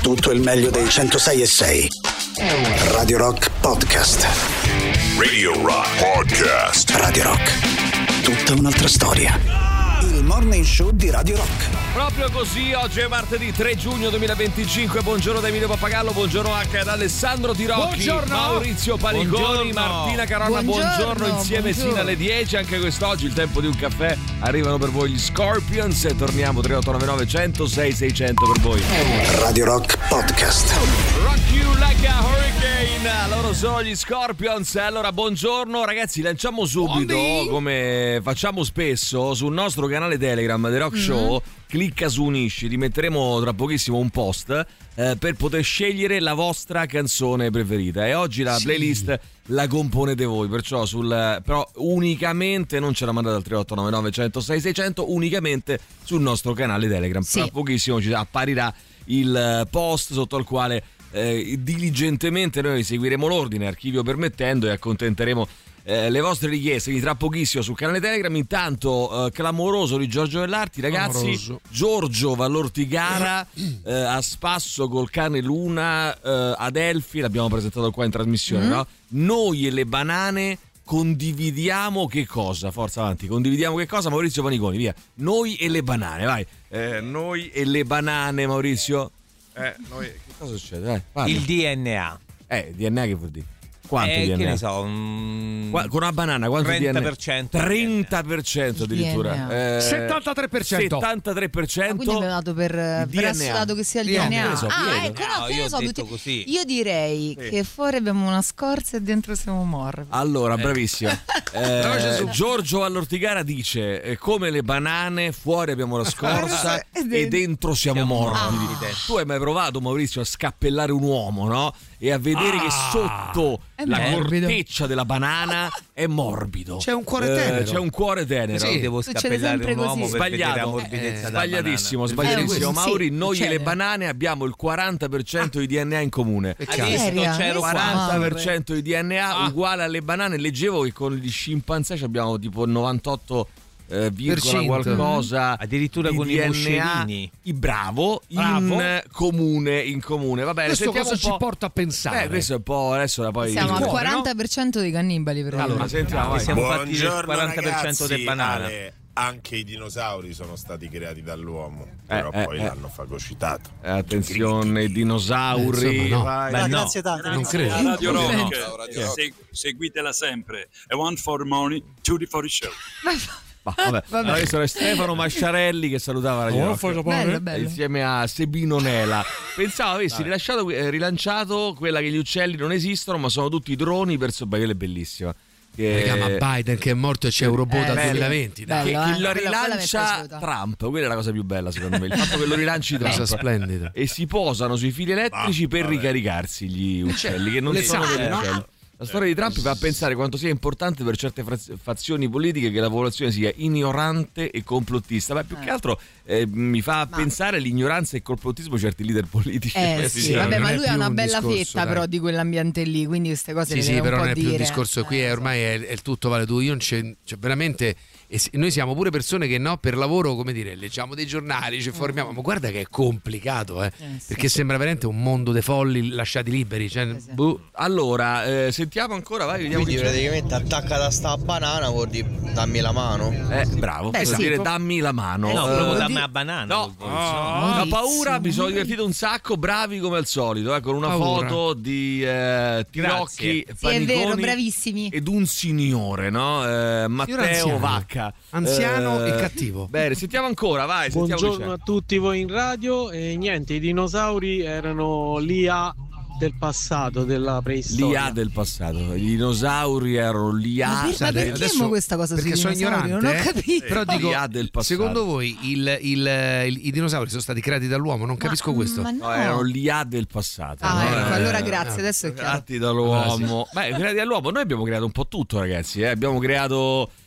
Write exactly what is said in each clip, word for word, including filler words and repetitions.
Tutto il meglio dei centosei e sei. Radio Rock Podcast. Radio Rock Podcast. Radio Rock. Tutta un'altra storia. Il morning show di Radio Rock. Proprio così, oggi è martedì tre giugno duemilaventicinque. Buongiorno da Emilio Pappagallo, buongiorno anche ad Alessandro Tirocchi, buongiorno. Maurizio Paniconi, buongiorno. Martina Caronna, buongiorno, buongiorno insieme buongiorno. Sino alle dieci. Anche quest'oggi il tempo di un caffè. Arrivano per voi gli Scorpions e torniamo tre otto nove nove cento sei seicento per voi. Radio Rock Podcast. Rock you like a hurricane. Loro sono gli Scorpions. Allora, buongiorno ragazzi, lanciamo subito, Buondì. come facciamo spesso, sul nostro canale Telegram The Rock mm-hmm. Show. Clicca su Unisci, rimetteremo tra pochissimo un post eh, per poter scegliere la vostra canzone preferita, e oggi la sì. playlist la componete voi, perciò sul però unicamente, non ce la mandate al tre otto nove nove cento sei seicento, unicamente sul nostro canale Telegram. Sì. Tra pochissimo ci apparirà il post sotto al quale eh, diligentemente noi seguiremo l'ordine, archivio permettendo, e accontenteremo Eh, le vostre richieste. Quindi tra pochissimo sul canale Telegram. Intanto eh, clamoroso di Giorgio Vellarti, ragazzi. Clamoroso. Giorgio Vallortigara eh, a spasso col cane Luna eh, ad Elfi, l'abbiamo presentato qua in trasmissione, mm-hmm. no? Noi e le banane condividiamo che cosa? Forza avanti, condividiamo che cosa? Maurizio Paniconi, via. Noi e le banane, vai. Eh, noi e le banane, Maurizio. Eh, noi... Che cosa succede? Vai, il D N A. Eh, D N A che vuol dire? Quanto eh, D N A? Che ne so, um... Qua, con una banana quanto trenta per cento D N A? trenta per cento addirittura. Eh, settantatré per cento. settantatré per cento. Ma quindi abbiamo dato per, per assodato che sia il D N A. So, ah, ecco, no, no, che io ne so, ho detto tutti... così. Io direi sì. che fuori abbiamo una scorza e dentro siamo morbidi. Allora, bravissima. eh, Giorgio Vallortigara dice eh, come le banane, fuori abbiamo la scorza e dentro siamo, siamo morbidi. Ah. Tu hai mai provato, Maurizio, a scappellare un uomo, no? E a vedere ah. che sotto è la morbido. corteccia della banana è morbido. C'è un cuore tenero. Eh, c'è un cuore tenero. Sì, devo scappellare un uomo per vedere la morbidezza eh, sbagliatissimo, sbagliatissimo. Eh, Mauri, sì, noi e le banane abbiamo il quaranta per cento di D N A in comune. Il quaranta per cento di D N A ah. uguale alle banane. Leggevo che con gli scimpanzé abbiamo tipo il novantotto Eh, virgola qualcosa addirittura con D N A, i moscerini. I bravo, bravo in comune in comune va bene. Questo cosa ci porta a pensare? Eh, questo è un po' adesso poi siamo al quaranta per cento no? dei cannibali per allora sentiamo vai. Siamo fatti il quaranta per cento del banana. Ale, anche i dinosauri sono stati creati dall'uomo, eh, però eh, poi eh. l'hanno fagocitato. Eh, attenzione, i dinosauri. Eh, insomma, no. vai. Ma no, grazie tante, non credo. Radio Rock, no. Se, seguitela sempre. E one for money, two for the show. Ma, vabbè. Vabbè. Adesso è Stefano Masciarelli che salutava Radio oh, Rock, bello, bello. insieme a Sebino Nela. Pensavo avessi rilasciato, eh, rilanciato quella che gli uccelli non esistono ma sono tutti droni verso quella è bellissima. Che... Ma Biden che è morto e c'è un robot eh, dal duemilaventi bello, dai. Che, eh, che lo quella, rilancia quella Trump, quella è la cosa più bella secondo me, il fatto che lo rilanci Trump. Cosa splendida. E si posano sui fili elettrici ah, per vabbè. ricaricarsi gli uccelli che non Le sono sale, degli no? uccelli. La storia di Trump fa pensare quanto sia importante per certe fazioni politiche che la popolazione sia ignorante e complottista, ma più che altro eh, mi fa ma... pensare all'ignoranza e complottismo certi leader politici. Eh sì, vabbè, ma lui ha una bella discorso, fetta dai. però di quell'ambiente lì, quindi queste cose sì, le sì, deve però un non po' è più dire. il discorso qui, è ormai è, è il tutto vale tu. Io non c'è, cioè veramente e noi siamo pure persone che no, per lavoro, come dire, leggiamo dei giornali, ci formiamo, ma guarda che è complicato, eh, eh sì, perché sì. sembra veramente un mondo dei folli lasciati liberi, cioè, sì, sì. Boh. Allora, eh, sentiamo ancora, vai, vediamo. Quindi praticamente attacca da sta banana vuol dire dammi la mano. Eh, bravo, Beh, vuol sì, dire po- dammi la mano. Eh, no, eh, proprio dammi la banana. No, no. no, no, paura, mi sono divertito un sacco, bravi come al solito, eh, con una paura. foto di eh, Tirocchi, sì, è vero, bravissimi. Ed un signore, no? Eh, Matteo anziano. Vacca. Anziano eh, e cattivo. Bene, sentiamo ancora, vai. Sentiamo Buongiorno a tutti voi in radio. E niente, i dinosauri erano l'I A del passato, della preistoria. L'I A del passato, i dinosauri erano l'I A. Ma, per, ma perché adesso, questa cosa perché sono ignorante, non ho eh? capito. Però dico, l'I A del passato. secondo voi il, il, il, i dinosauri sono stati creati dall'uomo? Non capisco ma, questo. Ma no. No, erano l'I A del passato. Ah, no? ecco, eh, allora grazie, adesso è chiaro. Creati dall'uomo. Beh, creati dall'uomo. Noi abbiamo creato un po' tutto, ragazzi. Eh? Abbiamo creato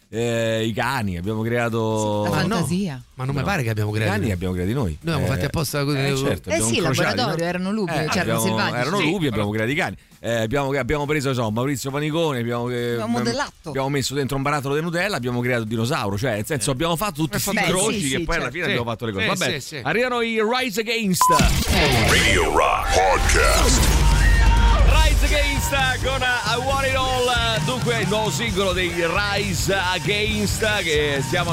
eh, i cani, abbiamo creato la fantasia. No, ma non no. mi pare che abbiamo creato. I cani abbiamo creati noi. Noi abbiamo eh, fatti apposta. Eh, certo, eh sì, il laboratorio, no? Erano lupi, eh, c'erano abbiamo, selvatici. Erano sì. lupi, abbiamo creato i cani. Eh, abbiamo, abbiamo preso insomma, Maurizio Panicone, abbiamo, abbiamo modellato. Abbiamo messo dentro un barattolo di Nutella, abbiamo creato un dinosauro, cioè nel senso abbiamo fatto tutti questi incroci sì, che sì, poi certo. alla fine sì. abbiamo fatto le cose. Sì, Vabbè, sì, sì. arrivano i Rise Against. Radio Rock Podcast. Rise Against con I Want It All. Dunque il nuovo singolo dei Rise Against che stiamo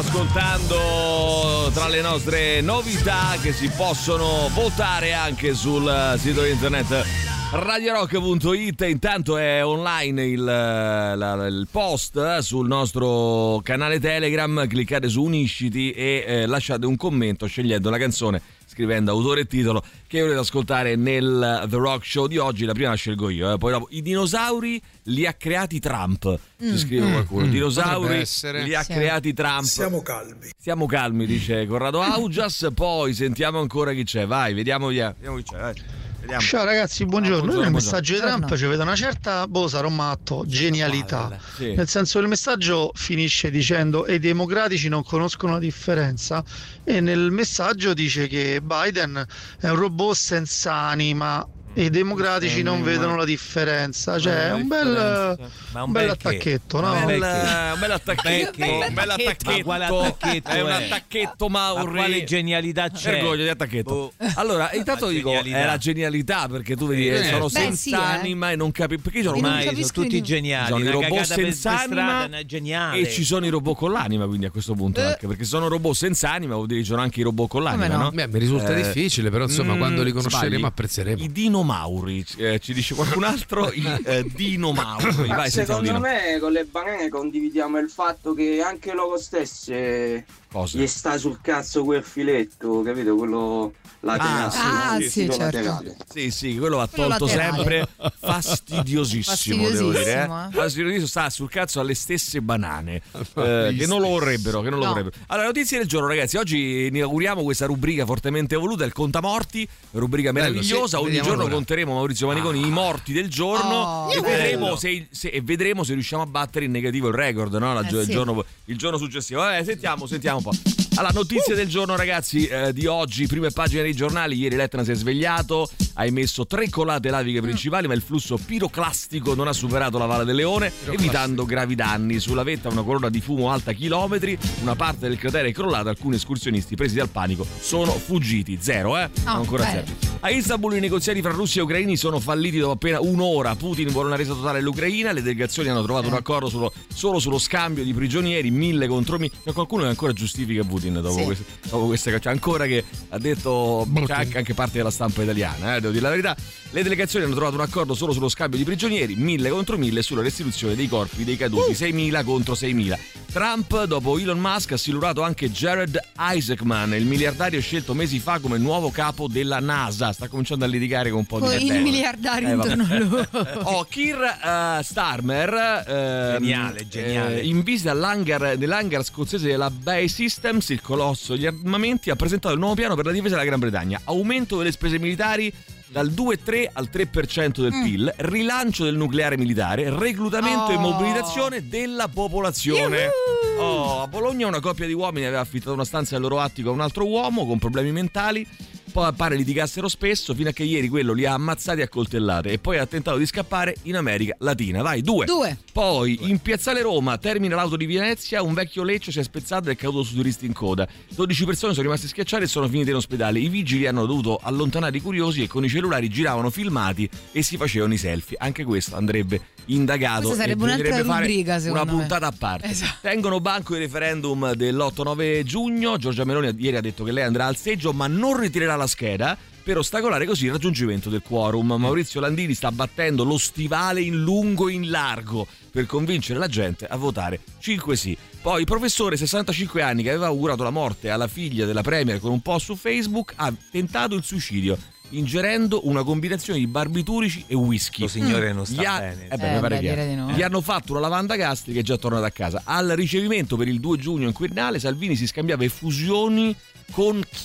ascoltando tra le nostre novità che si possono votare anche sul sito internet radio rock punto it. Intanto è online il, la, il post sul nostro canale Telegram, cliccate su Unisciti e eh, lasciate un commento scegliendo la canzone, scrivendo autore e titolo che volete ascoltare nel The Rock Show di oggi. La prima la scelgo io, eh. Poi dopo i dinosauri li ha creati Trump, ci Mm. scrive qualcuno. Mm. Dinosauri Potrebbe essere. li ha Sì. creati Trump. Siamo calmi. Siamo calmi, dice Corrado Augias. Poi sentiamo ancora chi c'è. Vai, vediamo via. Vediamo chi c'è. Vai. Vediamo. Ciao ragazzi, buongiorno. buongiorno, Io nel buongiorno. messaggio di Trump Buongiorno. ci vedo una certa, boh, sarò matto, genialità. Sì. Nel senso che il messaggio finisce dicendo e i democratici non conoscono la differenza, e nel messaggio dice che Biden è un robot senza anima e i democratici non vedono la differenza. Cioè è un bel, Ma un bel bel attacchetto, che? no? Un Bel- bel, un bel attacchetto, Perché? un bel Ma attacchetto, quale attacchetto è un è? attacchetto Ma Mauri. quale genialità c'è? Vergogna di attacchetto. Boh. Allora, intanto La dico genialità. è la genialità perché tu vedi Eh, sono beh, senza sì, eh. anima e non capisco perché ci sono E non Ormai sono capisco tutti di- geniali. sono i una robot cagata per- senza per strada, anima una geniale. e ci sono i robot con l'anima, quindi a questo punto Eh. anche perché sono robot senza anima, vuol dire ci sono anche i robot con l'anima, Come no? no? Beh, mi risulta Eh, difficile, però insomma, mm, quando li conosceremo sbagli. apprezzeremo. I dinomauri, eh, ci dice qualcun altro, i eh, dinomauri. Vai, sentiamo Secondo Dino. me con le banane condividiamo il fatto che anche loro stesse Cosa? gli sta sul cazzo quel filetto, capito? Quello laterale. Ah, sì, quello certo. laterale. Sì, sì, quello va Quello tolto laterale. sempre fastidiosissimo, devo dire. Eh? Fastidiosissimo, eh. Fastidiosissimo, sta sul cazzo alle stesse banane, eh, che non lo vorrebbero, che non lo No. vorrebbero. Allora, notizie del giorno, ragazzi. Oggi inauguriamo questa rubrica fortemente evoluta, il Contamorti, rubrica Bello, meravigliosa. sì, Ogni vediamo giorno l'ora. conteremo Maurizio Maniconi i morti del giorno Oh, e, bello. vedremo se, se- e vedremo se riusciamo a battere in negativo il record, no? La- Eh, il, sì. giorno, il giorno successivo. Vabbè, sentiamo, sentiamo un po'. Allora, notizie del giorno, ragazzi, eh, di oggi, prime pagine dei giornali. Ieri l'Etna si è svegliato, ha emesso tre colate laviche principali, ma il flusso piroclastico non ha superato la Valle del Leone, evitando gravi danni. Sulla vetta una colonna di fumo alta chilometri, una parte del cratere è crollata, alcuni escursionisti presi dal panico sono fuggiti. Zero, eh? Oh, Ancora bene. zero. A Istanbul i negoziati fra russi e ucraini sono falliti dopo appena un'ora. Putin vuole una resa totale all'Ucraina, le delegazioni hanno trovato un accordo solo, solo sullo scambio di prigionieri, mille contro mille. C'è qualcuno che ancora giustifica Putin dopo, Sì. queste, dopo queste cose. C'è ancora che ha detto, c'è anche, anche parte della stampa italiana, eh, devo dire la verità. Le delegazioni hanno trovato un accordo solo sullo scambio di prigionieri, mille contro mille, e sulla restituzione dei corpi dei caduti, seimila contro seimila. Trump, dopo Elon Musk, ha silurato anche Jared Isaacman, il miliardario scelto mesi fa come nuovo capo della NASA. Sta cominciando a litigare con un po' Con di i gente. miliardari Eh, vabbè. intorno a lui. Oh, Keir eh, Starmer, ehm, Geniale, geniale. eh, in visita all'hangar, nell'hangar scozzese della Bay Systems, il colosso degli armamenti, ha presentato il nuovo piano per la difesa della Gran Bretagna. Aumento delle spese militari dal due virgola tre al tre per cento del Mm. P I L, rilancio del nucleare militare, reclutamento e Oh. mobilitazione della popolazione. Oh, a Bologna una coppia di uomini aveva affittato una stanza del loro attico a un altro uomo con problemi mentali. Poi pare litigassero spesso fino a che ieri quello li ha ammazzati a coltellate e poi ha tentato di scappare in America Latina. Vai, due. Due. Poi in Piazzale Roma, termina l'auto di Venezia, un vecchio leccio si è spezzato e è caduto su turisti in coda. dodici persone sono rimaste schiacciate e sono finite in ospedale. I vigili hanno dovuto allontanare i curiosi e con i cellulari giravano filmati e si facevano i selfie. Anche questo andrebbe indagato. Questa sarebbe e un'altra bisognerebbe fare rubrica, secondo una me. puntata a parte. Esatto. Tengono banco il referendum dell'otto nove giugno. Giorgia Meloni ieri ha detto che lei andrà al seggio ma non ritirerà la scheda per ostacolare così il raggiungimento del quorum. Maurizio Landini sta battendo lo stivale in lungo e in largo per convincere la gente a votare cinque sì. Poi il professore, sessantacinque anni, che aveva augurato la morte alla figlia della premier con un post su Facebook, ha tentato il suicidio ingerendo una combinazione di barbiturici e whisky. Questo signore non sta Gli ha- bene. eh beh, Eh, mi pare beh, chiaro. direi di no. Gli hanno fatto una lavanda gastrica e è già tornato a casa. Al ricevimento per il due giugno in Quirinale Salvini si scambiava effusioni con chi?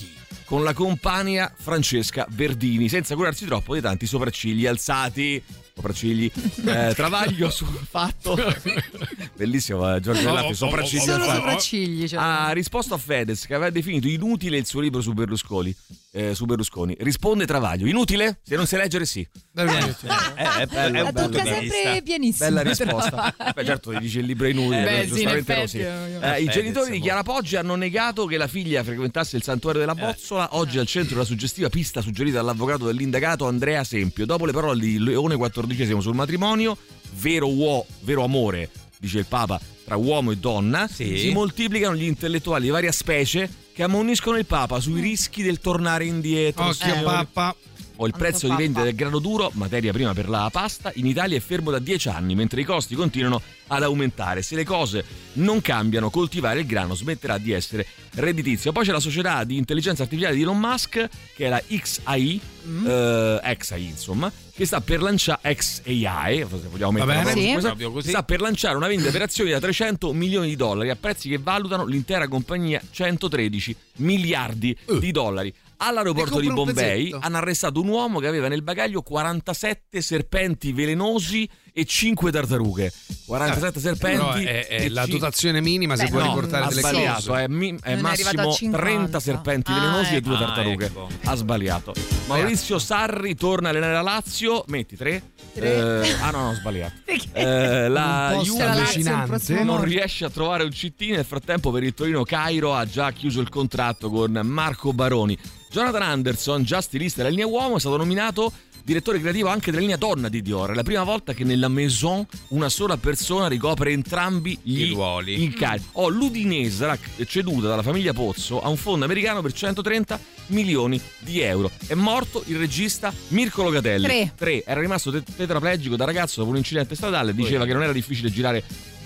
con la compagna Francesca Verdini, senza curarsi troppo di tanti sopraccigli alzati. Sopraccigli, eh, travaglio sul fatto. Bellissimo, eh, Giorgio Dell'Atte, sopraccigli Solo alzati. sopraccigli. Cioè. Ha risposto a Fedez che aveva definito inutile il suo libro su Berlusconi. Eh, su Berlusconi. Risponde Travaglio: inutile? Se non sai leggere, sì. Eh, eh, La è un tocca sempre pianissimo. Bella risposta. Beh, certo, dice il libro è inutile. Beh, sì, in giustamente effetti, così. io- Eh, I Fedez, genitori di mo. Chiara Poggi hanno negato che la figlia frequentasse il santuario della Bozzola. Oggi al centro della suggestiva pista suggerita dall'avvocato dell'indagato Andrea Sempio. Dopo le parole di Leone quattordicesimo sul matrimonio, vero, uo, vero amore, dice il Papa, tra uomo e donna, Sì. si moltiplicano gli intellettuali di varia specie che ammoniscono il Papa sui rischi del tornare indietro. Occhio, Signori. pappa. O il prezzo di vendita del grano duro, materia prima per la pasta, in Italia è fermo da dieci anni, mentre i costi continuano ad aumentare. Se le cose non cambiano, coltivare il grano smetterà di essere redditizio. Poi c'è la società di intelligenza artificiale di Elon Musk, che è la X A I, Mm. eh, X A I insomma, che sta per lanciare X A I, se vogliamo Va metterla bene, proprio sì. così, proprio così. sta per lanciare una vendita per azioni da trecento milioni di dollari a prezzi che valutano l'intera compagnia centotredici miliardi Uh. di dollari. All'aeroporto Ne di compro un Bombay pezzetto. hanno arrestato un uomo che aveva nel bagaglio quarantasette serpenti velenosi e cinque tartarughe. quarantasette serpenti. Però è, è e la cin- dotazione minima se Beh, puoi no, riportare ha delle sbagliato, cose. è, mi- è Non è arrivato massimo a cinquanta. trenta serpenti Ah, velenosi e due ecco. tartarughe. Ah, ecco. Ha sbagliato. Maurizio Sarri torna a allenare la Lazio. Metti tre. Tre. Eh, ah no, no, ho sbagliato. Eh, la Un posto C'è la Juve Lazio il allucinante. prossimo non morto. riesce a trovare un C T. Nel frattempo per il Torino Cairo ha già chiuso il contratto con Marco Baroni. Jonathan Anderson, già stilista della linea uomo, è stato nominato direttore creativo anche della linea donna di Dior. È la prima volta che nella Maison una sola persona ricopre entrambi gli I ruoli. incarichi. Oh, l'Udinese sarà ceduta dalla famiglia Pozzo a un fondo americano per centotrenta milioni di euro. È morto il regista Mirko Locatelli. Tre. Tre. Era rimasto tet- tetraplegico da ragazzo dopo un incidente stradale. Diceva che non era difficile girare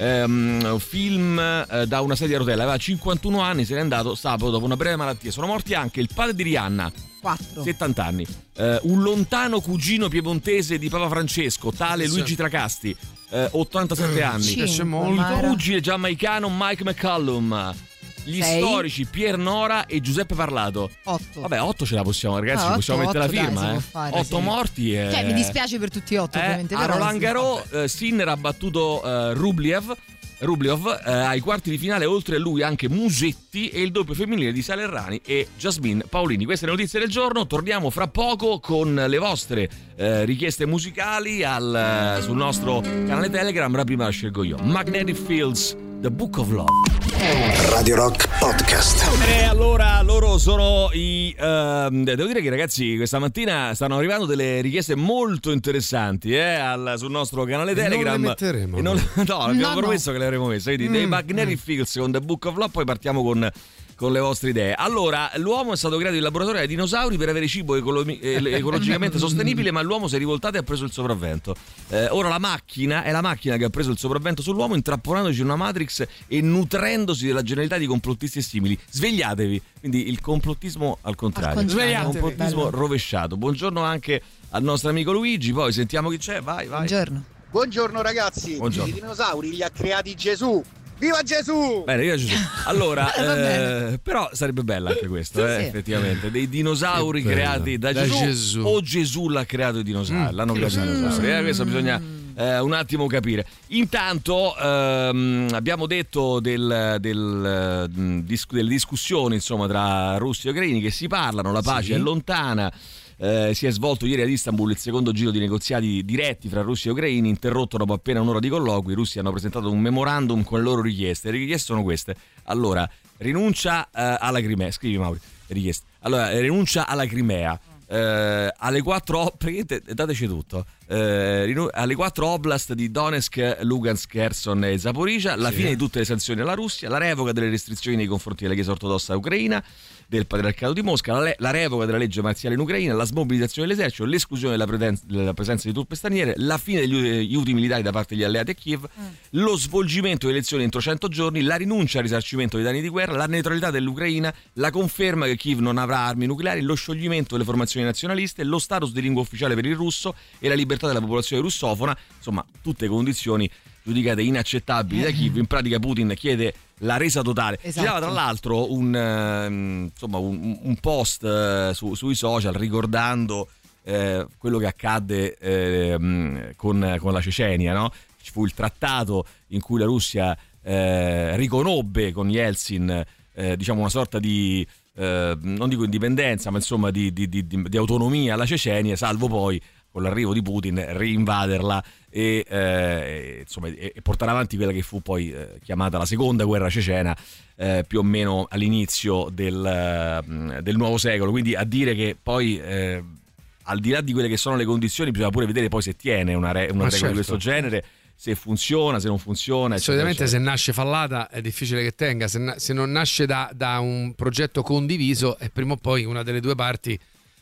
ehm, film eh, da una sedia a rotelle. Aveva cinquantuno anni, se n'è andato sabato dopo una breve malattia. Sono morti anche il padre di Rihanna, Quattro. settanta anni, eh, un lontano cugino piemontese di Papa Francesco, tale Luigi Tracasti, eh, ottantasette anni, Cinque, il ma era- pugile giamaicano Mike McCallum, gli Sei. storici Pier Nora e Giuseppe Parlato. Otto. Vabbè, otto ce la possiamo, ragazzi, Ah, ci possiamo otto, mettere otto, la dai, firma. si eh. può fare, Otto sì. morti. E... Cioè, mi dispiace per tutti e otto, Eh, ovviamente. a però Roland sì. Garros eh, Sinner ha battuto eh, Rubliev Rubliov eh, ai quarti di finale, oltre a lui anche Musetti e il doppio femminile di Salerrani e Jasmine Paolini. Queste le notizie del giorno. Torniamo fra poco con le vostre eh, richieste musicali al, sul nostro canale Telegram. La prima la scelgo io, Magnetic Fields, The Book of Love. Radio Rock Podcast. E allora loro sono i ehm, devo dire che ragazzi questa mattina stanno arrivando delle richieste molto interessanti eh, al, sul nostro canale E non Telegram. le metteremo, E non, no? no, abbiamo No, promesso che le avremo messe. Quindi Mm, dei Magnetic Fields con The Book of Love. Poi partiamo con con le vostre idee. Allora, l'uomo è stato creato in laboratorio dai dinosauri per avere cibo ecolo- eh, ecologicamente sostenibile, ma l'uomo si è rivoltato e ha preso il sopravvento. Eh, ora la macchina è la macchina che ha preso il sopravvento sull'uomo, intrappolandoci in una Matrix e nutrendosi della genialità di complottisti e simili. Svegliatevi. Quindi il complottismo al contrario. Al contrario. Il complottismo Bello. rovesciato. Buongiorno anche al nostro amico Luigi, poi sentiamo chi c'è. Vai, vai. Buongiorno. Buongiorno ragazzi, Buongiorno. i dinosauri li ha creati Gesù. Viva Gesù! Bene, io Gesù. Allora, Va bene. eh, però sarebbe bello anche questo, Sì, eh, sì. effettivamente. Dei dinosauri Che bello. creati da, Da Gesù, Gesù. o Gesù l'ha creato i dinosauri. Mm, L'hanno chi lo creato i sa? dinosauri. Eh, questo bisogna eh, un attimo capire. Intanto ehm, abbiamo detto del, del, eh, dis- delle discussioni insomma tra russi e ucraini che si parlano, la pace Sì. è lontana. Eh, si è svolto ieri ad Istanbul il secondo giro di negoziati diretti fra russi e ucraini, interrotto dopo appena un'ora di colloqui. I russi hanno presentato un memorandum con le loro richieste. Le richieste sono queste. Allora, rinuncia eh, alla Crimea. Scrivi Mauri, le richieste. Allora, eh, rinuncia alla Crimea. Eh, alle quattro praticamente dateci tutto eh, rinu- alle quattro oblast di Donetsk, Lugansk, Kherson e Zaporizhia, la Sì. fine di tutte le sanzioni alla Russia, la revoca delle restrizioni nei confronti della Chiesa ortodossa ucraina, del Patriarcato di Mosca, la, le- la revoca della legge marziale in Ucraina, la smobilizzazione dell'esercito, l'esclusione della, preten- della presenza di truppe straniere, la fine degli u- aiuti militari da parte degli alleati a Kiev, lo svolgimento di elezioni entro cento giorni, la rinuncia al risarcimento dei danni di guerra, la neutralità dell'Ucraina, la conferma che Kiev non avrà armi nucleari, lo scioglimento delle formazioni nazionaliste, lo status di lingua ufficiale per il russo e la libertà della popolazione russofona. Insomma, tutte condizioni giudicate inaccettabili da Kiev. In pratica Putin chiede la resa totale. Esatto. Girava tra l'altro un, uh, insomma, un, un post uh, su, sui social ricordando uh, quello che accadde uh, con, con la Cecenia, no? Ci fu il trattato in cui la Russia uh, riconobbe con Yeltsin uh, diciamo una sorta di uh, non dico indipendenza, ma insomma di, di, di, di autonomia alla Cecenia, salvo poi con l'arrivo di Putin rinvaderla e, eh, insomma, e portare avanti quella che fu poi eh, chiamata la seconda guerra cecena, eh, più o meno all'inizio del, del nuovo secolo. Quindi a dire che poi eh, al di là di quelle che sono le condizioni bisogna pure vedere poi se tiene una, re- una regola certo. di questo genere, se funziona, se non funziona. Solitamente eccetera. Se nasce fallata è difficile che tenga, se, na- se non nasce da, da un progetto condiviso e prima o poi una delle due parti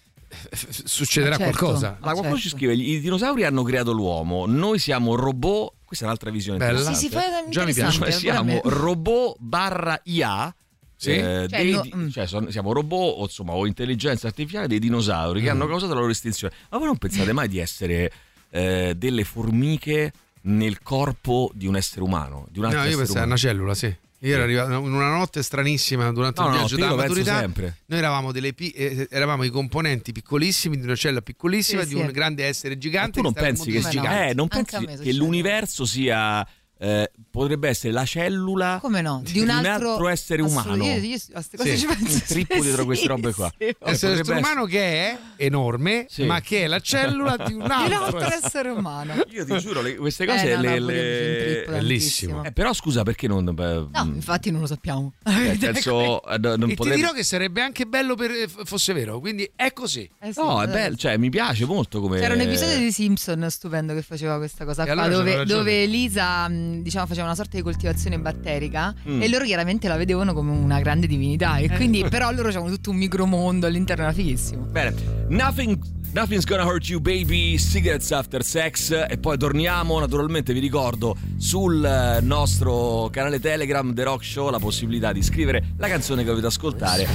succederà certo, qualcosa. Ma qualcuno certo. ci scrive: i dinosauri hanno creato l'uomo, noi siamo robot. Questa è un'altra visione Bella. interessante. Sì, sì, fa Già mi piace. Cioè, siamo robot barra I A. Sì? Eh, Cioè, dei, no, di- mm. cioè, son- siamo robot o, insomma, o intelligenza artificiale dei dinosauri che Mm. hanno causato la loro estinzione. Ma voi non pensate mai di essere eh, delle formiche nel corpo di un essere umano? Di un altro No, io essere pensavo a umano? una cellula, sì. Io ero arrivato in una notte stranissima durante No, il no, viaggio io della lo penso maturità. sempre. Noi eravamo, delle pi- eh, eravamo i componenti piccolissimi di una cella piccolissima Sì, di sì. un grande essere Ma gigante. tu non che stava pensi che, molto gigante. eh, non Anche pensi a me che succede. l'universo sia eh, potrebbe essere la cellula Come no? Di un altro, essere umano? Io, io a queste cose Sì. ci penso. Un trippo dietro sì, queste robe qua. sì. Eh, Essere potrebbe umano che è enorme, Sì. ma che è la cellula di un Di un altro. altro essere umano. Io ti giuro, le- queste Eh, cose no, le, no, pure io ci le- intrippo Bellissimo. tantissimo. Eh, però scusa, perché non beh, No, mh, infatti non lo sappiamo. nel senso, eh, no, non E potrebbe- ti dirò che sarebbe anche bello per eh, f- fosse vero, quindi è così. Eh sì, No, è eh, bello, cioè mi piace molto come C'era un episodio di Simpson stupendo che faceva questa cosa E qua, allora c'hanno dove, ragione. dove Lisa mh, diciamo faceva una sorta di coltivazione batterica Mm. e loro chiaramente la vedevano come una grande divinità e quindi però loro c'erano tutto un micromondo all'interno, era fighissimo. Bene, nothing, nothing's gonna hurt you baby, cigarettes after sex. E poi torniamo, naturalmente vi ricordo sul nostro canale Telegram The Rock Show la possibilità di scrivere la canzone che volete ascoltare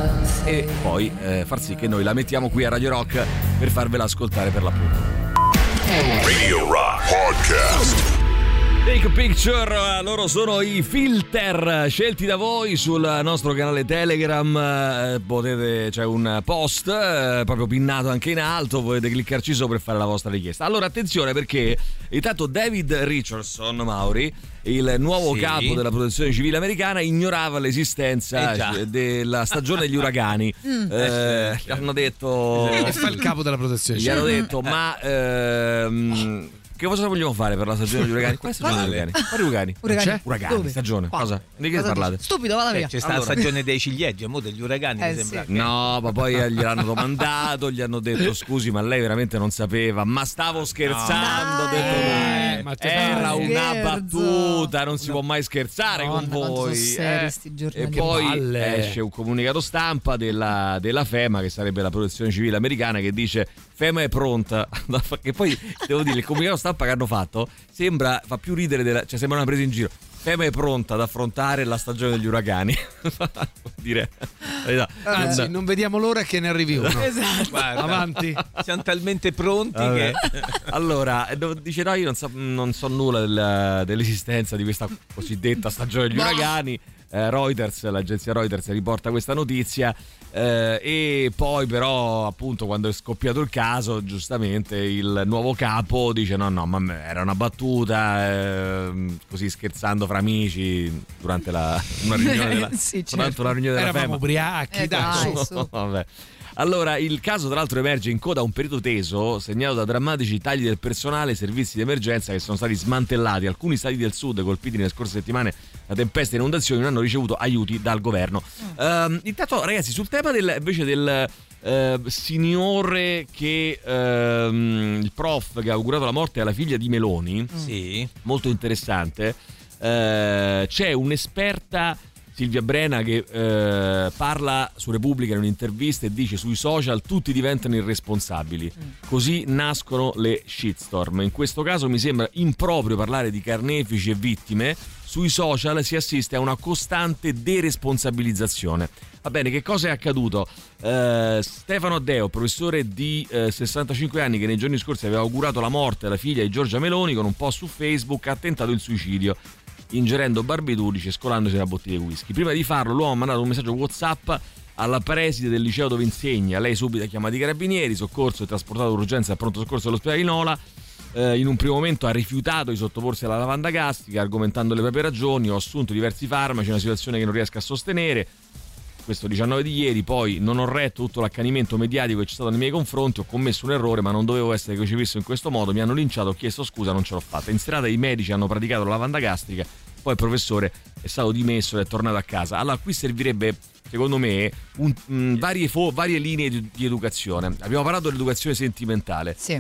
e poi eh, far sì che noi la mettiamo qui a Radio Rock per farvela ascoltare per l'appunto. Radio Rock Podcast. Take a Picture, loro sono i filter scelti da voi sul nostro canale Telegram, eh, potete, c'è un post eh, proprio pinnato anche in alto, potete cliccarci sopra e fare la vostra richiesta. Allora attenzione, perché intanto David Richardson, Mauri, il nuovo Sì. capo della protezione civile americana, ignorava l'esistenza Eh già. della stagione degli uragani. eh, gli hanno detto E fa il capo della protezione gli hanno civile. detto ma ehm, che cosa vogliamo fare per la stagione degli uragani? Quale stagione degli uragani? Quali uragani? Uragani? C'è? Uragani, Dove? stagione. Qua. Cosa? Di che Cosa parlate? dici? Stupido, vada Eh, via. c'è stata Allora. la stagione dei ciliegi, mo degli uragani Eh, mi sembra. sì. che- No, ma poi gliel'hanno domandato, gli hanno detto scusi, ma lei veramente non sapeva. Ma stavo scherzando, ho detto, Dai. "Eh, Ma te era pare. una Scherzo. battuta, non si può mai scherzare Madonna, con quanto voi. sono seri eh." sti giornali. E Che poi palle. esce un comunicato stampa della, della FEMA, che sarebbe la protezione civile americana, che dice FEMA è pronta. Che poi devo dire, il comunicato stampa che hanno fatto sembra, fa più ridere, della, cioè sembra una presa in giro. FEMA è pronta ad affrontare la stagione degli uragani. Vuol dire, Anzi, non- non vediamo l'ora che ne arrivi uno. Esatto. Guarda, Avanti. siamo talmente pronti Vabbè. che Allora, eh, dice no, io non so, non so nulla del- dell'esistenza di questa cosiddetta stagione degli No. uragani. Eh, Reuters, l'agenzia Reuters riporta questa notizia eh, e poi però appunto quando è scoppiato il caso, giustamente il nuovo capo dice no no ma era una battuta, eh, così scherzando fra amici durante la, una riunione della, Sì, certo. durante una riunione della Eravamo FEMA. ubriachi, Eh, dai. dai, su. Vabbè. Allora, il caso tra l'altro emerge in coda a un periodo teso, segnato da drammatici tagli del personale e servizi di emergenza che sono stati smantellati. Alcuni stati del sud, colpiti nelle scorse settimane da tempeste e inondazioni, non hanno ricevuto aiuti dal governo. Ehm, intanto, ragazzi, sul tema del, invece del eh, signore che ehm, il prof che ha augurato la morte alla figlia di Meloni, sì. molto interessante, eh, c'è un'esperta, Silvia Brena, che eh, parla su Repubblica in un'intervista e dice sui social tutti diventano irresponsabili, così nascono le shitstorm. In questo caso mi sembra improprio parlare di carnefici e vittime, sui social si assiste a una costante deresponsabilizzazione. Va bene, che cosa è accaduto? Eh, Stefano Deo, professore di eh, sessantacinque anni che nei giorni scorsi aveva augurato la morte alla figlia di Giorgia Meloni, con un post su Facebook ha tentato il suicidio. ingerendo barbiturici e scolandosi la bottiglia di whisky. Prima di farlo l'uomo ha mandato un messaggio WhatsApp alla preside del liceo dove insegna. Lei subito ha chiamato i carabinieri, soccorso e trasportato d'urgenza al pronto soccorso dell'ospedale di Nola. Eh, in un primo momento ha rifiutato di sottoporsi alla lavanda gastrica, argomentando le proprie ragioni. Ho assunto diversi farmaci, una situazione che non riesco a sostenere. Questo diciannove di ieri. Poi non ho retto tutto l'accanimento mediatico che c'è stato nei miei confronti, ho commesso un errore ma non dovevo essere crocifisso in questo modo, mi hanno linciato, ho chiesto scusa, non ce l'ho fatta. In serata i medici hanno praticato la lavanda gastrica, poi il professore è stato dimesso ed è tornato a casa. Allora qui servirebbe, secondo me, un, mh, varie, fo- varie linee di, di educazione. Abbiamo parlato dell'educazione sentimentale. Sì.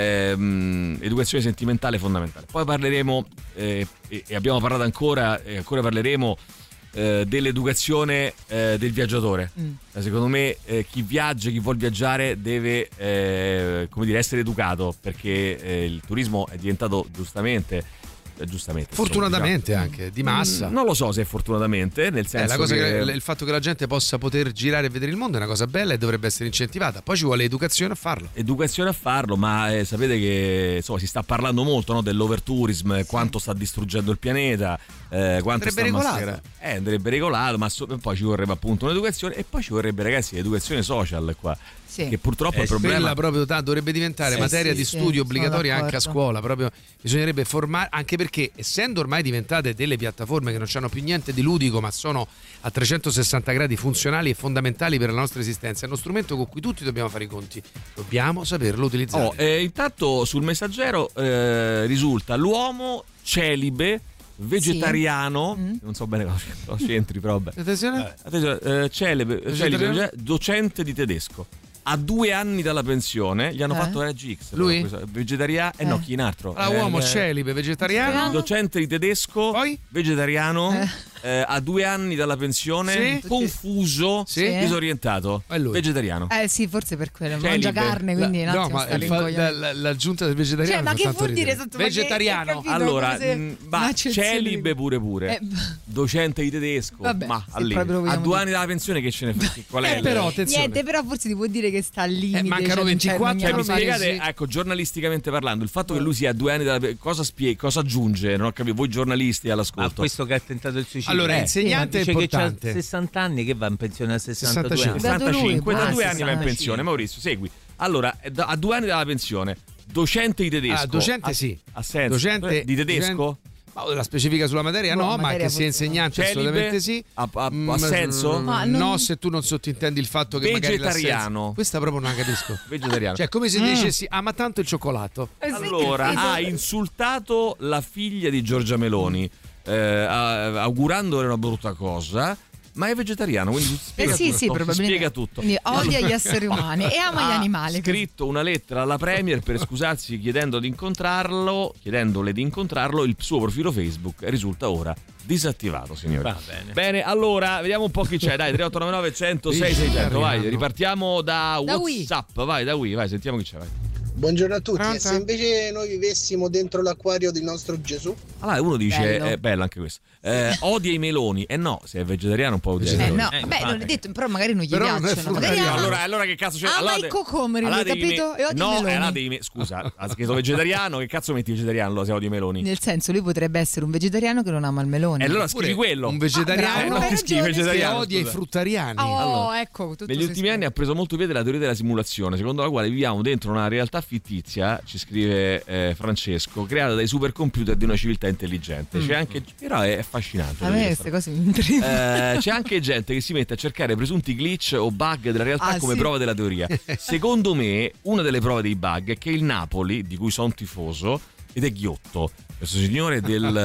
Ehm, educazione sentimentale fondamentale. Poi parleremo eh, e, e abbiamo parlato ancora e ancora parleremo eh, dell'educazione eh, del viaggiatore. Mm. Secondo me eh, chi viaggia, chi vuol viaggiare deve eh, come dire, essere educato, perché eh, il turismo è diventato giustamente giustamente fortunatamente insomma, diciamo, anche di massa. Mm, non lo so se è fortunatamente, nel senso eh, la cosa che... che il fatto che la gente possa poter girare e vedere il mondo è una cosa bella e dovrebbe essere incentivata. Poi ci vuole educazione a farlo. Educazione a farlo, ma eh, sapete che insomma si sta parlando molto, no, dell'overtourism, sì. Quanto sta distruggendo il pianeta, eh, quanto andrebbe sta regolato. Eh, andrebbe regolato, ma so- poi ci vorrebbe appunto un'educazione e poi ci vorrebbe, ragazzi, l'educazione social qua. Sì. Che purtroppo eh, il problema quella proprio ta, dovrebbe diventare sì, materia sì, di sì, studio obbligatoria anche a d'accordo. scuola. Proprio bisognerebbe formare, anche perché essendo ormai diventate delle piattaforme che non hanno più niente di ludico ma sono a trecentosessanta gradi funzionali e fondamentali per la nostra esistenza, è uno strumento con cui tutti dobbiamo fare i conti, dobbiamo saperlo utilizzare. Oh, eh, intanto sul Messaggero eh, risulta l'uomo celibe vegetariano, sì. mm. non so bene cosa c'entri, però vabbè. Attenzione, eh, attenzione eh, celibe, celibe docente di tedesco. A due anni dalla pensione gli hanno eh? fatto Raggi X. Lui? Vegetariano e eh. no, chi in altro? Allora, eh, uomo eh, celibe, vegetariano, docente di tedesco, poi? vegetariano, eh. Eh, a due anni dalla pensione, sì? confuso, sì? disorientato, vegetariano. Eh sì, forse per quello, Celibe. mangia carne, quindi la, un no, ma il fa, la, la, l'aggiunta del vegetariano. Cioè, ma che vuol dire sotto vegetariano? Che, allora, mh, ma celibe pure pure. Eh, docente di tedesco, vabbè, ma a due dire. anni dalla pensione che ce ne fa? Qual è? Eh, però, niente, però forse ti può dire che sta lì. Eh, mancano cioè, ventiquattro cioè, mi mesi. spiegate, ecco, giornalisticamente parlando, il fatto che lui sia a due anni dalla cosa spiega, cosa aggiunge? Non ho capito, voi giornalisti all'ascolto. Ma questo che ha tentato il suicidio. Allora, eh, insegnante dice è importante. Che c'ha sessanta anni, che va in pensione a sessantadue anni. sessantacinque, da ah, due anni va in pensione. Maurizio, segui. Allora, da, a due anni dalla pensione, docente di tedesco. Ah, docente ha, sì. Ha senso. Docente di tedesco? Docente, la specifica sulla materia no, no ma che sia insegnante celibe, assolutamente sì. Ha, ha, ha senso? Mm, non... No, se tu non sottintendi il fatto che vegetariano. magari questa proprio non la capisco. Vegetariano. Cioè, come se mm. dicessi ama tanto il cioccolato. Eh, sì, allora, sì, ha sì. insultato la figlia di Giorgia Meloni, eh, augurandole una brutta cosa. Ma è vegetariano, quindi spiega eh sì, tutto. Sì, probabilmente. Spiega tutto. Quindi odia gli esseri umani e ama gli animali. Ha scritto una lettera alla Premier per scusarsi chiedendo di incontrarlo, chiedendole di incontrarlo. Il suo profilo Facebook risulta ora disattivato, signori. Va bene. Bene, allora vediamo un po' chi c'è. Dai, tre otto nove nove uno zero sei sei zero, vai, ripartiamo da, da WhatsApp. Wii. Vai, da Wii, vai, sentiamo chi c'è, vai. Buongiorno a tutti. Pronto? E se invece noi vivessimo dentro l'acquario del nostro Gesù? Allora uno dice, bello. è bello anche questo, eh, odia i meloni. E eh no, se è vegetariano un po' odia i Eh meloni. no, Eh, beh, non è detto, però magari non gli Però non è piacciono. Magari frutariano. ama, Allora, allora che cazzo c'è? ama Allora i de- cocomeri, allora devi capito? me- E odia no, i meloni. allora devi me- scusa, ha scritto vegetariano, che cazzo metti vegetariano allora, se odia i meloni? Nel senso, lui potrebbe essere un vegetariano che non ama il melone. E allora scrivi quello. Un vegetariano Ah, bravo, Eh, hai no, scrivi ragione, vegetariano, che odia i scusa. fruttariani. Oh, Allora, ecco, tutto negli si ultimi spiega. anni ha preso molto piede la teoria della simulazione, secondo la quale viviamo dentro una realtà fittizia, ci scrive eh, Francesco, creata dai supercomputer di una civiltà intelligente. C'è anche, però è affascinante. A me queste cose mi intrigano. Eh, c'è anche gente che si mette a cercare presunti glitch o bug della realtà Ah, come sì? prova della teoria. Secondo me, una delle prove dei bug è che il Napoli, di cui sono tifoso, ed è Ghiotto, questo signore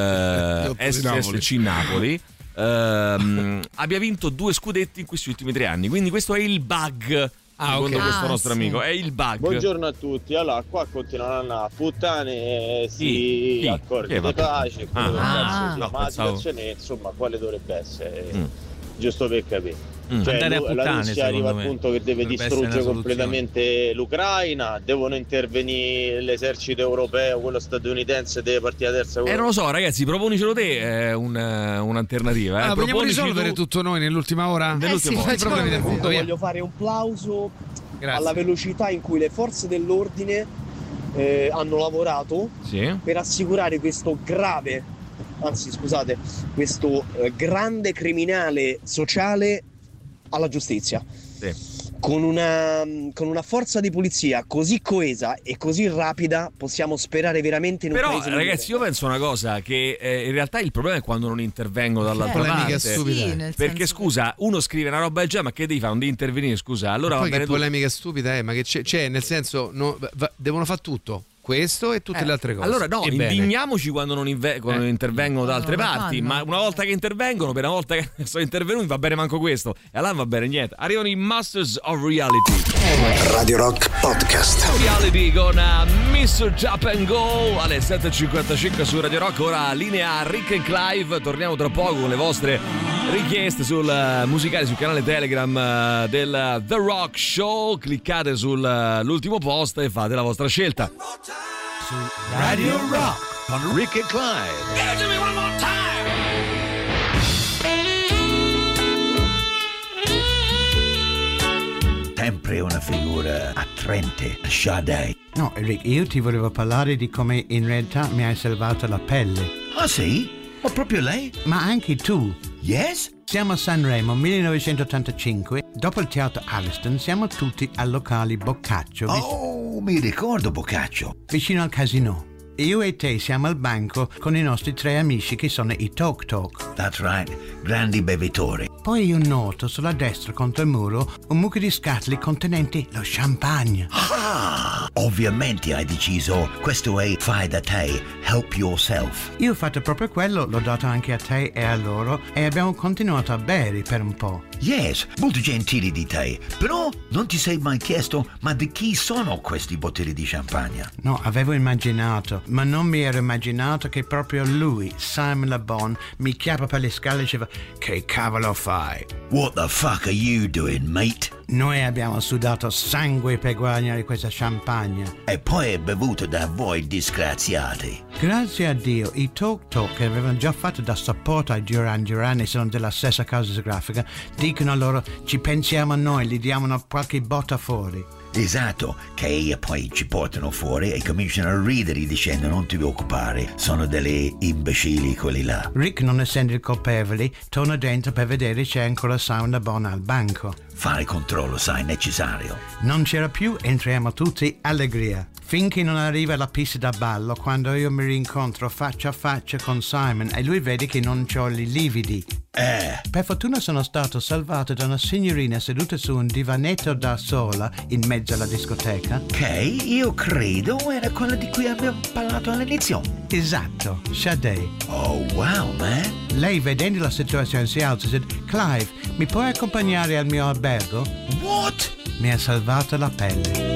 del eh, S S C Napoli, ehm, abbia vinto due scudetti in questi ultimi tre anni. Quindi questo è il bug. Ah, Secondo ok. questo Ah, nostro sì. amico è il bug. Buongiorno a tutti, allora qua continuano a andare puttane, sì, Chi? accordi Chi? di pace, Ah. quello che Ah. cazzo sia, No, ma la pensavo- situazione insomma quale dovrebbe essere, Mm. giusto per capire. Mm. Cioè, Andare a lu- la puttane, Russia arriva secondo al me. punto che deve Dovrebbe essere distruggere una soluzione. completamente l'Ucraina, devono intervenire l'esercito europeo, quello statunitense deve partire la terza Eh, guerra. non lo so, ragazzi, proponicelo te, è un, un'alternativa. Eh. Ah, vogliamo Proponici risolvere tu. tutto noi nell'ultima ora? Nell'ultima Eh sì, ora. I problemi del mondo, via. Voglio fare un plauso Grazie. alla velocità in cui le forze dell'ordine eh, hanno lavorato Sì. per assicurare questo grave anzi scusate, questo eh, grande criminale sociale alla giustizia. Sì. Con una, con una forza di polizia così coesa e così rapida possiamo sperare veramente in un Però, paese ragazzi, migliore. io penso una cosa, che eh, in realtà il problema è quando non intervengo dall'altra polemica parte. stupida. Sì, nel Perché senso scusa, uno scrive una roba del genere, ma che devi fare? Non devi intervenire, scusa. Allora Ma va poi bene che polemica stupida è, ma che c'è, c'è nel senso no, va, devono fare tutto. Questo e tutte Eh, le altre cose. Allora no, Ebbene. indigniamoci quando non, inve- quando Eh. intervengono da altre non lo parti, fanno. ma una volta che intervengono, per una volta che sono intervenuti va bene manco questo, e allora va bene niente. Arrivano i Masters of Reality. Radio Rock Podcast. Reality con uh, mister Jump and Go alle sette e cinquantacinque su Radio Rock. Ora linea Rick and Clive. Torniamo tra poco con le vostre richieste sul uh, musicale sul canale Telegram uh, del uh, The Rock Show. Cliccate sull'ultimo uh, post e fate la vostra scelta. Radio Rock con Rick and Clive. Sempre una figura attraente, Sade. No, Rick, io ti volevo parlare di come in realtà mi hai salvato la pelle. Ah sì? Ma proprio lei? Ma anche tu. Yes? Siamo a Sanremo millenovecentottantacinque, dopo il teatro Ariston siamo tutti al locale Boccaccio. Oh, mi ricordo Boccaccio. Vicino al casino. Io e te siamo al banco con i nostri tre amici che sono i Talk Talk. That's right, grandi bevitori. Poi io noto sulla destra contro il muro un mucchio di scatole contenenti lo champagne. Ah, ovviamente hai deciso, questo è fai da te, help yourself. Io ho fatto proprio quello, l'ho dato anche a te e a loro e abbiamo continuato a bere per un po'. Yes, molto gentili di te, però non ti sei mai chiesto, ma di chi sono questi bottiglie di champagne? No, avevo immaginato, ma non mi ero immaginato che proprio lui, Simon Le Bon, mi chiappa per le scale e diceva: che cavolo fai? What the fuck are you doing, mate? Noi abbiamo sudato sangue per guadagnare questa champagne. E poi è bevuto da voi disgraziati. Grazie a Dio, i Talk Talk che avevano già fatto da supporto ai Duran Duran e sono della stessa casa discografica, dicono loro: ci pensiamo a noi, gli diamo una qualche botta fuori. Esatto, che poi ci portano fuori e cominciano a ridere dicendo: non ti preoccupare, sono delle imbecilli quelli là. Rick, non essendo il colpevole, torna dentro per vedere se c'è ancora Simon Le Bon al banco. Fare controllo, sai, necessario. Non c'era più, entriamo tutti, allegria. Finché non arriva la pista da ballo, quando io mi rincontro faccia a faccia con Simon e lui vede che non ho i lividi. Eh. Per fortuna sono stato salvato da una signorina seduta su un divanetto da sola in mezzo alla discoteca. Che io credo era quella di cui abbiamo parlato all'inizio. Esatto, Sade. Oh wow, man. Lei, vedendo la situazione, si alza e dice: Clive, mi puoi accompagnare al mio albergo? What? Mi ha salvato la pelle.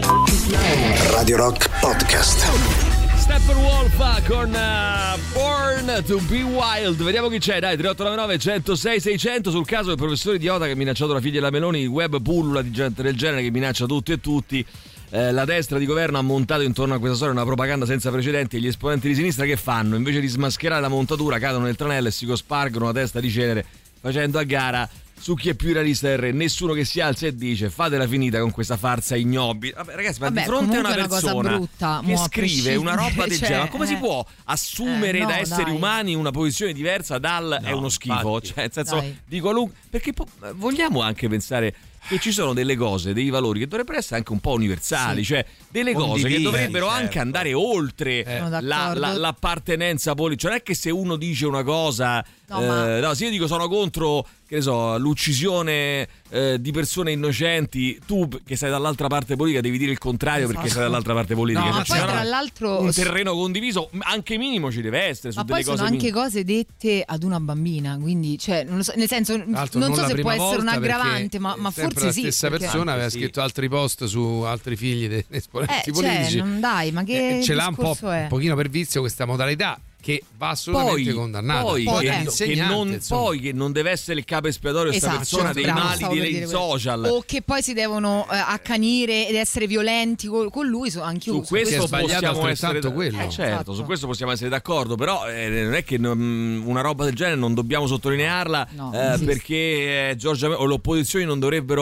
Radio Rock Podcast. Steppenwolf con uh, Born to be Wild. Vediamo chi c'è, dai. Tre otto nove nove, uno zero sei, sei zero zero. Sul caso del professore idiota che ha minacciato la figlia della Meloni, il web pullula di gente del genere che minaccia tutti e tutti. Eh, la destra di governo ha montato intorno a questa storia una propaganda senza precedenti e gli esponenti di sinistra che fanno? Invece di smascherare la montatura cadono nel tranello e si cospargono la testa di cenere facendo a gara su chi è più realista del re. Nessuno che si alza e dice: fatela finita con questa farsa ignobile. Vabbè, ragazzi, ma Vabbè, di fronte a una comunque è una cosa persona brutta, che mo, a scrive una roba del cioè, genere, ma come eh. si può assumere Eh, no, da esseri dai. umani una posizione diversa dal No, è uno schifo? infatti. Cioè, nel senso, Dai. di qualunque. Perché po- vogliamo anche pensare che ci sono delle cose, dei valori che dovrebbero essere anche un po' universali, Sì. cioè delle cose che Condivisi, dovrebbero certo. anche andare oltre Sono la, d'accordo. la- l'appartenenza politica. Cioè non è che se uno dice una cosa, No, eh, ma- no, se io dico sono contro, che ne so, l'uccisione eh, di persone innocenti, tu che sei dall'altra parte politica devi dire il contrario perché Esatto. sei dall'altra parte politica. No, Cioè, ma ci poi sarà tra l'altro un s- terreno condiviso, anche minimo ci deve essere su Ma delle poi sono cose anche minime. cose dette ad una bambina, quindi cioè, non lo so, nel senso, Tra l'altro non non so la se può prima essere volta, un'aggravante, ma, perché ma sempre forse la sì. stessa perché- persona aveva Sì. scritto altri post su altri figli degli esponenti Eh, cioè, politici. non dai, ma che Eh, ce l'ha un po', discorso è? un pochino per vizio questa modalità che va assolutamente Poi, condannata. poi, Poi, che, eh. che insegnante, non, insomma. poi che non deve essere il capo espiatorio questa Esatto, persona dei bravo, mali stavo per dei dire quello. social. O che poi si devono eh, accanire ed essere violenti con, con lui, so, anche io Su questo è sbagliato possiamo essere altrettanto quello. Eh, certo, Esatto. su questo possiamo essere d'accordo, però eh, non è che non- una roba del genere non dobbiamo sottolinearla No, eh, non esiste. perché eh, Giorgia o l'opposizione non dovrebbero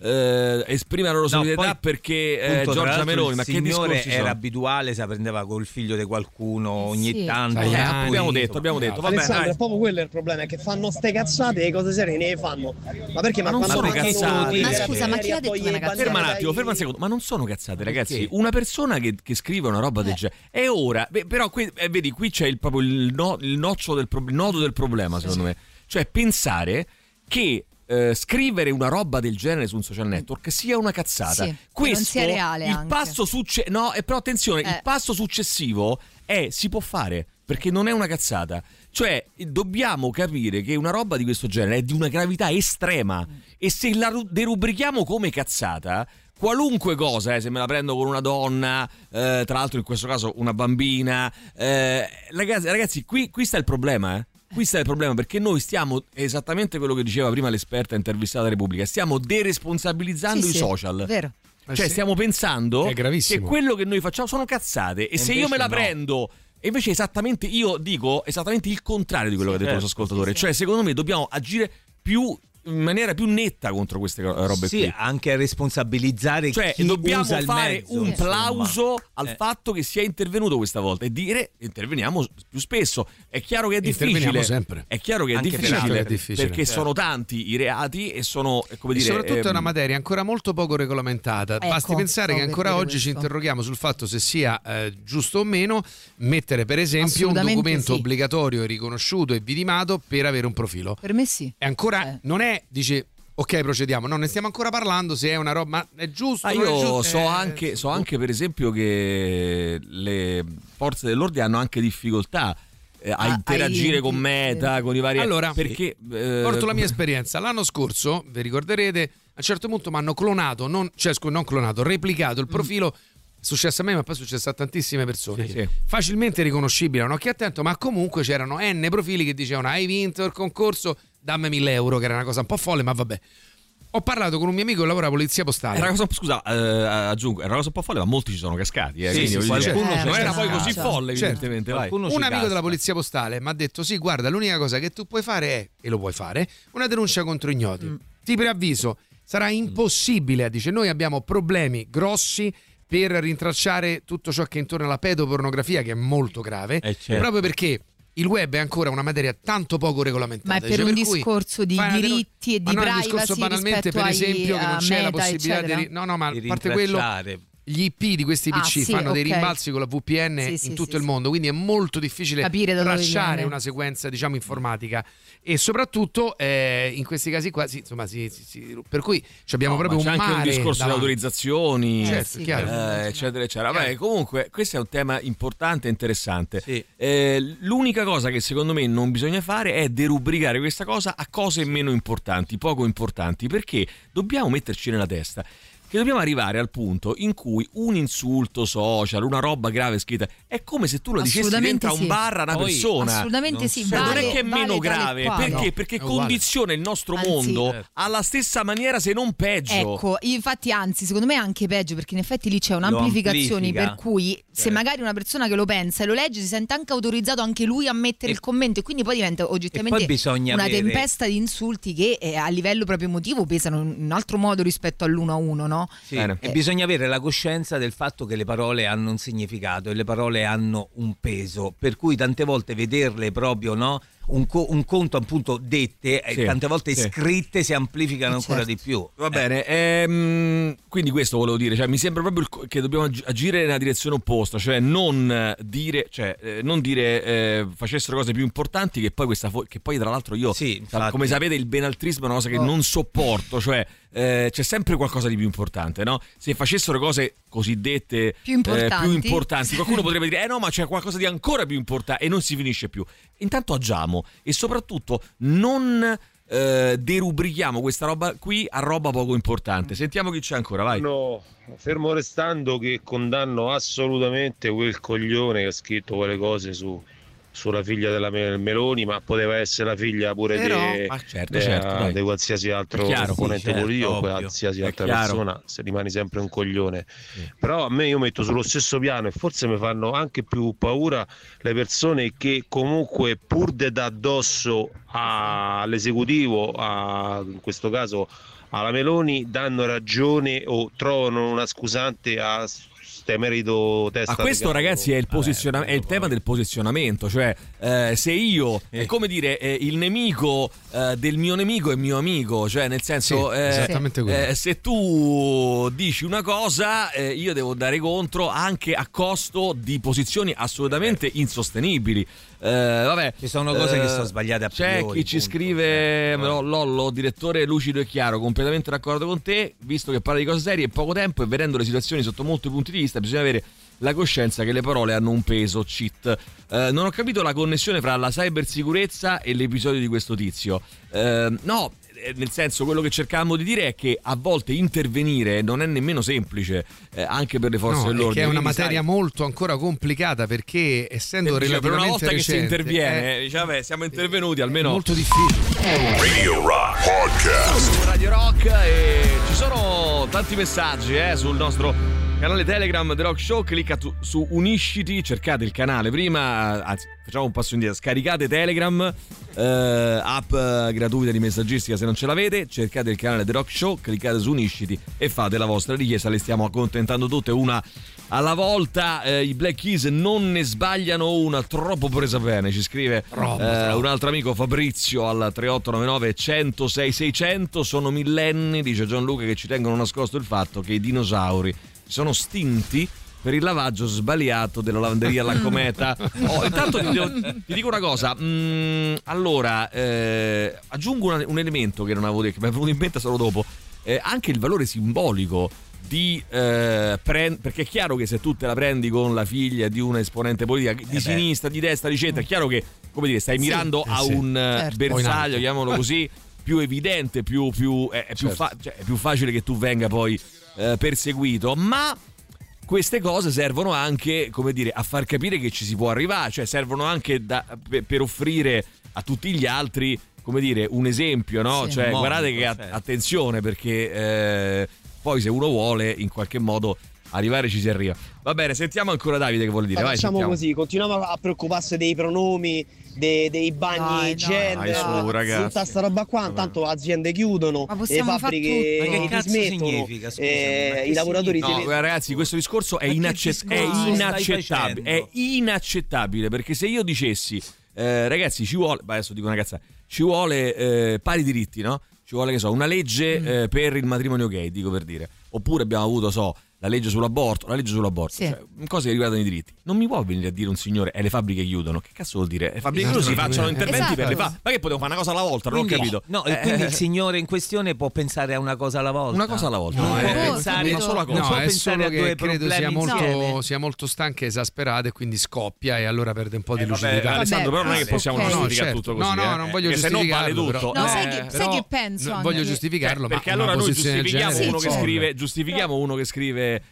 eh, esprime la loro solidarietà no, perché eh, Giorgia Meloni, ma che discorsi era sono? abituale, se prendeva col figlio di qualcuno ogni sì. tanto. Eh, abbiamo detto, abbiamo detto. Vabbè, Alessandro, dai. è proprio quello il problema, è che fanno ste cazzate e cose serie ne fanno. Ma perché? Ma, Ma non quando sono cazzate. Ma scusa, ma chi ha detto che è una cazzata? Ferma un attimo, ferma un secondo. Ma non sono cazzate, ragazzi. Una persona che, che scrive una roba del genere è ora. Beh, però qui, eh, vedi, qui c'è il, proprio il, no, il noccio del pro, il nodo del problema, secondo me. Cioè pensare che eh, scrivere una roba del genere su un social network sia una cazzata. Sì, Questo non sia reale il anche. passo succe- no, eh, però attenzione, Eh. il passo successivo è si può fare, perché non è una cazzata. Cioè, dobbiamo capire che una roba di questo genere è di una gravità estrema mm. e se la ru- derubrichiamo come cazzata, qualunque cosa, eh, se me la prendo con una donna, eh, tra l'altro in questo caso una bambina, eh, ragazzi, ragazzi qui, qui sta il problema, eh. Qui sta il problema, perché noi stiamo, esattamente quello che diceva prima l'esperta intervistata a Repubblica, stiamo deresponsabilizzando Sì, i sì, social. vero. Cioè Eh sì. stiamo pensando È gravissimo. che quello che noi facciamo sono cazzate e, E se io me la invece no. prendo e invece esattamente io dico esattamente il contrario di quello Sì, che ha detto certo, lo ascoltatore. sì, sì. Cioè secondo me dobbiamo agire più in maniera più netta contro queste robe sì, qui. anche a responsabilizzare Cioè chi dobbiamo usa il fare mezzo, un insomma. plauso al Eh. fatto che sia intervenuto questa volta e dire interveniamo più spesso. È chiaro che è Interveniamo difficile. sempre. È chiaro che è Anche difficile, peraltro è difficile. perché Certo. sono tanti i reati e sono eh, come E dire soprattutto è ehm, una materia ancora molto poco regolamentata. Ecco, Basti pensare che stavo per ancora dire oggi ci questo. interroghiamo sul fatto se sia eh, giusto o meno mettere per esempio un Assolutamente documento sì. obbligatorio, riconosciuto e vidimato per avere un profilo. Per me sì. E ancora Eh. non è, dice, ok, procediamo. No, ne stiamo ancora parlando se è una roba, ma è giusto? Ah, non è io giusto? so Eh, anche, so anche per esempio che le forze dell'ordine hanno anche difficoltà eh, a Ah, interagire ai- con Meta, con i vari. Allora, perché eh, porto la mia esperienza. L'anno scorso, vi ricorderete, a un certo punto mi hanno clonato, non, cioè scusa, non clonato, replicato il profilo. È successo a me, ma poi è successo a tantissime persone. Sì, sì. Facilmente riconoscibile, a un occhio attento, ma comunque c'erano N profili che dicevano hai vinto il concorso, dammi mille euro, che era una cosa un po' folle, ma vabbè. Ho parlato con un mio amico che lavora alla polizia postale. Era una cosa, scusa, eh, aggiungo, era una cosa un po' folle, ma molti ci sono cascati. Eh, Sì, quindi sì, voglio dire, qualcuno non c'è era poi stato. così folle, Certo. evidentemente. Vai. Qualcuno ci Un amico casca. della polizia postale mi ha detto sì, guarda, l'unica cosa che tu puoi fare è, e lo puoi fare, una denuncia contro ignoti. Mm. Ti preavviso, sarà impossibile, dice, noi abbiamo problemi grossi per rintracciare tutto ciò che è intorno alla pedopornografia, che è molto grave, Eh, certo. proprio perché il web è ancora una materia tanto poco regolamentata. Ma è per Dice, un cui discorso di fai una denu- diritti e di ma no, il privacy discorso banalmente, rispetto per ai, esempio, che non a c'è la Meta, possibilità eccetera. di... No, no, ma a Di parte quello... rintracciare. Gli I P di questi P C Ah, sì, fanno dei ok. rimbalzi con la V P N Sì, in sì, tutto sì, il sì. mondo, quindi è molto difficile Capire da dove tracciare viene. una sequenza, diciamo, informatica. E soprattutto eh, in questi casi qua, sì, insomma, si, si- si- per cui ci abbiamo No, proprio ma un c'è anche mare un discorso di davanti. autorizzazioni, Certo, sì, chiaro. eh, eccetera, eccetera. Vabbè, comunque, questo è un tema importante e interessante. Sì. Eh, l'unica cosa che secondo me non bisogna fare è derubricare questa cosa a cose meno importanti, poco importanti, perché dobbiamo metterci nella testa che dobbiamo arrivare al punto in cui un insulto social, una roba grave scritta, è come se tu lo dicessi Assolutamente dentro a un sì. bar a una Poi, persona. Assolutamente Non sì, so. Cioè, vale, non è che è meno vale tale grave, e quale. perché? No, perché è uguale. condiziona il nostro Anzi, mondo eh. alla stessa maniera, se non peggio. Ecco, infatti anzi secondo me è anche peggio, perché in effetti lì c'è un'amplificazione amplifica. per cui se magari una persona che lo pensa e lo legge si sente anche autorizzato anche lui a mettere E- il commento e quindi poi diventa oggettivamente poi bisogna una avere- tempesta di insulti che eh, a livello proprio emotivo pesano in un altro modo rispetto all'uno a uno, no? Sì, Bene. e bisogna avere la coscienza del fatto che le parole hanno un significato e le parole hanno un peso, per cui tante volte vederle proprio, no? Un, co- un conto appunto dette e Sì, tante volte sì. scritte si amplificano Eh, ancora certo. di più. Va bene, ehm, quindi questo volevo dire, cioè mi sembra proprio il co- che dobbiamo ag- agire nella direzione opposta, cioè non eh, dire, cioè eh, non dire eh, facessero cose più importanti che poi questa fo- che poi tra l'altro io Sì, sa- infatti. come sapete il benaltrismo è una cosa che Oh. non sopporto, cioè eh, c'è sempre qualcosa di più importante, no? Se facessero cose cosiddette Più importanti. eh, più importanti, qualcuno potrebbe dire eh no, ma c'è qualcosa di ancora più importante e non si finisce più. Intanto agiamo e soprattutto non eh, derubrichiamo questa roba qui a roba poco importante. Sentiamo chi c'è ancora, vai. No, fermo restando che condanno assolutamente quel coglione che ha scritto quelle cose su, sulla figlia della Mel- Meloni, ma poteva essere la figlia pure Però- di Ah, certo, certo, dai. qualsiasi altro È chiaro, esponente sì, certo, politico o ovvio. qualsiasi È altra chiaro. persona, se rimani sempre un coglione. Però a me io metto sullo stesso piano e forse mi fanno anche più paura le persone che comunque pur de da addosso a- all'esecutivo, a, in questo caso alla Meloni danno ragione o trovano una scusante a merito testa. Ma questo, ragazzi, è il, posiziona- è il tema del posizionamento. Cioè, eh, se io, è come dire, eh, il nemico eh, del mio nemico è mio amico. Cioè, nel senso, sì, eh, esattamente quello. Eh, se tu dici una cosa, eh, io devo dare contro anche a costo di posizioni assolutamente insostenibili. Eh, vabbè, ci sono cose eh, che sono sbagliate a c'è priori, chi ci punto. scrive: no, Lollo, direttore lucido e chiaro, completamente d'accordo con te, visto che parla di cose serie e poco tempo e vedendo le situazioni sotto molti punti di vista bisogna avere la coscienza che le parole hanno un peso. Cheat. Eh, non ho capito la connessione fra la cybersicurezza e l'episodio di questo tizio. Eh, no, nel senso, quello che cercavamo di dire è che a volte intervenire non è nemmeno semplice, eh, anche per le forze no, dell'ordine. Che è una Quindi, materia sai, molto ancora complicata, perché essendo dice, relativamente per una volta recente, che si interviene, eh, dice, vabbè, siamo intervenuti, almeno è molto difficile. Radio Rock Podcast. Su Radio Rock, e ci sono tanti messaggi eh, sul nostro canale Telegram The Rock Show. Clicca tu, su Unisciti, cercate il canale prima, anzi facciamo un passo indietro, scaricate Telegram, eh, app eh, gratuita di messaggistica se non ce l'avete, cercate il canale The Rock Show, cliccate su Unisciti e fate la vostra richiesta, le stiamo accontentando tutte una alla volta. Eh, i Black Keys non ne sbagliano una, troppo presa bene, ci scrive eh, un altro amico, Fabrizio, al tre otto nove nove uno zero sei sei zero zero. Sono millenni, dice Gianluca, che ci tengono nascosto il fatto che i dinosauri sono stinti per il lavaggio sbagliato della lavanderia alla cometa. Oh, intanto ti, devo, ti dico una cosa. Mm, allora, eh, aggiungo una, un elemento che non avevo detto, che mi è venuto in mente solo dopo. Eh, anche il valore simbolico di eh, prend- perché è chiaro che se tu te la prendi con la figlia di un esponente politica di eh sinistra, di destra, di centro, è chiaro che, come dire, stai mirando sì, a sì. un Certo. bersaglio, chiamiamolo così, più evidente, più, più, è, è, più Certo. fa- cioè, è più facile che tu venga poi eh, perseguito, ma queste cose servono anche, come dire, a far capire che ci si può arrivare, cioè servono anche da, per, per offrire a tutti gli altri, come dire, un esempio, no? Sì, Cioè, un guardate modo, che a- certo. attenzione, perché eh, poi se uno vuole in qualche modo arrivare ci si arriva. Va bene, sentiamo ancora Davide che vuole dire. Ma Vai, facciamo sentiamo. così, continuiamo a preoccuparsi dei pronomi, dei, dei bagni Dai, gender, dai, su, ragazzi. tutta sta roba qua, intanto aziende chiudono, Ma le possiamo far fabbriche tutto. Ma che cazzo dismettono, significa, scusami, eh, ma che i lavoratori No, si guarda, ragazzi, questo discorso è, Ma che inaccett- è discorso stai inaccettabile. È facendo? inaccettabile, perché se io dicessi, eh, ragazzi, ci vuole, beh, adesso dico una cazzata, ci vuole eh, pari diritti, no? Ci vuole, che so, una legge Mm. eh, per il matrimonio gay, dico per dire. Oppure abbiamo avuto, so, la legge sull'aborto, la legge sull'aborto, Sì. cioè, cose che riguardano i diritti. Non mi può venire a dire un signore, eh, le fabbriche chiudono. Che cazzo vuol dire? Le fabbriche chiudono, si facciano interventi Esatto. per le fabbriche. Ma che potevo fare una cosa alla volta? Non Quindi- ho capito. No, e Eh, quindi eh, il signore in questione può pensare a una cosa alla volta. una cosa alla volta. No, Non eh, può oh, pensare capito. una sola cosa. Non può No, è pensare solo a due che credo problemi sia insieme. molto, sia molto stanca, esasperata e quindi scoppia e allora perde un po' di Eh, vabbè, lucidità. Alessandro, però non è che Vabbè, possiamo ok. giustificare No, tutto certo. così. No, no, eh, non voglio perché se no vale giustificarlo, tutto. No, Eh, sai che, sai però che penso non anche? voglio giustificarlo, ma perché una allora noi posizione del giustifichiamo genere uno che folle. scrive giustifichiamo uno che scrive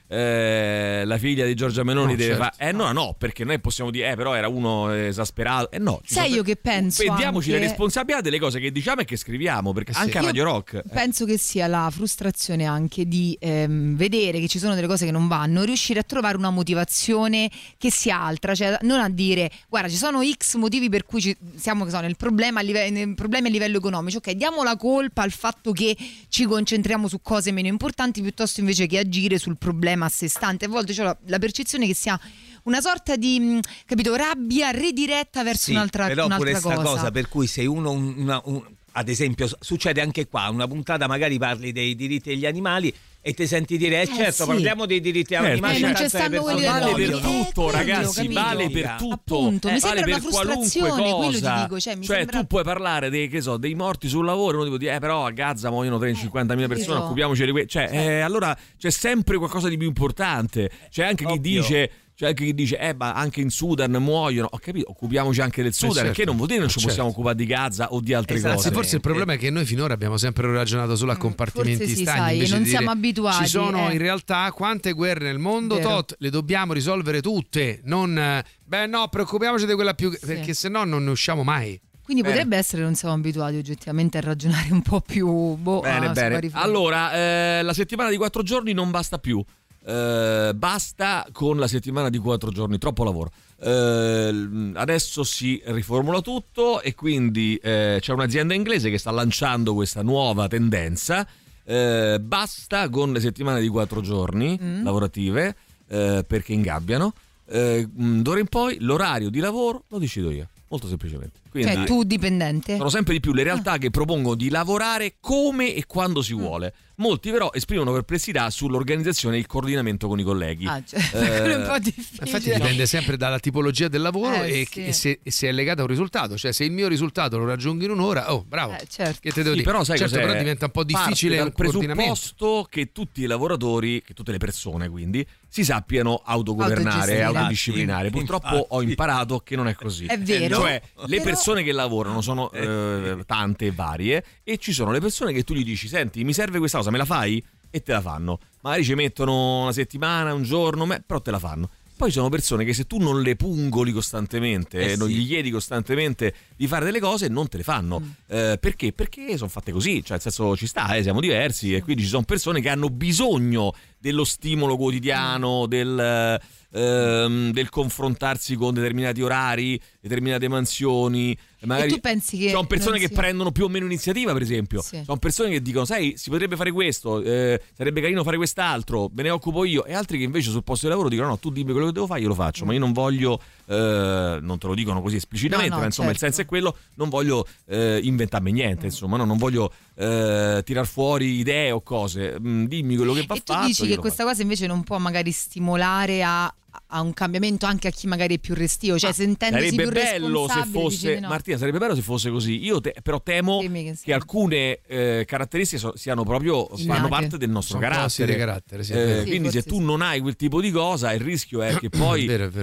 eh, la figlia di Giorgia Meloni No, deve certo. fare eh no no perché noi possiamo dire eh però era uno esasperato eh no ci Sai sono- io che penso prendiamoci anche- le responsabilità delle cose che diciamo e che scriviamo, perché sì. anche a Io Radio Rock eh, Penso che sia la frustrazione anche di ehm, vedere che ci sono delle cose che non vanno, riuscire a trovare una motivazione che sia altra, cioè non a dire guarda ci sono X motivi per cui ci, siamo che so, nel problema a livello, nel problema a livello economico, ok, diamo la colpa al fatto che ci concentriamo su cose meno importanti piuttosto invece che agire sul problema a sé stante. A volte ho la, la percezione che sia una sorta di mh, capito, rabbia rediretta verso Sì, un'altra, però un'altra pure sta cosa. cosa per cui se uno un- una, un- ad esempio succede anche qua una puntata magari parli dei diritti degli animali e ti senti dire eh, certo sì. parliamo dei diritti Certo, animali, eh, non cazzo ci stanno le persone quelli vale degli per ovvio, no? tutto, Eh, ragazzi, quello, vale capito? per tutto. Appunto, mi Eh, sembra vale una per qualunque frustrazione, quello ti cosa. dico, cioè, mi Cioè, sembra- tu puoi parlare dei, che so, dei morti sul lavoro, uno ti può dire, eh, però a Gaza muoiono trecentocinquantamila persone, capito. occupiamoci di que-. Cioè, eh, allora c'è sempre qualcosa di più importante. C'è anche chi Ovvio. dice. C'è anche chi dice, eh, ma anche in Sudan muoiono. Ho capito, occupiamoci anche del Sudan, certo. perché non vuol dire che non ci Certo. possiamo occupare di Gaza o di altre Esatto. cose. Eh, forse il problema è che noi finora abbiamo sempre ragionato solo a compartimenti forse sì, stagni, sai, invece non di dire, siamo abituati, ci sono eh. in realtà quante guerre nel mondo, Vero. tot, le dobbiamo risolvere tutte, non eh, beh no, preoccupiamoci di quella più, perché se no non ne usciamo mai. Quindi Bene. potrebbe essere che non siamo abituati oggettivamente a ragionare un po' più boh, Bene, a- su bene. vari fronti. Allora, eh, la settimana di quattro giorni non basta più. Eh, basta con la settimana di quattro giorni, troppo lavoro. Eh, adesso si riformula tutto e quindi eh, c'è un'azienda inglese che sta lanciando questa nuova tendenza. eh, basta con le settimane di quattro giorni mm. lavorative eh, perché ingabbiano. Eh, d'ora in poi l'orario di lavoro lo decido io, molto semplicemente. Quindi, cioè tu dipendente? Sono sempre di più le realtà ah. che propongono di lavorare come e quando si mm. vuole. Molti però esprimono perplessità sull'organizzazione e il coordinamento con i colleghi. Ah, cioè, eh, è un po' difficile. Infatti dipende sempre dalla tipologia del lavoro eh, e, sì. e, se, e se è legato a un risultato. Cioè se il mio risultato lo raggiungo in un'ora, oh bravo. Eh, certo. Che te devo sì, dire? Però sai certo, cos'è? Però diventa un po' difficile dal un coordinamento. presupposto che tutti i lavoratori, che tutte le persone quindi, si sappiano autogovernare, autodisciplinare. Purtroppo infatti. Ho imparato che non è così. È vero. Cioè le però... persone che lavorano sono eh, tante e varie e ci sono le persone che tu gli dici senti mi serve questa cosa, me la fai? E te la fanno. Magari ci mettono una settimana, un giorno, però te la fanno. Poi sono persone che se tu non le pungoli costantemente, eh sì. non gli chiedi costantemente di fare delle cose, non te le fanno. Mm. Eh, perché? Perché sono fatte così, cioè nel senso ci sta, eh, siamo diversi sì. e quindi ci sono persone che hanno bisogno dello stimolo quotidiano, del, ehm, del confrontarsi con determinati orari, determinate mansioni. Magari e tu pensi che sono persone che si... prendono più o meno iniziativa, per esempio. Sì. Sono persone che dicono, sai, si potrebbe fare questo, eh, sarebbe carino fare quest'altro, me ne occupo io. E altri che invece sul posto di lavoro dicono, no, tu dimmi quello che devo fare, io lo faccio, mm. ma io non voglio, eh, non te lo dicono così esplicitamente, no, no, ma insomma certo. il senso è quello, non voglio eh, inventarmi niente, mm. insomma, no, non voglio eh, tirar fuori idee o cose, mm, dimmi quello che va e fatto. E tu dici che questa faccio. cosa invece non può magari stimolare a... a un cambiamento anche a chi magari è più restio, cioè sentendosi sarebbe più bello se fosse no. Martina, sarebbe bello se fosse così. Io te, però temo che, che alcune eh, caratteristiche so, siano proprio Innate. fanno parte del nostro Sono carattere, carattere sì, eh, sì, quindi se tu sì. non hai quel tipo di cosa il rischio è che poi è vero, è vero.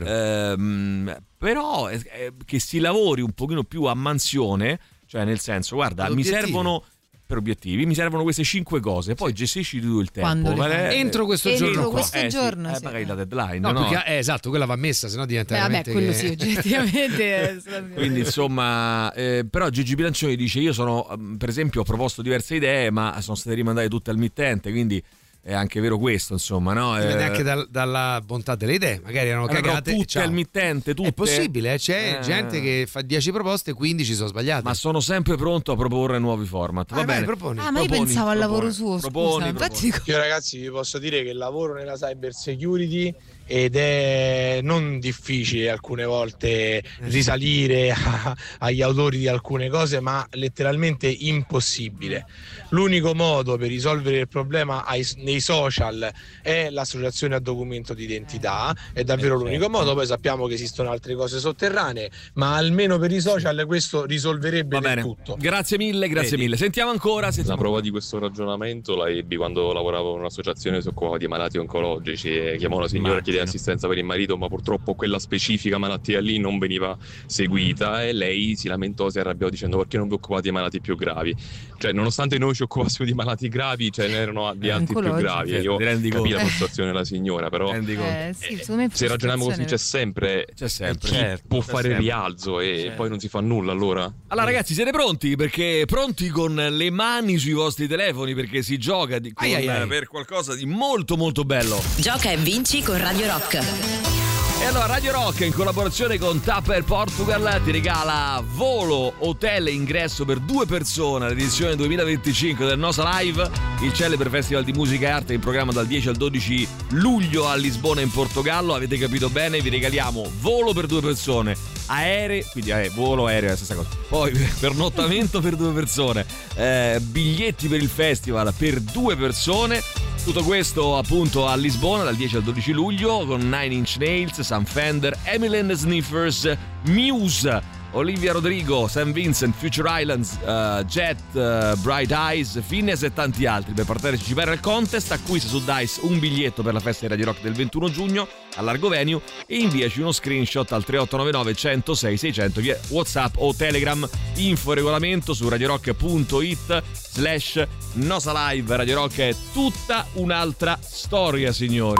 Ehm, però eh, che si lavori un pochino più a mansione, cioè nel senso guarda mi servono per obiettivi, mi servono queste cinque cose, poi gestisci tu il tempo. Vale? Entro questo Entro giorno questo qua. giorno, eh, sì. sì. eh, magari la deadline, no? no? Perché, eh, esatto, quella va messa, sennò diventa Beh, veramente vabbè, quello che... sì, oggettivamente. Quindi insomma, eh, però Gigi Bilancioni dice io sono, per esempio, ho proposto diverse idee, ma sono state rimandate tutte al mittente, quindi è anche vero questo, insomma, no? Dipende eh, anche dal, dalla bontà delle idee, magari erano eh, cagate. Tutte ciao. al mittente, tutte. È possibile, eh? C'è eh. gente che fa dieci proposte e quindici sono sbagliate. Ma sono sempre pronto a proporre nuovi format. Va ah, bene. Vai, proponi. Ah, ma io proponi, pensavo al proponi, lavoro suo, proponi, scusa. proponi. Io ragazzi vi posso dire che lavoro nella cyber security ed è non difficile alcune volte risalire a, agli autori di alcune cose, ma letteralmente impossibile. L'unico modo per risolvere il problema ai, nei social è l'associazione a documento di identità, è davvero l'unico modo. Poi sappiamo che esistono altre cose sotterranee, ma almeno per i social questo risolverebbe del tutto. Grazie mille, grazie Vedi. mille. Sentiamo ancora. Sentiamo La prova di questo ragionamento la ebbi quando lavoravo in un'associazione che si occupava di malati oncologici e chiamò una signora a chiedere assistenza per il marito, ma purtroppo quella specifica malattia lì non veniva seguita e lei si lamentò, si arrabbiò dicendo perché non vi occupate di malati più gravi. Cioè nonostante noi ci occupassimo di malati gravi, ce n'erano di altri più gravi. Io capì la frustrazione della signora, però eh, sì, eh, se ragioniamo così c'è sempre, c'è sempre chi certo, può c'è fare sempre. rialzo e certo. poi non si fa nulla allora. Allora ragazzi, siete pronti? Perché pronti con le mani sui vostri telefoni perché si gioca di, con, ai, ai, ai. per qualcosa di molto molto bello. Gioca e vinci con Radio Rock. E allora Radio Rock in collaborazione con Tapper Portugal ti regala volo, hotel e ingresso per due persone all'edizione duemilaventicinque del Nosa Live, il celebre festival di musica e arte in programma dal dieci al dodici luglio a Lisbona in Portogallo. Avete capito bene, vi regaliamo volo per due persone, aerei, quindi eh, volo, aereo è la stessa cosa, poi pernottamento per due persone, eh, biglietti per il festival per due persone. Tutto questo appunto a Lisbona dal dieci al dodici luglio con Nine Inch Nails, Sam Fender, Emily and the Sniffers, Muse, Olivia Rodrigo, Sam Vincent, Future Islands, uh, Jet, uh, Bright Eyes, Finneas e tanti altri per partecipare al contest. Acquista su Dice un biglietto per la festa di Radio Rock del ventuno giugno a Largo Venue e inviaci uno screenshot al tre otto nove nove uno zero sei sei zero zero via WhatsApp o Telegram. Info e regolamento su radiorock punto it slash Nosa Live. Radio Rock è tutta un'altra storia, signori.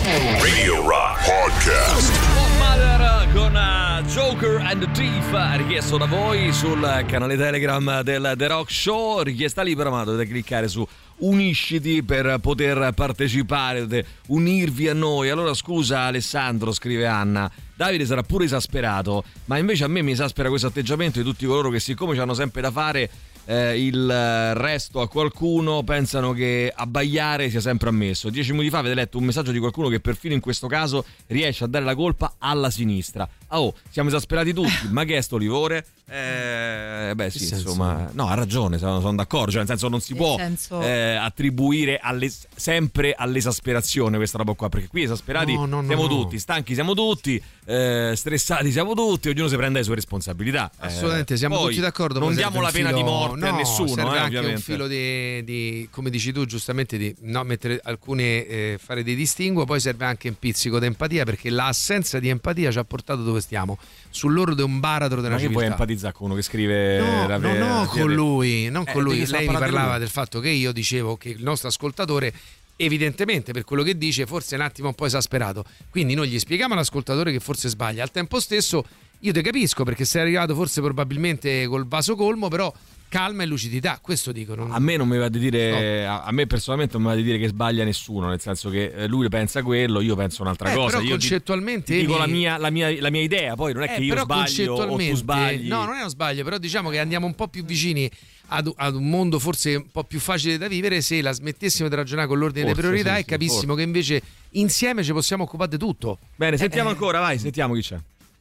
Radio Rock Podcast. Mother con uh, Joker and the Thief, richiesto da voi sul canale Telegram del The Rock Show, richiesta libera, ma dovete cliccare su unisciti per poter partecipare, dovete unirvi a noi. Allora scusa Alessandro, scrive Anna, Davide sarà pure esasperato, ma invece a me mi esaspera questo atteggiamento di tutti coloro che siccome ci hanno sempre da fare eh, il resto a qualcuno, pensano che abbaiare sia sempre ammesso. Dieci minuti fa avete letto un messaggio di qualcuno che perfino in questo caso riesce a dare la colpa alla sinistra. Oh, siamo esasperati tutti, ma che è sto livore? Eh, beh sì, Che insomma, senso? no, ha ragione, sono, sono d'accordo, cioè nel senso non si Nel può senso- eh, attribuire alle, sempre all'esasperazione questa roba qua, perché qui esasperati No, no, no, siamo no. tutti, stanchi siamo tutti, eh, stressati siamo tutti, ognuno si prende le sue responsabilità. Eh, Assolutamente, siamo poi tutti d'accordo. Non poi diamo serve la un pena filo- di morte a no, nessuno, serve eh, anche ovviamente. un filo di, di, come dici tu giustamente, di no, mettere alcune, eh, fare dei distinguo, poi serve anche un pizzico di empatia, perché l'assenza di empatia ci ha portato dove stiamo, sull'orlo di un baratro della Ma che vuoi civiltà. empatizzare con uno che scrive No, la no, ve- no, via con de- lui, non Eh, con lui. devi Lei mi parlare di parlava lui. del fatto che io dicevo che il nostro ascoltatore, evidentemente per quello che dice, forse è un attimo un po' esasperato. Quindi noi gli spieghiamo all'ascoltatore che forse sbaglia. Al tempo stesso io te capisco, perché sei arrivato forse probabilmente col vaso colmo, però calma e lucidità, questo dico. Non... A me non mi va di dire, a, a me personalmente non mi va di dire che sbaglia nessuno, nel senso che eh, lui pensa quello, io penso un'altra Eh, cosa. però Io ti- concettualmente ti dico mi- la mia, la, mia, la mia idea, poi non è Eh, che io però sbaglio o tu concettualmente- sbagli. No, non è uno sbaglio, però diciamo che andiamo un po' più vicini ad, ad un mondo forse un po' più facile da vivere se la smettessimo di ragionare con l'ordine Forse, delle priorità sì, e sì, capissimo forse. che invece insieme ci possiamo occupare di tutto. Bene, sentiamo Eh, ancora, vai, sentiamo chi c'è.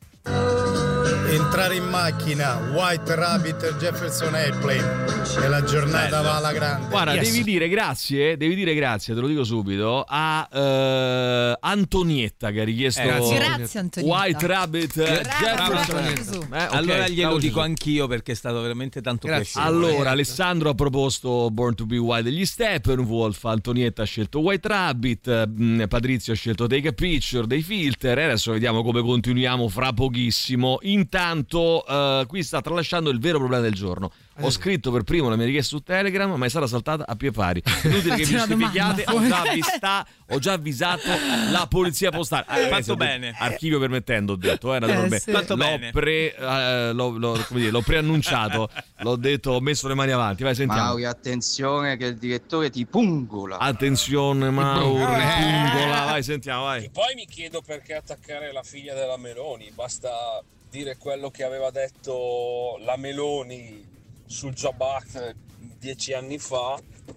Entrare in macchina, White Rabbit Jefferson Airplane e la giornata va alla grande. Guarda, Yes. devi dire grazie, devi dire grazie, te lo dico subito, a eh, Antonietta che ha richiesto Eh, grazie. Grazie, Antonietta. White Rabbit eh, Grazie, Jefferson. Gesù. Eh, ok, Allora glielo bravo dico Gesù. anch'io, perché è stato veramente tanto piacevole. Allora, Alessandro ha proposto Born to be Wild degli Steppenwolf, Antonietta ha scelto White Rabbit, mh, Patrizio ha scelto Take a Picture dei Filter, e adesso vediamo come continuiamo fra pochissimo. Intanto eh, qui sta tralasciando il vero problema del giorno. Ho scritto per primo la mia richiesta su Telegram, ma è stata saltata a pie pari. Inutile che vi Una giustifichiate, ho domanda. già, avvista- ho già avvisato la polizia postale. Hai Eh, fatto se ho detto- bene. Archivio permettendo, ho detto, eh, naturalmente. Eh, sì. Fatto l'ho, bene. pre, eh, l'ho, l'ho- come dire, l'ho preannunciato, l'ho detto, ho messo le mani avanti. Vai, sentiamo. Mauri, attenzione che il direttore ti pungola. Attenzione, Mauro, Eh. pungola. Vai, sentiamo, vai. E poi mi chiedo perché attaccare la figlia della Meloni, basta dire quello che aveva detto la Meloni sul Job Act dieci anni fa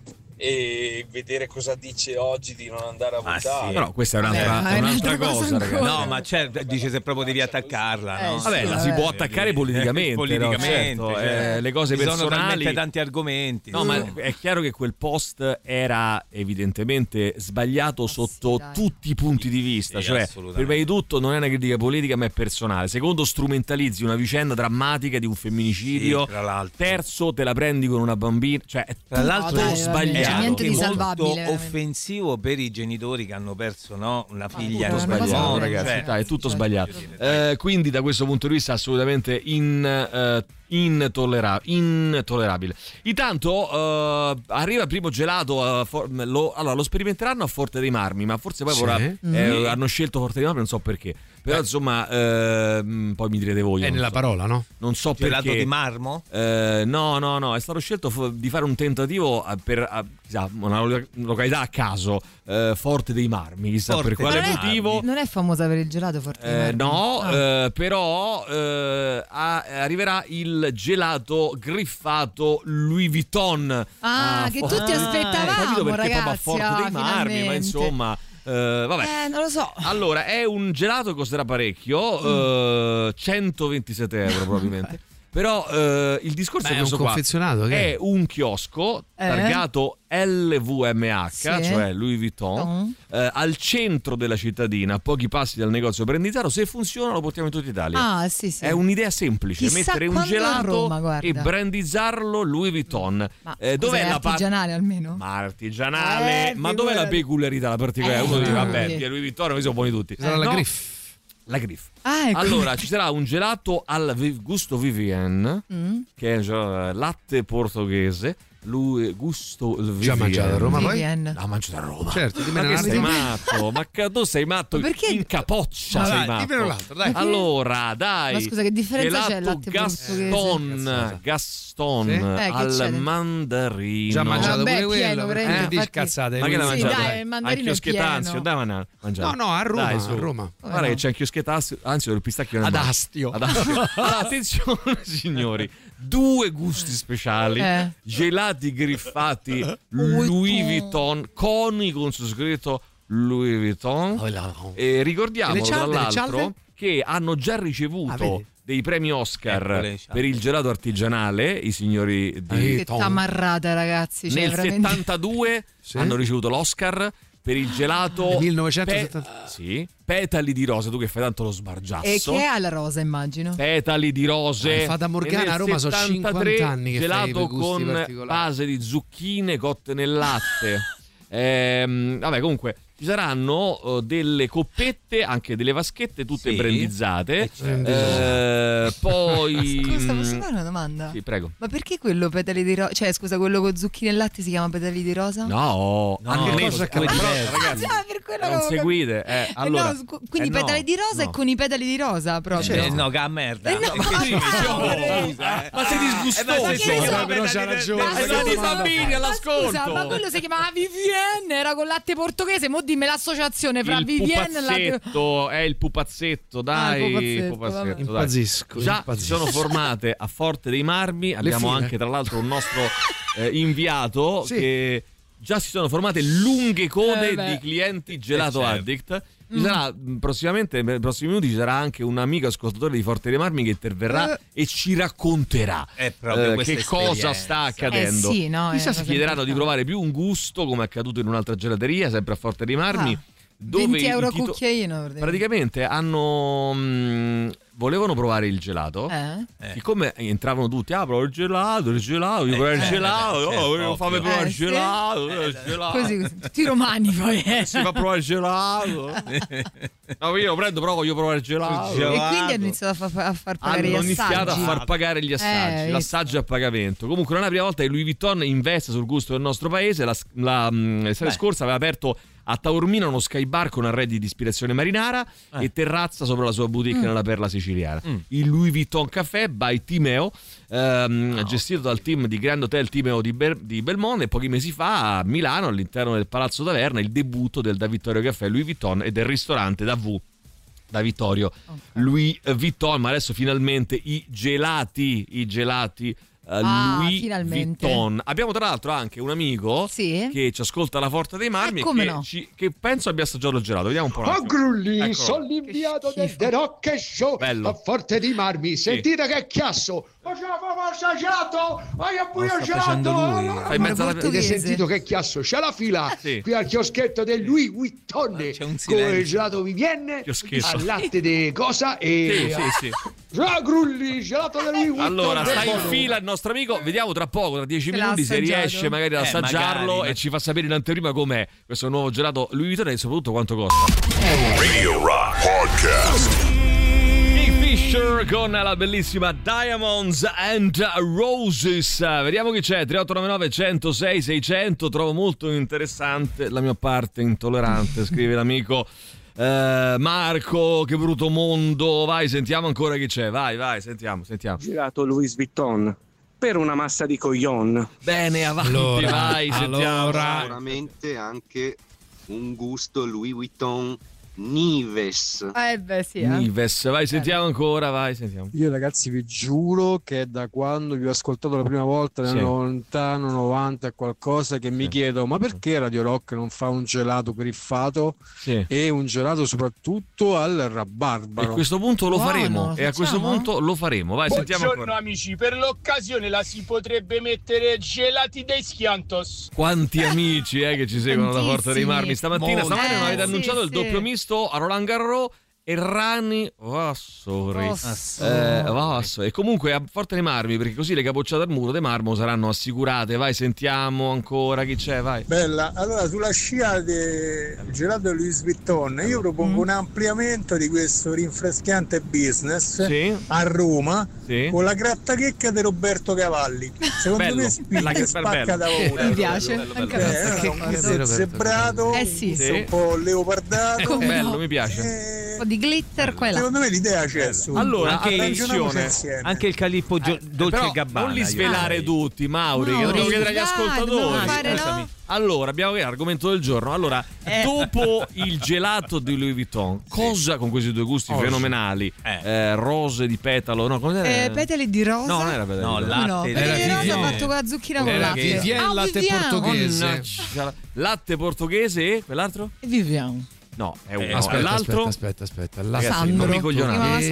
e vedere cosa dice oggi di non andare a Ah, votare. sì. Però questa è un'altra, Vabbè, è è un'altra un'altra cosa, cosa ragazzi. ancora. No, ma certo, dice se proprio devi attaccarla, Eh, no? sì, Vabbè, la si vabbè. può attaccare politicamente, no? Politicamente, Certo, cioè, eh, le cose ci sono personali. talmente tanti argomenti. No, ma insomma. è chiaro che quel post era evidentemente sbagliato Ma sì, sotto dai. tutti i punti di vista. Sì, Cioè, assolutamente. prima di tutto non è una critica politica, ma è personale. Secondo, strumentalizzi una vicenda drammatica di un femminicidio. Sì, tra l'altro. Terzo, te la prendi con una bambina. Cioè, è Tra l'altro tutto dai, vabbè, sbagliato. c'è niente di molto salvabile, veramente. offensivo per i genitori che hanno perso, no, una figlia. Tutto è una cosa sbagliato, orrenda. ragazzi, Cioè, dai, è tutto cioè, sbagliato. cioè, Eh, quindi da questo punto di vista assolutamente in, eh, intollera- intollerabile. Intanto eh, arriva il primo gelato, a For- lo, allora lo sperimenteranno a Forte dei Marmi, ma forse poi Sì. vorrà- eh, hanno scelto Forte dei Marmi, non so perché. Però insomma, ehm, poi mi direte voi. È non nella so. parola, no? Non so Gelato perché. di marmo? Eh, no, no, no, è stato scelto fo- di fare un tentativo eh, per eh, chissà, una lo- località a caso, eh, Forte dei Marmi, chissà Forte per quale dei Marmi. motivo. Non è famosa per il gelato Forte dei Eh, Marmi? no, Ah. eh, però eh, a- arriverà il gelato griffato Louis Vuitton. Ah, che tutti Ah, aspettavamo, hai capito perché proprio a ragazzi, Forte ah, dei Marmi, ma finalmente. insomma, eh, vabbè. Eh, non lo so. Allora, è un gelato che costerà parecchio, eh, centoventisette euro probabilmente. Però eh, il discorso Beh, è è un questo qua. confezionato, che È un chiosco Eh? targato L V M H, Sì. cioè Louis Vuitton, eh, al centro della cittadina, a pochi passi dal negozio Brandizaro. Se funziona lo portiamo in tutta Italia. Ah, sì, sì. È un'idea semplice, Chissà mettere un quando a gelato Roma, guarda. e brandizzarlo Louis Vuitton. Ma Eh, dov'è cos'è, la parte? artigianale almeno? Ma artigianale, Eh, ma dov'è la figurati. peculiarità, la particolarità? Eh, Uno dice, no. vabbè, Sì. via Louis Vuitton, noi siamo buoni tutti. sarà la No, Griff. La Griff. Ah, ecco. Allora, ci sarà un gelato al vi- gusto Vivienne, Mm. che è cioè, latte portoghese, Lui, gusto Già mangiato a Roma poi? Vivienne. No, mangiato a Roma. Certo, ma che sei matto? Ma che tu sei matto? Ma perché? In capoccia Ma sei dai, matto. dimmelo l'altro, dai. Allora, dai. Ma scusa, che differenza c'è il Gelato latte Gaston, portoghese? Gaston Sì? Eh, che al c'è? mandarino. Già mangiato Vabbè, pure pieno, quello. prendo, Eh, dici infatti. cazzate. Ma che l'ha Sì, mangiato? dai, il mandarino Anche è Schietanzio, pieno. dai, man- mangiato. No, no, a Roma, Dai, su. a Roma. Guarda che c'è anche Schietanzio, anzi il pistacchio nel Ad mare. Astio. Ad Astio. Allora, attenzione signori, due gusti speciali, Eh. gelati griffati Louis Vuitton, coni con su scritto Louis Vuitton. E ricordiamo E le tra cialde, le l'altro cialde? che hanno già Ah, ricevuto vedi? dei premi Oscar Ecco le cialde. per il gelato artigianale, i signori di Che tamarrata, ragazzi. Cioè, nel veramente. settantadue Sì. hanno ricevuto l'Oscar per il gelato millenovecentosettanta pe- sì, petali di rosa, tu che fai tanto lo sbargiasso. E che è alla rosa, immagino. Petali di rose. Ah, Fata Morgana E nel a Roma sono settantatré cinquanta anni che fai gelato quei gusti con particolari. base di zucchine cotte nel latte. Ehm, vabbè, comunque ci saranno uh, delle coppette, anche delle vaschette tutte Sì. brandizzate. Eh, Eh, poi Scusa, posso mm, fare una domanda? Sì, prego. Ma perché quello petali di rosa? Cioè, scusa, quello con zucchine e latte si chiama petali di rosa? No, No, hanno che messo- cosa però, diverso. ragazzi, Ah, per quello non che- seguite. Eh, Eh, allora, no, scu- quindi eh, no, petali di rosa no. e con i petali di rosa proprio. Cioè, no, che merda. Eh, no, Che ma- dici? ma- Scusa, eh. Ma sei disgustoso. Eh, ma che ne so, però c'ha ragione. Ma Eh, sono scusa, i bambini ma all'ascolto. Scusa, ma quello si chiamava Vivienne, era con latte portoghese. Mo dimmi l'associazione fra Il Vivienne e latte. pupazzetto è il pupazzetto, dai, Ah, il pupazzetto, pupazzetto, vabbè. dai. Impazzisco, Già impazzisco. si sono formate a Forte dei Marmi. Abbiamo file. anche tra l'altro un nostro eh, inviato Sì. che già si sono formate lunghe code Eh, beh. di clienti gelato Eh, certo. addict. Ci sarà mh, prossimamente, nei prossimi minuti ci sarà anche un amico ascoltatore di Forte dei Marmi che interverrà Eh. e ci racconterà È proprio eh, questa che cosa esperienza. sta accadendo. Eh sì, no, Chissà è se una chiederanno cosa di provare più un gusto, come è accaduto in un'altra gelateria, sempre a Forte dei Marmi. Ah, dove venti euro i tito- cucchiaino. praticamente. praticamente hanno mh, volevano provare il gelato. Eh? Siccome entravano tutti, ah, provo il gelato, il gelato, io provo il eh, gelato, certo, oh, ovvio. fammi provare Eh, il sì. gelato, il gelato. Così, così. Tutti i romani poi. eh. Si fa provare il gelato. No, io lo prendo, però voglio provare il gelato. Il gelato. E quindi hanno iniziato a, fa- a far pagare Hanno gli assaggi. iniziato a far pagare gli assaggi, Eh, l'assaggio a pagamento. Comunque non è la prima volta che Louis Vuitton investe sul gusto del nostro paese. La, la, mh, l'estate Beh. scorsa aveva aperto a Taormina uno sky bar con arredi di ispirazione marinara Eh. e terrazza sopra la sua boutique nella perla siciliana. Mm. Il Louis Vuitton Café by Timeo, ehm, gestito dal team di Grand Hotel Timeo di, Ber- di Belmonte. E pochi mesi fa a Milano, all'interno del Palazzo Taverna, il debutto del Da Vittorio Caffè Louis Vuitton e del ristorante Da V. Da Vittorio Louis Vuitton, ma adesso finalmente i gelati, i gelati eh, Ah, Louis finalmente. Vuitton. Abbiamo tra l'altro anche un amico Sì. che ci ascolta alla Forte dei Marmi Eh, e come che, no? ci- che penso abbia assaggiato il gelato. Vediamo un po'. un Oh attimo. Grulli, Eccolo. sono l'inviato Che del schifo. The Rock Show Bello. a Forte dei Marmi. Sentite che chiasso! Ma ce la fa assaggiato! Ma io pure Lo il sta facendo gelato! lui. Fai in mezzo alla- Avete portoghese. sentito che chiasso? C'è la fila Sì. qui al chioschetto del Louis Vuitton Ah, c'è un con silenzio. il gelato Vivienne Chioschetto. al latte di cosa e Sì, sì, sì. Ah, Grulli, gelato del Louis Vuitton. Allora, che sta in buono. fila il nostro amico. Vediamo tra poco, tra dieci Se l'ha minuti, se assaggiato. riesce magari ad Eh, assaggiarlo magari, ma- e ci fa sapere in anteprima com'è questo nuovo gelato Louis Vuitton e soprattutto quanto costa. Radio Rock Podcast. Fisher con la bellissima Diamonds and Roses. Vediamo chi c'è. tre otto nove nove uno zero sei sei zero zero. Trovo molto interessante la mia parte intollerante, scrive l'amico eh, Marco. Che brutto mondo. Vai, sentiamo ancora chi c'è. Vai, vai, sentiamo, sentiamo. Gelato Louis Vuitton per una massa di coglion. Bene, avanti, Allora, vai, sentiamo. allora. Sicuramente anche un gusto Louis Vuitton Nives. Eh beh, sì, eh. Nives, vai, sentiamo ancora, vai, sentiamo. Io ragazzi vi giuro che da quando vi ho ascoltato la prima volta nel Sì. lontano novanta e qualcosa che mi chiedo ma perché Radio Rock non fa un gelato griffato Sì. e un gelato soprattutto al E rabarbaro. a questo punto lo Buono, faremo. E a questo facciamo? punto lo faremo. Vai, sentiamo Buongiorno ancora. amici, per l'occasione la si potrebbe mettere gelati dei Schiantos. Quanti amici eh, che ci seguono da Forte dei Marmi stamattina. Molti. Stamattina non avete Eh, sì, annunciato il sì. doppio misto a Roland Garros Errani Vassori. Vassori. Eh, Vassori. E comunque a Forte dei Marmi, perché così le capocciate al muro de marmo saranno assicurate. Vai, sentiamo ancora chi c'è, vai. Bella, allora sulla scia del gelato Louis Vuitton io propongo mm. un ampliamento di questo rinfrescante business sì. a Roma sì. con la grattachecca di Roberto Cavalli. Secondo bello. me spicca e spacca da ora. Mi piace, bello, anche bello, a bello, bello. Zebrato, eh sì. sì. un po' leopardato. Bello, no? Mi piace. E... un po' di glitter qua e là. Secondo me l'idea c'è. Allora, anche, attenzione, anche il Calippo Gio- eh, Dolce Gabbana. Non li svelare tutti, Mauri, Mauri, che dobbiamo chiedere agli dai, ascoltatori. fare, no? Allora, abbiamo che l'argomento del giorno. Allora, eh. dopo il gelato di Louis Vuitton, cosa con questi due gusti oh, fenomenali? Eh. Eh, rose di petalo, no? Come eh, petali di rosa? No, non era petali no, di rosa. latte. No, petali di rosa fatto con la zucchina con era latte. Vivienne, ah, latte Vivienne. portoghese. Oh, latte portoghese e quell'altro? E Vivienne. No, è uno. Eh, aspetta, l'altro? aspetta, aspetta, aspetta. Ragazzi, Sandro. non mi coglionate.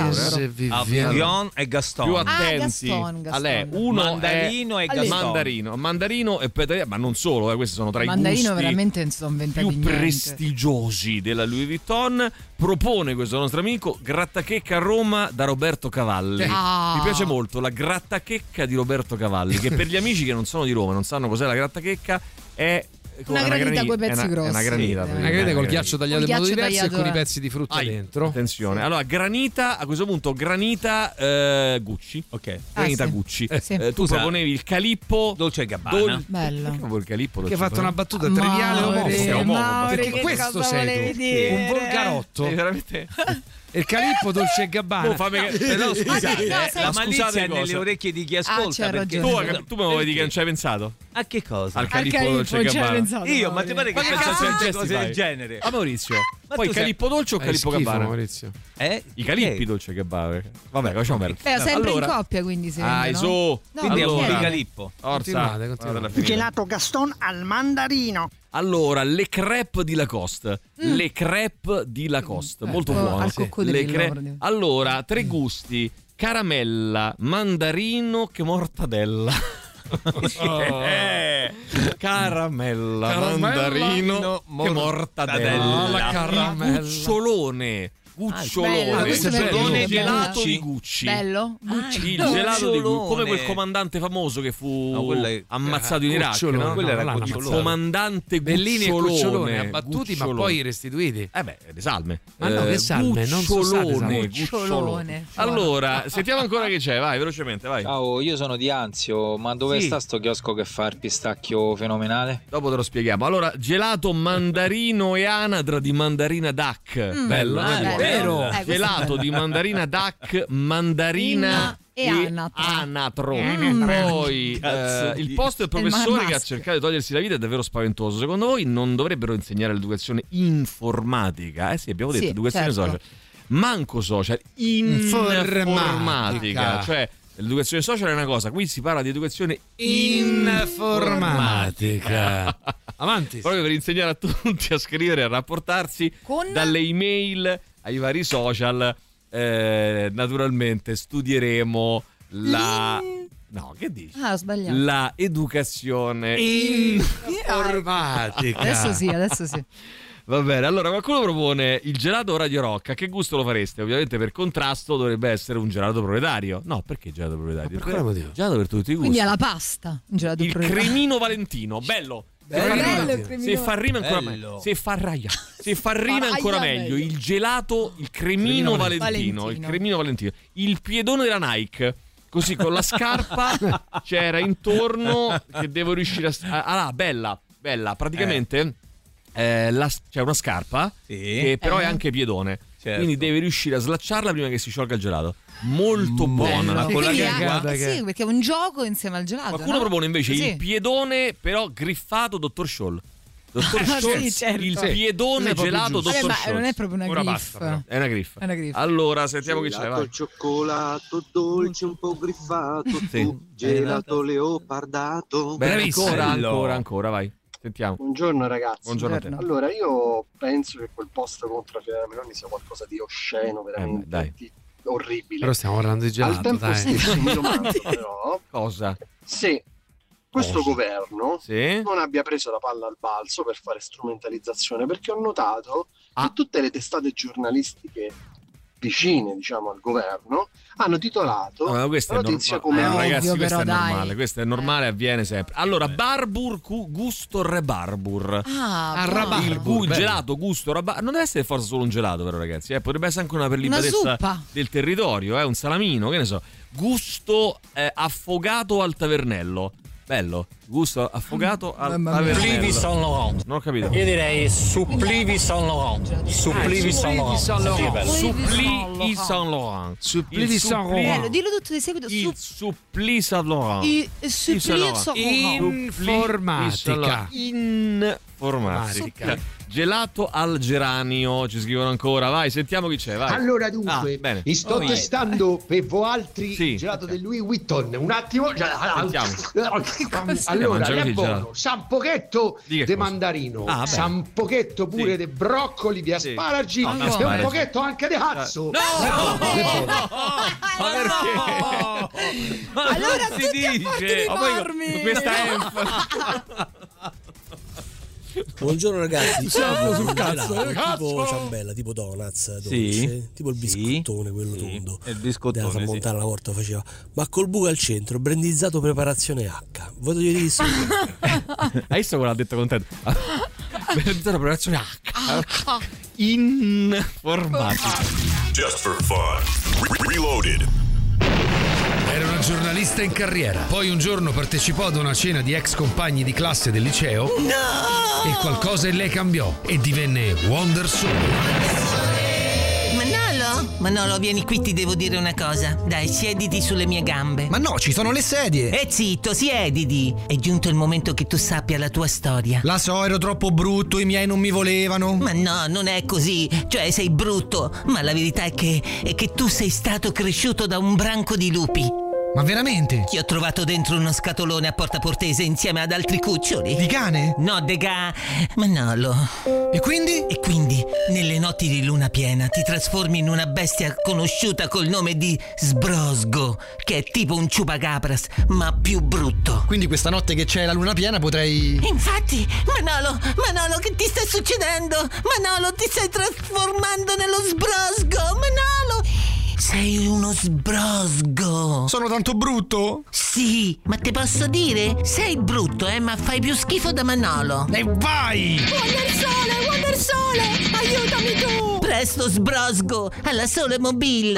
Vivienne e Gaston. Più Ah, attenti. Gaston, Gaston. Allè, uno Mandarino è e Gaston. Mandarino, mandarino e petali, ma non solo, eh, questi sono tra i Mandarino gusti veramente non sono inventati più niente. prestigiosi della Louis Vuitton. Propone questo nostro amico grattachecca a Roma da Roberto Cavalli. Ah. Mi piace molto la grattachecca di Roberto Cavalli, che per gli amici che non sono di Roma, non sanno cos'è la grattachecca, è una granita coi pezzi è una, grossi. È una granita, Sì, una granita col ghiaccio tagliato in modo diverso tagliato, e con eh. i pezzi di frutta Ai, dentro. Attenzione. Sì. Allora, granita, a questo punto granita eh, Gucci. Ok. Granita ah, sì. Gucci. Eh, sì. Eh, tu Scusa, proponevi il Calippo Dolce Gabbana. Dol- Bello. Perché proprio il Calippo Che ha Dolce fatto una Gabbana? battuta triviale Mauri, omofoba. Mauri, Perché che questo cosa sei volevi tu, dire? un volgarotto. Sei veramente E il Calippo Dolce Gabbana. Oh, fammi che... Però scusate, no, eh, sai- La ma malizia scusate è nelle cosa. orecchie di chi ascolta. c'è perché ragione. Tu, tu me lo vedi che non ci hai pensato? A che cosa? Al Calippo Calippo Dolce ci hai Gabbana. pensato, Io, ma Mauri. ti pare che Ma che faccio cazzo di sempre gesti cose fai? del genere? A Maurizio. Ma Poi tu sei- Calippo Dolce o Hai Calippo schifo, Gabbana? Maurizio. Eh? I Calippi Che? Dolce Gabbana. Vabbè, facciamo bene. Beh, sempre allora, in coppia quindi si vende, Ai no? su. No, Quindi è un allora, di Calippo. Forza. Continuate, continuate. Guarda, finita. Gelato Gaston al mandarino. Allora, le crepe di Lacoste. Mm. Le crepe di Lacoste. Molto Oh, buone. al Sì. coccodrillo, Le cre- proprio. Allora, tre gusti: caramella, mandarino che mortadella. Eh. Caramella, Caramella, mandarino che mortadella. No, la caramella. Gucciolone. Gucciolone, bello, questo è Gucciolone bello. gelato Gucci. di Gucci. Bello? Gucci. Il gelato di Gucci, come quel Gucciolone. comandante famoso che fu No, quello è- ammazzato in Iraq, Gucciolone, no? quello era no, l'hanno Gucciolone. ammazzato. Comandante Bellini e Gucciolone, Cucciolone abbattuti ma Gucciolone. poi restituiti. Eh beh, le salme. Ma no, che salme? Non sono state Gucciolone, salme. Gucciolone. Allora, sentiamo ancora che c'è, vai, velocemente, vai. Ciao, io sono di Anzio, ma dove Sì. sta sto chiosco che fa il pistacchio fenomenale? Dopo te lo spieghiamo. Allora, gelato mandarino e anatra di mandarina Duck. Mm, Bello, ah, eh, bello. vero? Eh, questo è Gelato bello. di mandarina Duck, mandarina e anatra. anatro. Mm. Poi Cazzo eh, il di- posto del È il professore che ha maschio. cercato di togliersi la vita è davvero spaventoso. Secondo voi non dovrebbero insegnare l'educazione informatica? Eh sì, abbiamo detto Sì, educazione certo. social. Manco social, Informatica. informatica. Cioè, l'educazione social è una cosa, qui si parla di educazione Informatica. Avanti. proprio per insegnare a tutti a scrivere e a rapportarsi Con? dalle email ai vari social. Eh, naturalmente studieremo la no, che dici? Ah, ho sbagliato. La educazione Informatica. Adesso sì, adesso sì. Va bene, allora qualcuno propone il gelato Radio Rock. A che gusto lo fareste? Ovviamente per contrasto dovrebbe essere un gelato proletario. No, perché gelato proletario? per quale motivo? Gelato per tutti i gusti. Quindi alla pasta. Un gelato Il proletario. cremino valentino, bello. Bello, Se il cremino. Se fa rima ancora Bello. meglio. Se fa raia. Se fa rima Raia ancora meglio. meglio. Il gelato, il cremino, Cremino valentino, Valentino. il cremino valentino. Il piedone della Nike. Così con la scarpa c'era intorno che devo riuscire a ah, ah, bella, bella, praticamente eh, la- c'è una scarpa Sì. che però è Eh. anche piedone. Certo. Quindi devi riuscire a slacciarla prima che si sciolga il gelato. Molto buona. Ma con la Quindi è- cagata che- sì, perché è un gioco insieme al gelato. Qualcuno no? propone invece Sì. il piedone però griffato dottor Scholl. Dottor Ah, Scholl, sì, certo. il Sì. piedone Non è proprio gelato giusto. Vabbè, dottor ma Scholl. non è proprio una Ora griffa. basta, però. È una griffa. È una griffa. Allora, sentiamo chi c'è, Gelato vai. al cioccolato dolce un po' griffato, Sì. tu, gelato leopardato. Beh, Bravissimo. ancora, Bello. ancora, ancora, vai. Sentiamo. Buongiorno ragazzi. Buongiorno a te. Allora io penso che quel post contro la Fiera Meloni sia qualcosa di osceno, veramente Eh, dai. di- orribile. Però stiamo parlando di Al gelato, tempo dai. stesso mi domando però Cosa? se questo Cosa? governo Sì? non abbia preso la palla al balzo per fare strumentalizzazione, perché ho notato Ah. che tutte le testate giornalistiche vicine, diciamo, al governo, hanno titolato no, la notizia come no, ragazzi, ovvio, questo però, è dai. normale, questo è normale, avviene sempre. Allora, Barbour cu- gusto Rebarbur. Ah, Ah, buono. Rabarbour, Il gu- bello. gelato gusto Rabarbour. Non deve essere forse solo un gelato, però, ragazzi, eh? Potrebbe essere anche una Una perlibatezza zuppa. del territorio, eh? Un salamino, che ne so. Gusto eh, affogato al tavernello. Bello, gusto affogato al Mamma mia. tavernello. Supplivi Saint Laurent. Non ho capito. Io direi supplivi Saint Laurent. Supplivi Saint Laurent. Sì, bello. Suppli Saint Laurent. Suppli Il Saint suppli- Bello, dillo tutto di seguito. Il Sup- suppli Saint Laurent. il suppli Saint Laurent. Saint Informatica. Informatica. Gelato al geranio, ci scrivono ancora. Vai, sentiamo chi c'è, vai. Allora dunque, Ah, bene. vi sto Oh, yeah. testando per voi altri Sì. il gelato del Louis Vuitton. Un attimo. Sentiamo. Allora, mangiamo è il buono. gelato. San pochetto Di che di cosa? mandarino, Ah, bene. san pochetto pure Sì. di broccoli, di Sì. asparagi No, e no, un asparagi. pochetto anche di cazzo. No! Ma perché? Ma Allora non si tutti a forti dice. di Ma poi marmi. con questa enfasi. Buongiorno ragazzi, Ciao, sul sul cazzo, cazzo. tipo ciambella, tipo donuts dolce, Sì. tipo il biscottone quello tondo. Il biscottone, Della sì. Montana una volta faceva, ma col buco al centro, brandizzato preparazione H. Voglio dire di sì. Hai visto quello ha detto contento? Benvenuto alla preparazione H. Informatica. Just for fun. Re- Reloaded. Era una giornalista in carriera. Poi un giorno partecipò ad una cena di ex compagni di classe del liceo. No! E qualcosa in lei cambiò e divenne Wonder Sole. Manolo? Manolo, vieni qui, ti devo dire una cosa. Dai, siediti sulle mie gambe. Ma no, ci sono le sedie. E zitto, siediti. È giunto il momento che tu sappia la tua storia. La so, ero troppo brutto, i miei non mi volevano. Ma no, non è così. Cioè, sei brutto. Ma la verità è che, è che tu sei stato cresciuto da un branco di lupi. Ma veramente? Ti ho trovato dentro uno scatolone a Porta Portese insieme ad altri cuccioli. Di cane? No, de ga... Manolo. E quindi? E quindi, nelle notti di luna piena, ti trasformi in una bestia conosciuta col nome di Sbrosgo, che è tipo un ciupacabras, ma più brutto. Quindi questa notte che c'è la luna piena potrei... Infatti, Manolo, Manolo, che ti sta succedendo? Manolo, ti stai trasformando nello Sbrosgo, Manolo! Sei uno sbrosgo. Sono tanto brutto? Sì, ma te posso dire? Sei brutto, eh, ma fai più schifo da Manolo. E vai! Wonder Sole, Wonder Sole, aiutami tu! Presto, sbrosgo, alla Sole Mobile.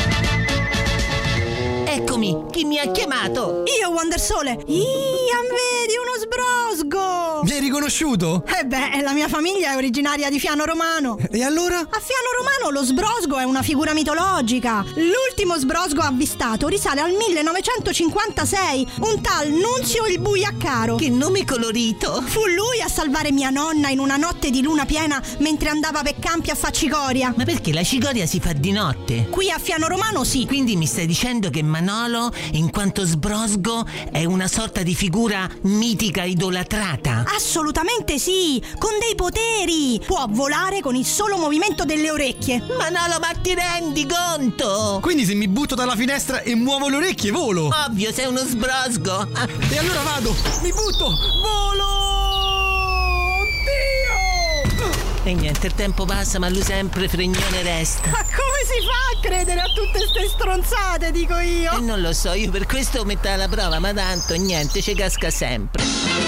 Eccomi, chi mi ha chiamato? Io, Wonder Sole. Ian, vedi, uno sbrosgo. Mi hai riconosciuto? Eh beh, la mia famiglia è originaria di Fiano Romano. E allora? A Fiano Romano lo sbrosgo è una figura mitologica. L'ultimo sbrosgo avvistato risale al millenovecentocinquantasei, un tal Nunzio il Buiaccaro. Che nome colorito! Fu lui a salvare mia nonna in una notte di luna piena mentre andava per campi a far cicoria. Ma perché la cicoria si fa di notte? Qui a Fiano Romano sì. Quindi mi stai dicendo che Manolo, in quanto sbrosgo, è una sorta di figura mitica idolatrata? Assolutamente sì, con dei poteri. Può volare con il solo movimento delle orecchie. Manolo, ma ti rendi conto? Quindi se mi butto dalla finestra e muovo le orecchie volo. Ovvio, sei uno sbrosgo. E allora vado, mi butto, volo! E niente, il tempo passa, ma lui sempre fregnone resta. Ma come si fa a credere a tutte ste stronzate, dico io? E non lo so, io per questo metto alla prova, ma tanto niente, ci casca sempre.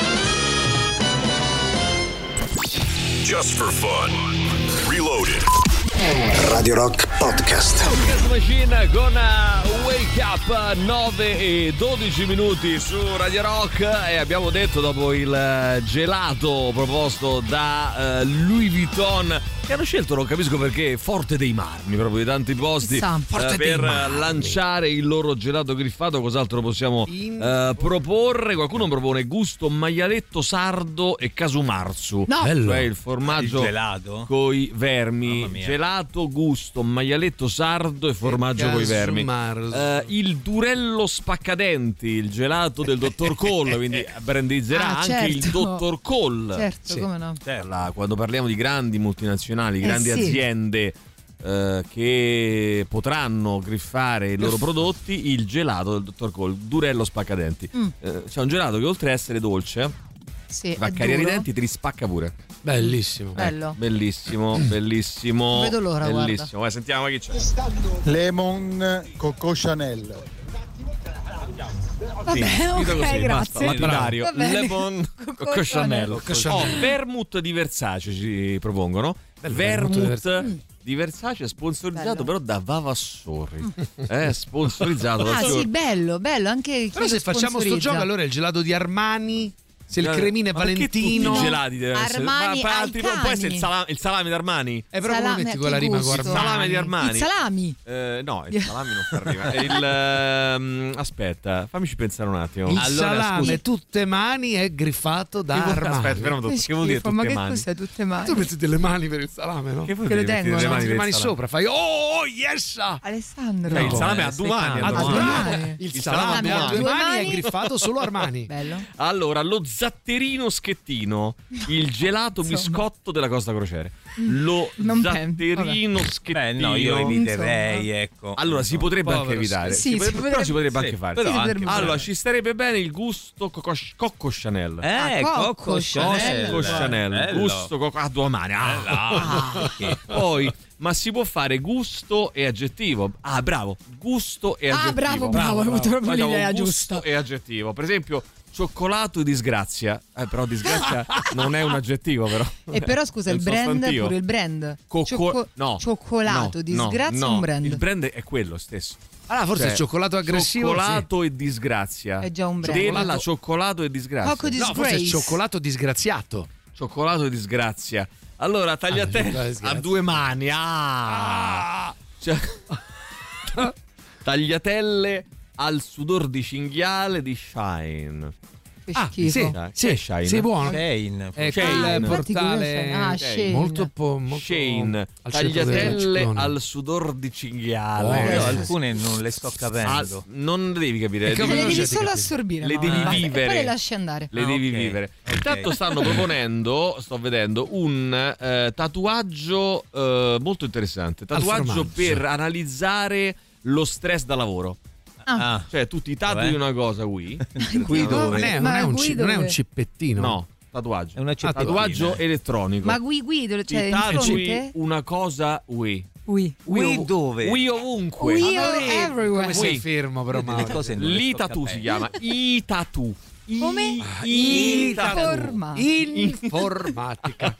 Just for fun. Reloaded. Radio Rock Podcast. Podcast Machine con uh, Wake Up, nove e dodici minuti su Radio Rock, e abbiamo detto dopo il uh, gelato proposto da uh, Louis Vuitton, che hanno scelto, non capisco perché, Forte dei Marmi, proprio di tanti posti, uh, per uh, lanciare il loro gelato griffato. Cos'altro possiamo uh, proporre? Qualcuno propone gusto maialetto sardo e casumarzu, no. Cioè il formaggio il gelato coi vermi. Gelato, gusto, maialetto sardo e formaggio coi vermi. Uh, il durello spaccadenti, il gelato del dottor Cole, quindi brandizzerà Ah, anche certo. il dottor Cole. Certo, Sì. come no. La- quando parliamo di grandi multinazionali, grandi sì. aziende eh, che potranno griffare i loro prodotti, il gelato del dottor Cole, durello spaccadenti. Mm. Eh, c'è un gelato che oltre a essere dolce Sì, va a è cariare i duro. denti, ti rispacca pure. Bellissimo. Bello. Bellissimo, bellissimo. Non vedo l'ora, bellissimo. Vai, sentiamo chi c'è. Lemon Coco Chanel. Vabbè, Sì, ok, così, grazie. basta, lapidario. Va bene. Lemon Coco Coco Chanel. Chanel. Oh, Vermouth di Versace ci propongono. Bello, Vermouth di Vermouth di Versace sponsorizzato Bello. però da Vavassori. È sponsorizzato da Ah sì, bello, bello. Anche Però se facciamo sto gioco allora il gelato di Armani, se il cremine Ma perché Valentino, tutti i gelati deve essere? Armani ma, ma ai altri, non può essere il, cani. sala- il salame d'Armani? Eh, però come Salame, metti a quella che rima con gusto? Armani? Salame di Armani. Il salami. Eh, no, il salame non fa rima. Il, ehm, aspetta, fammici pensare un attimo. Il Allora, salame scusa. tutte mani è griffato da Che vuol- Armani. aspetta, fermo tutto. Che vuol dire Schifo, tutte ma che mani? cos'è tutte mani? Tu metti delle mani per il salame, no? Che vuol Che le dire metti tengono? le mani, Metti le per il mani salame? sopra, fai oh yes! Alessandro. Cioè, il No, salame eh, a due mani. stai a A due due mani. mani. Il Il salame salame a a due due mani mani. è griffato solo Armani. Bello. Allora, lo zatterino schettino, il gelato Insomma. biscotto della Costa Crociere. Lo Non pen- zatterino Beh, schettino. no, io eviterei, ecco. Allora, si potrebbe Povero, anche evitare. sì, Si si potrebbe- potrebbe- però si potrebbe sì, anche fare. però Sì, anche potrebbe- Allora, ci starebbe bene il gusto Coco, Coco Chanel. Eh, Ah, Coco Coco Chanel. Coco Chanel, Bello. gusto Coco a due mani. Ah. Poi, ma si può fare gusto e aggettivo. Ah, bravo, gusto e Ah, aggettivo. bravo, bravo, hai avuto proprio Facciamo l'idea gusto giusta. e aggettivo. Per esempio, cioccolato e disgrazia. Eh, però disgrazia non è un aggettivo, però. E però scusa, È il un brand sostantivo. pure il brand. Cocco- Ciocco- no, Cioccolato, no, disgrazia no, un no. brand. Il brand è quello stesso. Allora, forse Cioè, il cioccolato aggressivo. Cioccolato e disgrazia. È già un brand. Della cioccolato e disgrazia. Coco sì. No, forse è Disgrace. cioccolato disgraziato. Cioccolato e disgrazia. Allora, tagliatelle cioccolato e disgrazia. a due mani. Ah! Cioè- tagliatelle al sudor di cinghiale di Shine. Che Ah, schifo. sì, Dai, sì, chi è Shine? sei buono. Shane. È Shane. quel Ah, infatti portale quello è- ah, Shane. molto po- molto Shane, al centro del tagliatelle ciclone. al sudor di cinghiale. Oh, Io sì, sì. alcune non le sto Ah, capendo. non le devi capire. E le come Le devi, devi non c'è solo di- assorbire. le no? devi Basta. E vivere. poi le lasci andare. le Ah, devi ok. vivere. Ok. Intanto stanno proponendo, sto vedendo, un eh, tatuaggio eh, molto interessante. Tatuaggio formaggio. per analizzare lo stress da lavoro. Ah, Cioè, tu ti tatui Dov'è? una cosa qui. qui Non dove? è, non Ma è un, qui ci- non è un dove? cippettino. No, tatuaggio. È una cittadina. Tatuaggio elettronico. Ma qui guido, ti cioè in tatui fronte? una cosa qui. Qui. Qui ov- dove? Qui ovunque. Qui Ah, o- everywhere. Come sei Qui. fermo però, Io delle Mauro? cose non le Lì sto tatu si capendo. chiama. I tatu. I- Come? I tatu. Informa. Informatica.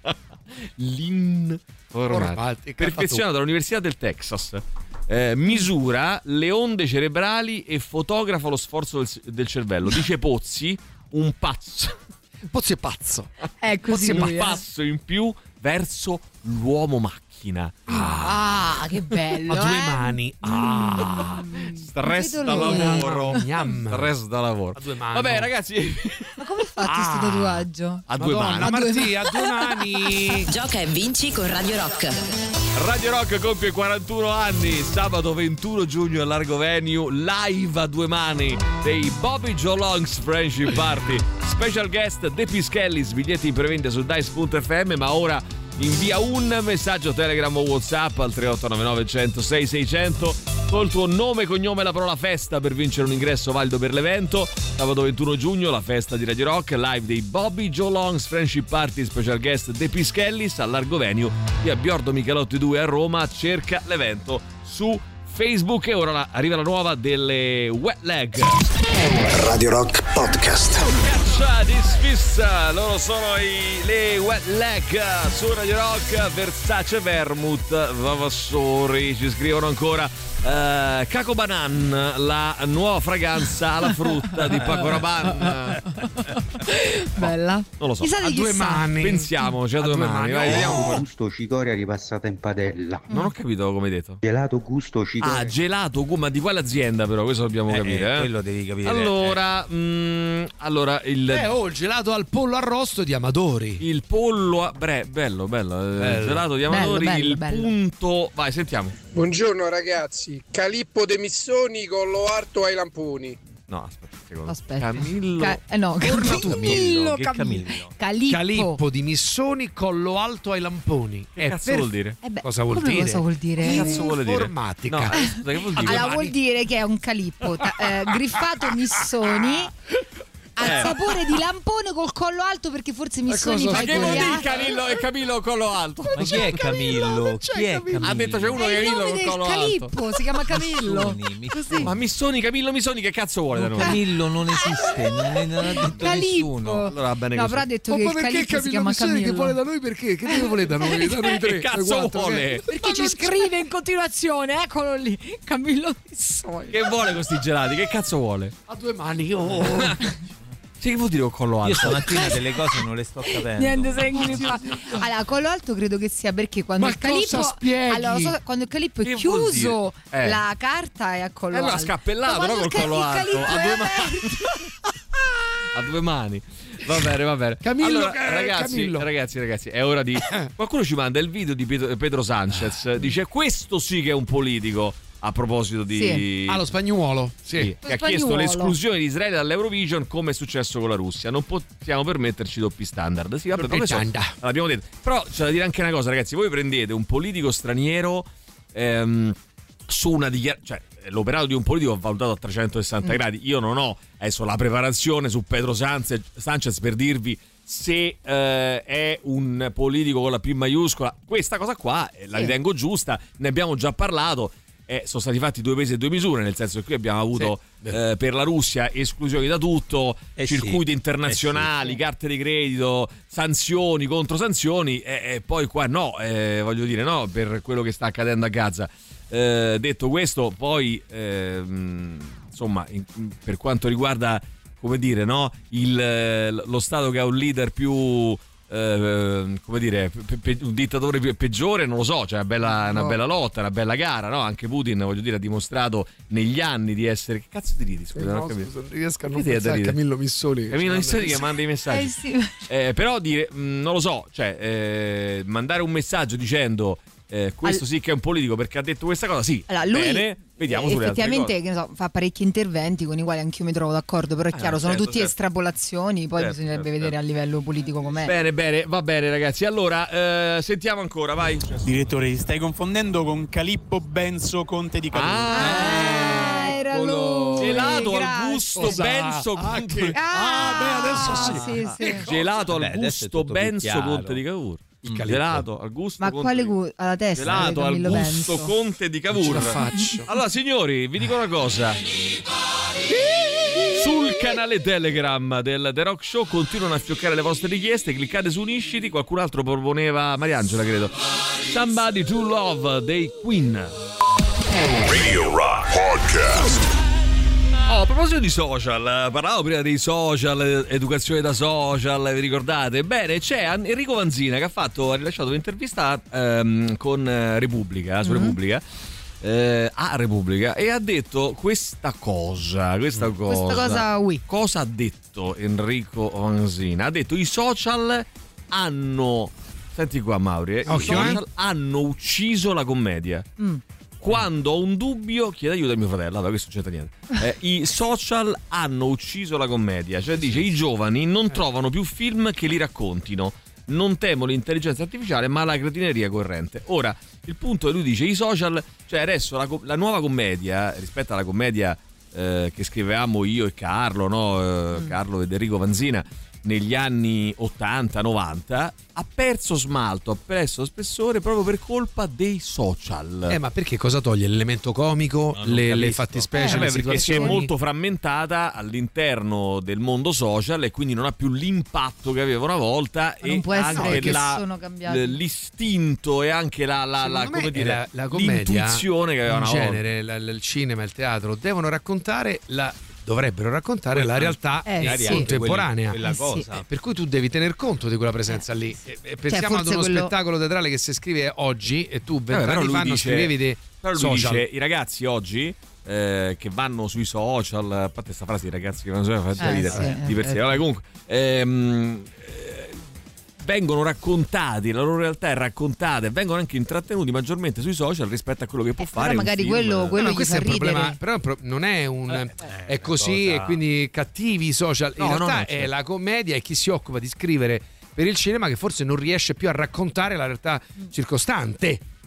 L'informatica. Informatica. Perfezionato dall'Università del Texas. Eh, misura le onde cerebrali e fotografa lo sforzo del, del cervello. Dice Pozzi, un pazzo. Pozzi è pazzo. È così un lui, eh. passo in più verso l'uomo macchina. Ah, che bello. A due eh. mani. Ah. Stress Non da vedo l'ora. lavoro. Gnam. Stress da lavoro. A due mani. Vabbè, ragazzi, Ma come hai fatto questo Ah. tatuaggio? a due Madonna, mani. Martì, a due mani. Gioca e vinci con Radio Rock. Radio Rock compie quarantuno anni, sabato ventuno giugno al Largo Venue, live a due mani dei Bobby Joe Long's Friendship Party. Special guest De Pischellis, biglietti in prevendita su dice punto effe emme, ma ora invia un messaggio Telegram o WhatsApp al tre otto nove nove uno zero sei sei zero zero col tuo nome, cognome e la parola festa per vincere un ingresso valido per l'evento. Sabato ventuno giugno, la festa di Radio Rock, live dei Bobby Joe Long's Friendship Party, special guest De Pischellis al Largo Venue via Biordo Michelotti due a Roma. Cerca l'evento su Facebook. E ora la- arriva la nuova delle Wet Leg. Radio Rock Podcast. Caccia di sfissa, loro sono i, le Wet Leg su Radio Rock. Versace Vermouth, Vavassori, ci scrivono ancora eh, Caco Banan, la nuova fragranza alla frutta di Paco Rabanne. Bella. Non lo so, Chissà di a chi due sa. mani. Pensiamoci, a, due, mani, vai, vediamo. Gusto cicoria ripassata in padella. Non ho capito come hai detto. Gelato gusto cicoria. Ah, gelato, ma di quale azienda però? Questo dobbiamo Eh, capire. Eh, quello devi capire. Allora, mm, allora il, Eh, oh, il gelato al pollo arrosto di Amadori. il pollo, a- bre, bello, bello, eh, Bello. gelato di Bello, Amadori, bello, il bello. punto, vai, sentiamo. Buongiorno ragazzi, Calippo De Missoni con lo arto ai lamponi. No, aspetta, un secondo. Aspetta. Camillo. Ca- eh no, Camillo, Camillo, che Camillo. Camillo? Calippo. Calippo di Missoni, collo alto ai lamponi. Che cazzo vuol dire? Eh beh, Cosa vuol come dire? cosa vuol dire? Che cazzo vuole dire? Informatica. No, eh, scusa, che vuol dire? Allora vuol dire che è un calippo ta- eh, griffato Missoni al Eh. sapore di lampone col collo alto, perché forse Missoni Ma fa i che vuol dire coliati. Camillo e Camillo collo alto? Ma chi è Camillo? Chi è Camillo? Ha detto c'è uno È il Camillo nome col del collo alto. Calippo, si chiama Camillo. Così. Ma Missoni, Camillo Missoni, che cazzo vuole da noi? Camillo non esiste, non, è, non ha detto Calippo. nessuno. Allora va bene No, così. però ha detto Ma che il perché Calippo si Camillo chiama Missoni Camillo. che vuole da noi? Perché? Che deve volere da noi? Da noi tre? Che cazzo noi quattro, vuole? che- Perché ci scrive in continuazione, eccolo lì, Camillo Missoni. Che vuole con sti gelati? Che cazzo vuole? A due mani, oh. Sì, che vuol dire con collo alto? Io stamattina delle cose non le sto capendo. Niente, sei fa. Allora, collo alto credo che sia perché quando Ma il Calippo cosa spieghi? allora, so- quando il Calippo è Che vuol chiuso, dire? Eh. la carta è a collo E allora alto. scappellato, Ma no, quando col il collo Ca- il alto. Calippo A è due aperto. A due mani. Va bene, va bene. Camillo, allora, che- ragazzi, Camillo. ragazzi, ragazzi, è ora di. Qualcuno ci manda il video di Pedro, Pedro Sanchez. Dice: questo sì che è un politico. A proposito di. Sì. Ah, lo spagnuolo. Sì. Sì, che ha Spagnuolo. chiesto l'esclusione di Israele dall'Eurovision, come è successo con la Russia. Non possiamo permetterci doppi standard. Sì, vabbè, però Standard. so, l'abbiamo detto. Però c'è da dire anche una cosa, ragazzi. Voi prendete un politico straniero ehm, su una dichiarazione. Cioè, l'operato di un politico è valutato a trecentosessanta Mm. gradi. Io non ho adesso la preparazione su Pedro Sanchez, Sanchez per dirvi se eh, è un politico con la P maiuscola. Questa cosa qua eh, la Sì. ritengo giusta, ne abbiamo già parlato. Eh, sono stati fatti due pesi e due misure, nel senso che qui abbiamo avuto Sì. eh, per la Russia esclusioni da tutto, Eh circuiti sì. internazionali, Eh sì. carte di credito, sanzioni, controsanzioni e, e poi qua no, eh, voglio dire no, per quello che sta accadendo a Gaza. Eh, detto questo, poi ehm, insomma in- per quanto riguarda, come dire, no, il, lo Stato che ha un leader più eh, come dire, pe- pe- un dittatore pe- peggiore, non lo so, cioè una bella, una No. bella lotta, una bella gara, no? Anche Putin, voglio dire, ha dimostrato negli anni di essere. Che cazzo ti ridi? Scusa, non ho No, capito. scusa, non riesco a Che non ti è da pensare a ridere? Camillo Missoni. Camillo Cioè, Missoni che manda i messaggi. Eh sì. Eh, però dire, mh, non lo so, cioè eh, mandare un messaggio dicendo eh, questo Al- sì che è un politico perché ha detto questa cosa, sì, Allora, lui bene, vediamo sulle altre effettivamente cose. che ne so, fa parecchi interventi con i quali anch'io mi trovo d'accordo, però è Ah, chiaro, sono certo, tutti certo. estrapolazioni, poi Certo, bisognerebbe certo, vedere certo. a livello politico com'è. Bene, bene, va bene ragazzi. Allora, eh, sentiamo ancora, vai. Direttore, ti stai confondendo con Calippo Benso Conte di Cavour. Ah, era lui. Gelato al grazie. gusto Scusa, Benso ah, Conte. che- ah, beh, adesso sì. sì, sì. Gelato Vabbè, al adesso è gusto tutto più Benso chiaro. Conte di Cavour. Il Calippo. Gelato al gusto Ma Conte quale di- gu- alla testa? Gelato al Camillo gusto Benso. Conte di Non ce Cavour. la faccio. Allora signori, vi dico una cosa. Sul canale Telegram del The Rock Show continuano a fioccare le vostre richieste. Cliccate su Unisciti. Qualcun altro proponeva, Mariangela credo, Somebody to Love dei Queen. Radio Rock Podcast. Oh, a proposito di social, parlavo prima dei social, educazione da social, vi ricordate? Bene, c'è Enrico Vanzina che ha fatto, ha rilasciato un'intervista ehm, con eh, Repubblica, su Mhm. Repubblica, eh, a Repubblica, e ha detto questa cosa, questa cosa. Questa cosa, oui. Cosa ha detto Enrico Vanzina? Ha detto i social hanno, senti qua Mauri, eh, i Occhio, eh. social hanno ucciso la commedia. Mm. Quando ho un dubbio, chiedo aiuto a mio fratello. Allora, questo non c'entra niente. Eh, I social hanno ucciso la commedia. Cioè, dice, i giovani non trovano più film che li raccontino. Non temo l'intelligenza artificiale, ma la cretineria corrente. Ora, il punto è, lui dice, i social, cioè adesso la, co- la nuova commedia, rispetto alla commedia eh, che scrivevamo io e Carlo, no? Eh, Mm. Carlo ed Enrico Vanzina, negli anni ottanta novanta, ha perso smalto, ha perso spessore proprio per colpa dei social. Eh, ma perché cosa toglie? L'elemento comico, Non le, le capisco. fattispecie, Eh, le beh, perché si è situazioni? molto frammentata all'interno del mondo social e quindi non ha più l'impatto che aveva una volta. Ma non e può essere anche che la- sono cambiati. l'istinto e anche la, la, la, Secondo me come dire, la, la commedia, l'intuizione che aveva in una volta. genere, la- la- il cinema e il teatro devono raccontare la dovrebbero raccontare Quella- la realtà Eh, sì. contemporanea. Quella Eh, sì. cosa. Eh, per cui tu devi tener conto di quella presenza lì. E- e pensiamo ad forse uno quello- spettacolo teatrale che si scrive oggi e tu Vabbè, però vent'anni lui fa non dice- scrivevi dei Però lui social. dice i ragazzi oggi eh, che vanno sui social, a parte questa frase, i ragazzi che vanno sui social fa Eh, ridere, sì, eh, di per sé. eh. Vabbè, comunque ehm, eh, vengono raccontati, la loro realtà è raccontata e vengono anche intrattenuti maggiormente sui social rispetto a quello che può fare un magari film. quello- quello No, gli questo fa è un problema, ridere. però pro- non è un è così cosa- e quindi cattivi i social. In No, no, realtà no, è certo. la commedia e chi si occupa di scrivere per il cinema che forse non riesce più a raccontare la realtà circostante.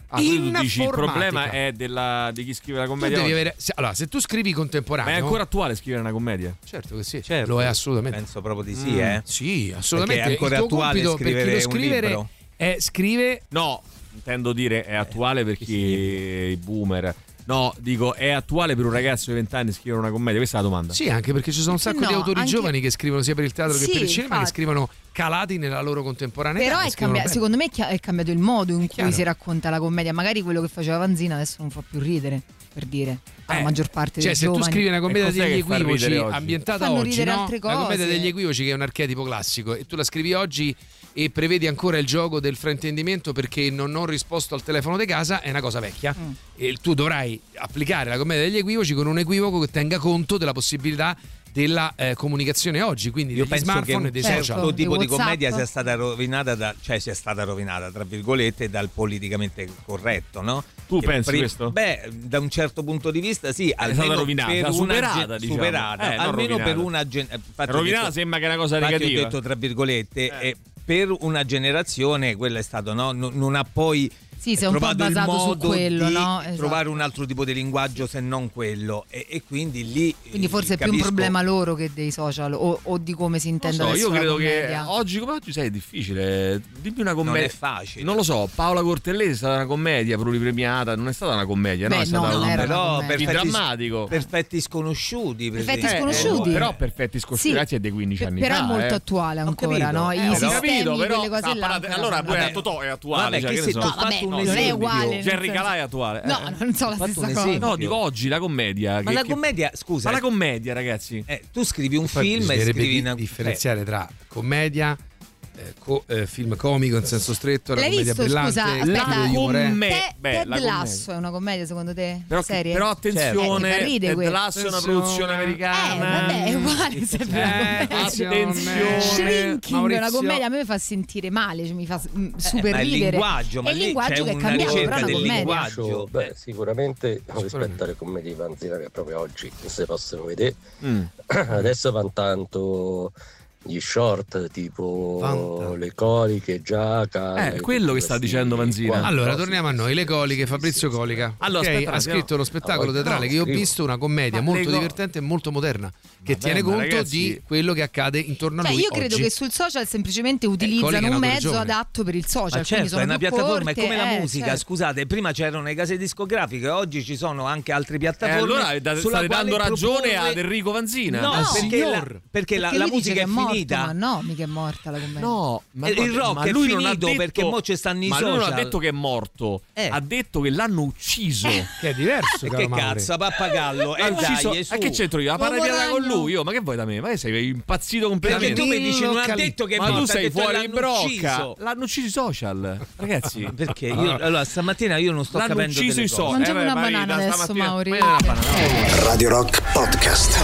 Ah, tu dici il informatica. problema è della, di chi scrive la commedia. Tu devi oggi. avere, se, allora, se tu scrivi contemporaneo, Ma è ancora attuale scrivere una commedia? Certo che sì, Certo, lo è assolutamente. Penso proprio di sì, Mm. eh. Sì, assolutamente. Perché è ancora il tuo attuale compito per chi scrivere lo un scrivere libro? è scrive. No, intendo dire è attuale per chi i boomer. No, dico, è attuale per un ragazzo di venti anni scrivere una commedia? Questa è la domanda. Sì, anche perché ci sono un sacco no, di autori anche- giovani che scrivono sia per il teatro Sì, che per il cinema, infatti. che scrivono calati nella loro contemporaneità. Però e è scrivono cambia- bene. secondo me è chia- è cambiato il modo in cui chiaro. si racconta la commedia. Magari quello che faceva Vanzina adesso non fa più ridere, per dire, alla Eh, maggior parte Cioè, dei se giovani. tu scrivi una commedia E cos'è degli che fa equivoci ridere oggi? ambientata Fanno oggi, ridere no? altre La commedia cose. degli equivoci, che è un archetipo classico, e tu la scrivi oggi e prevedi ancora il gioco del fraintendimento perché non ho risposto al telefono di casa, è una cosa vecchia. Mm. E tu dovrai applicare la commedia degli equivoci con un equivoco che tenga conto della possibilità della eh, comunicazione oggi, quindi Io degli penso che smartphone un e dei certo. social. certo tipo Di di WhatsApp. commedia sia stata rovinata da, cioè sia stata rovinata tra virgolette dal politicamente corretto, no? Tu Che pensi pri- questo? Beh, da un certo punto di vista sì, almeno stata rovinata, per una superata, gen- diciamo. superata, Eh, non almeno rovinata. per una gen- infatti ho Rovinata detto- sembra che è una cosa infatti negativa. ho detto tra virgolette e per una generazione quello è stato, no? Non, non ha poi Sì, sei un po' trovato il basato su modo quello, di no? Esatto. trovare un altro tipo di linguaggio se non quello e, e quindi lì Quindi forse eh, è più un capisco- problema loro che dei social o, o di come si Non intende so, adesso io la credo che commedia. oggi come oggi sai è difficile. Dimmi una non commedia. è facile. Non lo so, Paola Cortellesi è stata una commedia pluripremiata, non è stata una commedia, no? Beh, È stata no, un non era una però commedia. di perfetti, drammatico. perfetti sconosciuti per Perfetti esempio. sconosciuti. Eh, però perfetti sconosciuti Sì, è dei quindici anni però fa. è molto eh. attuale Ho ancora, capito. no? Eh, I ho sistemi, capito, però quelle cose sta là. parlando- ancora allora vanno. pure Vabbè. Totò è attuale, Vabbè, cioè, che che se ne tu so. ho fatto vabbè, un non è esempio. uguale, nel Jerry senso- Calà è attuale. No, Eh. non so la Ho fatto stessa un cosa. esempio. No, dico oggi la commedia. Ma che- la che- commedia, scusa, Ma la commedia, ragazzi. eh, tu scrivi un Poi film e bisognerebbe scrivi di- una differenziare tra commedia, eh, co- eh, film comico in senso stretto, la L'hai commedia visto? brillante, Scusa, il aspetta. film di humor, eh. Come- Te- beh, Ted la commedia. Lasso è una commedia secondo te? Però, serie? però Eh, attenzione, mi fa ridere Ted questo. Lasso è una Attenzione. produzione Eh, americana. vabbè, è uguale se è una Eh, commedia. attenzione. Shrinking è una Maurizio. commedia, a me mi fa sentire male, cioè mi fa mm, Eh, super ma il ridere. linguaggio, ma è il lì linguaggio c'è che è una cambiato, però è ricerca una del commedia. linguaggio. Beh, sicuramente rispetto alle commedie di Vanzina che proprio oggi non si possono vedere. Mm. Adesso van tanto gli short tipo Vanta. le coliche, giaca. Eh, quello che sta dicendo Vanzina. Allora, torniamo a noi, le coliche, Fabrizio Colica. Allora, Ok, aspetta, ha scritto uno spettacolo Ah, teatrale no, che io ho scrivo. visto, una commedia Ma molto le co- divertente e molto moderna, che Vabbè, tiene ma conto ragazzi- di quello che accade intorno a Cioè, lui io credo oggi. che sul social semplicemente Colica è utilizzano un un autore mezzo giovane. adatto per il social. Ma quindi certo, sono è una più piattaforma, corte, è come la eh, musica, certo. scusate, prima c'erano le case discografiche, oggi ci sono anche altre E piattaforme. allora da- sulla state quale dando ragione proporre- ad Enrico Vanzina. No, No, perché, la, signor. perché la, Perché la lui dice musica che è, è morto, finita. ma no, mica è morta la commedia. No, ma Il guarda, rock ma è lui non ha finito detto, perché mo ci stanno i ma lui non ha social. detto che è morto, Eh. ha detto che l'hanno ucciso. Che è diverso, E caro che Mauri. cazzo, pappagallo? E L'hanno ucciso. dai, su. Ma che c'entro io? La Uomo parla con ragno. lui. Io, ma che vuoi da me? Ma che sei impazzito Perché completamente? tu mi dici non ha Dillo, detto che è Ma morto, tu ha sei detto fuori che di l'hanno brocca. ucciso. L'hanno ucciso i social, ragazzi. Perché io allora stamattina io non sto L'hanno capendo ucciso delle i cose. social. Mangiamo Eh, una beh, banana da adesso, stamattina- Mauri. Mangiamo una banana. Radio Rock Podcast.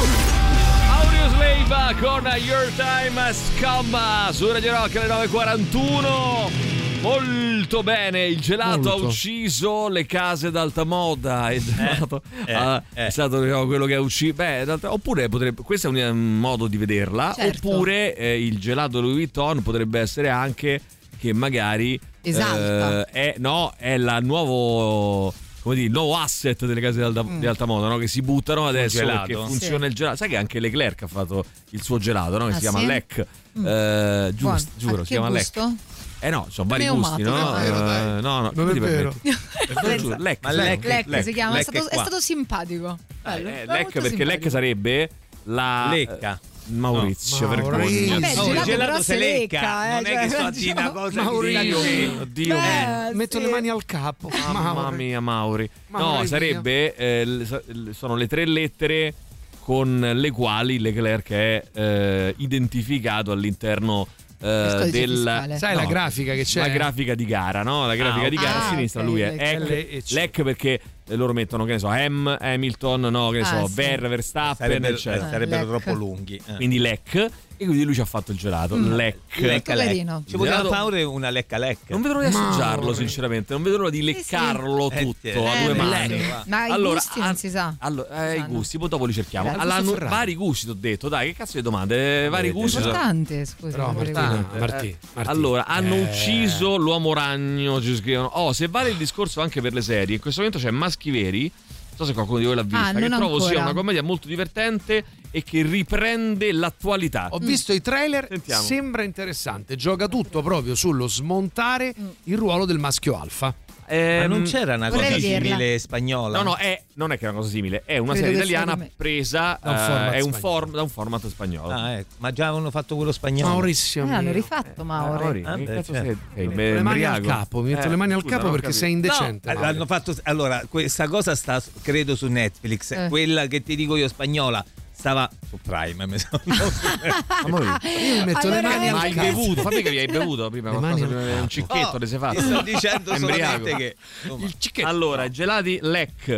Audio Slave con Your Time Scum su Radio Rock alle nove e quarantuno. Molto bene, il gelato Molto. ha ucciso le case d'alta moda. È, stato, eh, ah, eh. è stato diciamo, quello che ha ucciso. Beh, d'altra- oppure potrebbe, questo è un, un modo di vederla. Certo. Oppure eh, il gelato Louis Vuitton potrebbe essere anche che magari Esalta. eh, è, no, è la nuovo. Come dire, il nuovo asset delle case di alta, Mm. di alta moda, no? Che si buttano adesso gelato. perché funziona Sì. il gelato. Sai che anche Leclerc ha fatto il suo gelato, no? Che Ah, si chiama sì? Lec. Mm. Eh, giusto, Buono. giuro, Ah, si che chiama Lec. gusto? Eh no, sono vari Pneumatico. gusti, no? Non è vero, Eh, dai. no, no, Non come è ti vero. permetti? Te lo giuro, Lec, Ma Lec, Lec- Lec, si chiama, è Lec stato, è è qua. stato simpatico. Bello, Eh, era Lec molto perché simpatico. Lec sarebbe la Lecca. Maurizio, No. vergogna. Maurizio. Vabbè, il Oh, il gelato gelato però se si lecca, lecca, eh, non è cioè, che sto a dire diciamo- una cosa Maurizio. di Oddio, Beh, Metto sì. le mani al capo. mamma Mauri. mia, Mauri. Mauri No, sarebbe eh, le- sa- le- sono le tre lettere con le quali Leclerc è eh, identificato all'interno eh, Del codice del fiscale. Sai la grafica che c'è? La grafica di gara, no? La grafica Ah, di gara ah, a sinistra ok, lui è Leclerc. Eck, L e C. Lec perché eh, loro mettono, che ne so, Ham, Hamilton, no, che ne Ah, so, sì. Ver, Verstappen, sarebbero, eccetera. sarebbero Lec. troppo lunghi. eh. Quindi Lec. e quindi lui ci ha fatto il gelato. Mm. Lec. Lecca lec. Ci poteva fare una lecca lec. Non vedo l'ora di assaggiarlo, sinceramente. Non vedo l'ora di leccarlo sì, sì. tutto eh, a due eh, mani. Ma allora, i gusti non si sa. Allora, eh, i gusti, poi dopo li cerchiamo. Eh, Allora, vari gusti, ti ho detto. Dai, che cazzo di domande? Vari gusti. Importante, scusa. Però, Martina, Martì, eh, Martì. Allora, hanno Eh. ucciso l'uomo ragno. Ci scrivono. Oh, se vale il discorso anche per le serie, in questo momento c'è Maschi Veri. Non so se qualcuno di voi l'ha vista, Ah, che non trovo ancora. sia una commedia molto divertente e che riprende l'attualità. Ho visto i trailer, Sentiamo. sembra interessante. Gioca tutto proprio sullo smontare il ruolo del maschio alfa. Eh, Ma non c'era una vorrei cosa vederla. simile spagnola? No, no, è, non è che è una cosa simile, è una Credo serie che sia italiana come- presa Da un eh, format è un spagnolo. form, da un format spagnolo. Ah, ecco. Ma già avevano fatto quello spagnolo. Maurizio Eh, hanno mio. rifatto Mauro. Mauri, Ah, che beh, cazzo certo. sei? Sei Mi metto le mani al embriaco? capo, mi metto Eh, le mani al scusa, capo non ho perché sei capito. indecente. No, Mauri. l'hanno fatto. Allora, questa cosa sta, credo, su Netflix. Eh. Quella che ti dico io spagnola stava su Prime. Mi sa- no, su Netflix. Io mi metto le Allora, mani Ma al hai capo. bevuto? Fammi che hai bevuto prima Le qualcosa, mani al un capo. cicchetto Oh, ne sei fatto. ti sto dicendo Embriaco. solamente che insomma, Il cicchetto. Allora, gelati Lec.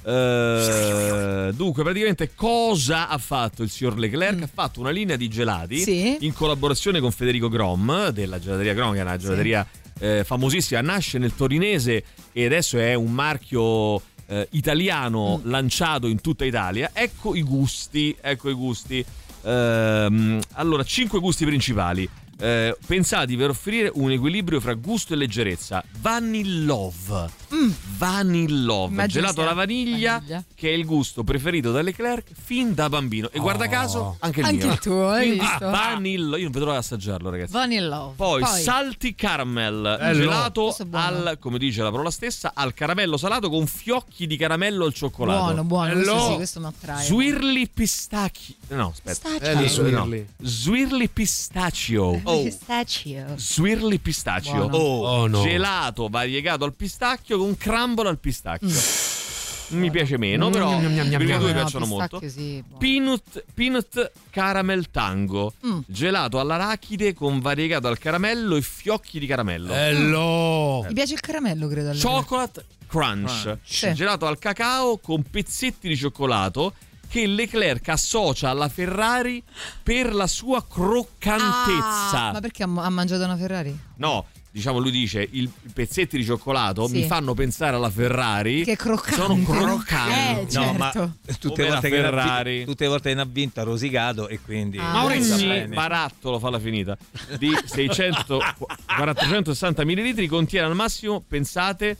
Eh, dunque, praticamente cosa ha fatto il signor Leclerc? Mm. Ha fatto una linea di gelati Sì. in collaborazione con Federico Grom della gelateria Grom, che è una gelateria eh, famosissima, nasce nel torinese e adesso è un marchio eh, italiano Mm. lanciato in tutta Italia. Ecco i gusti, ecco i gusti. Ehm, allora, cinque gusti principali. Eh, pensati per offrire un equilibrio fra gusto e leggerezza. Vanillove. Mm. Vanillove, Immagino gelato sia alla vaniglia, vaniglia. che è il gusto preferito da Leclerc fin da bambino. E guarda Oh. caso, anche il Anche mio. il tuo, hai Quindi, visto? vanillo, io non vedo l'ora di assaggiarlo, ragazzi. Vanilla. Poi, salty caramel, Bello. gelato Questo è buono. al, come dice la parola stessa, al caramello salato con fiocchi di caramello al cioccolato. Buono, buono. Bello. Questo, sì, questo mi attrae. Swirly pistacchio. No, aspetta. Pistachio. Bello, Eh, Swirly. no. Swirly pistachio. Oh. Pistachio. Swirly pistachio. Buono. Oh, Oh, no. gelato variegato al pistacchio con crumble al pistacchio. Mi piace meno, Mm, però gnam, gnam, gnam, perché gnam. due No, piacciono molto. pistacchio sì, buono. Peanut, peanut caramel tango, Mm. gelato all'arachide con variegato al caramello e fiocchi di caramello. Bello. Mi piace il caramello, credo. alle- Chocolate crunch, Crunch. Sì. gelato al cacao con pezzetti di cioccolato che Leclerc associa alla Ferrari per la sua croccantezza. Ah, ma perché ha, ha mangiato una Ferrari? No, diciamo lui dice il, i pezzetti di cioccolato Sì. mi fanno pensare alla Ferrari. Che croccante. Sono croccanti. Eh, no, ma certo. tutte Come le, la volte che ne ha vi- Ferrari. tutte le volte che ne ha vinto ha rosicato e quindi Ah, Maurizio sta sì. bene. barattolo fa la finita di seicento quattrocentosessanta millilitri, contiene al massimo, pensate,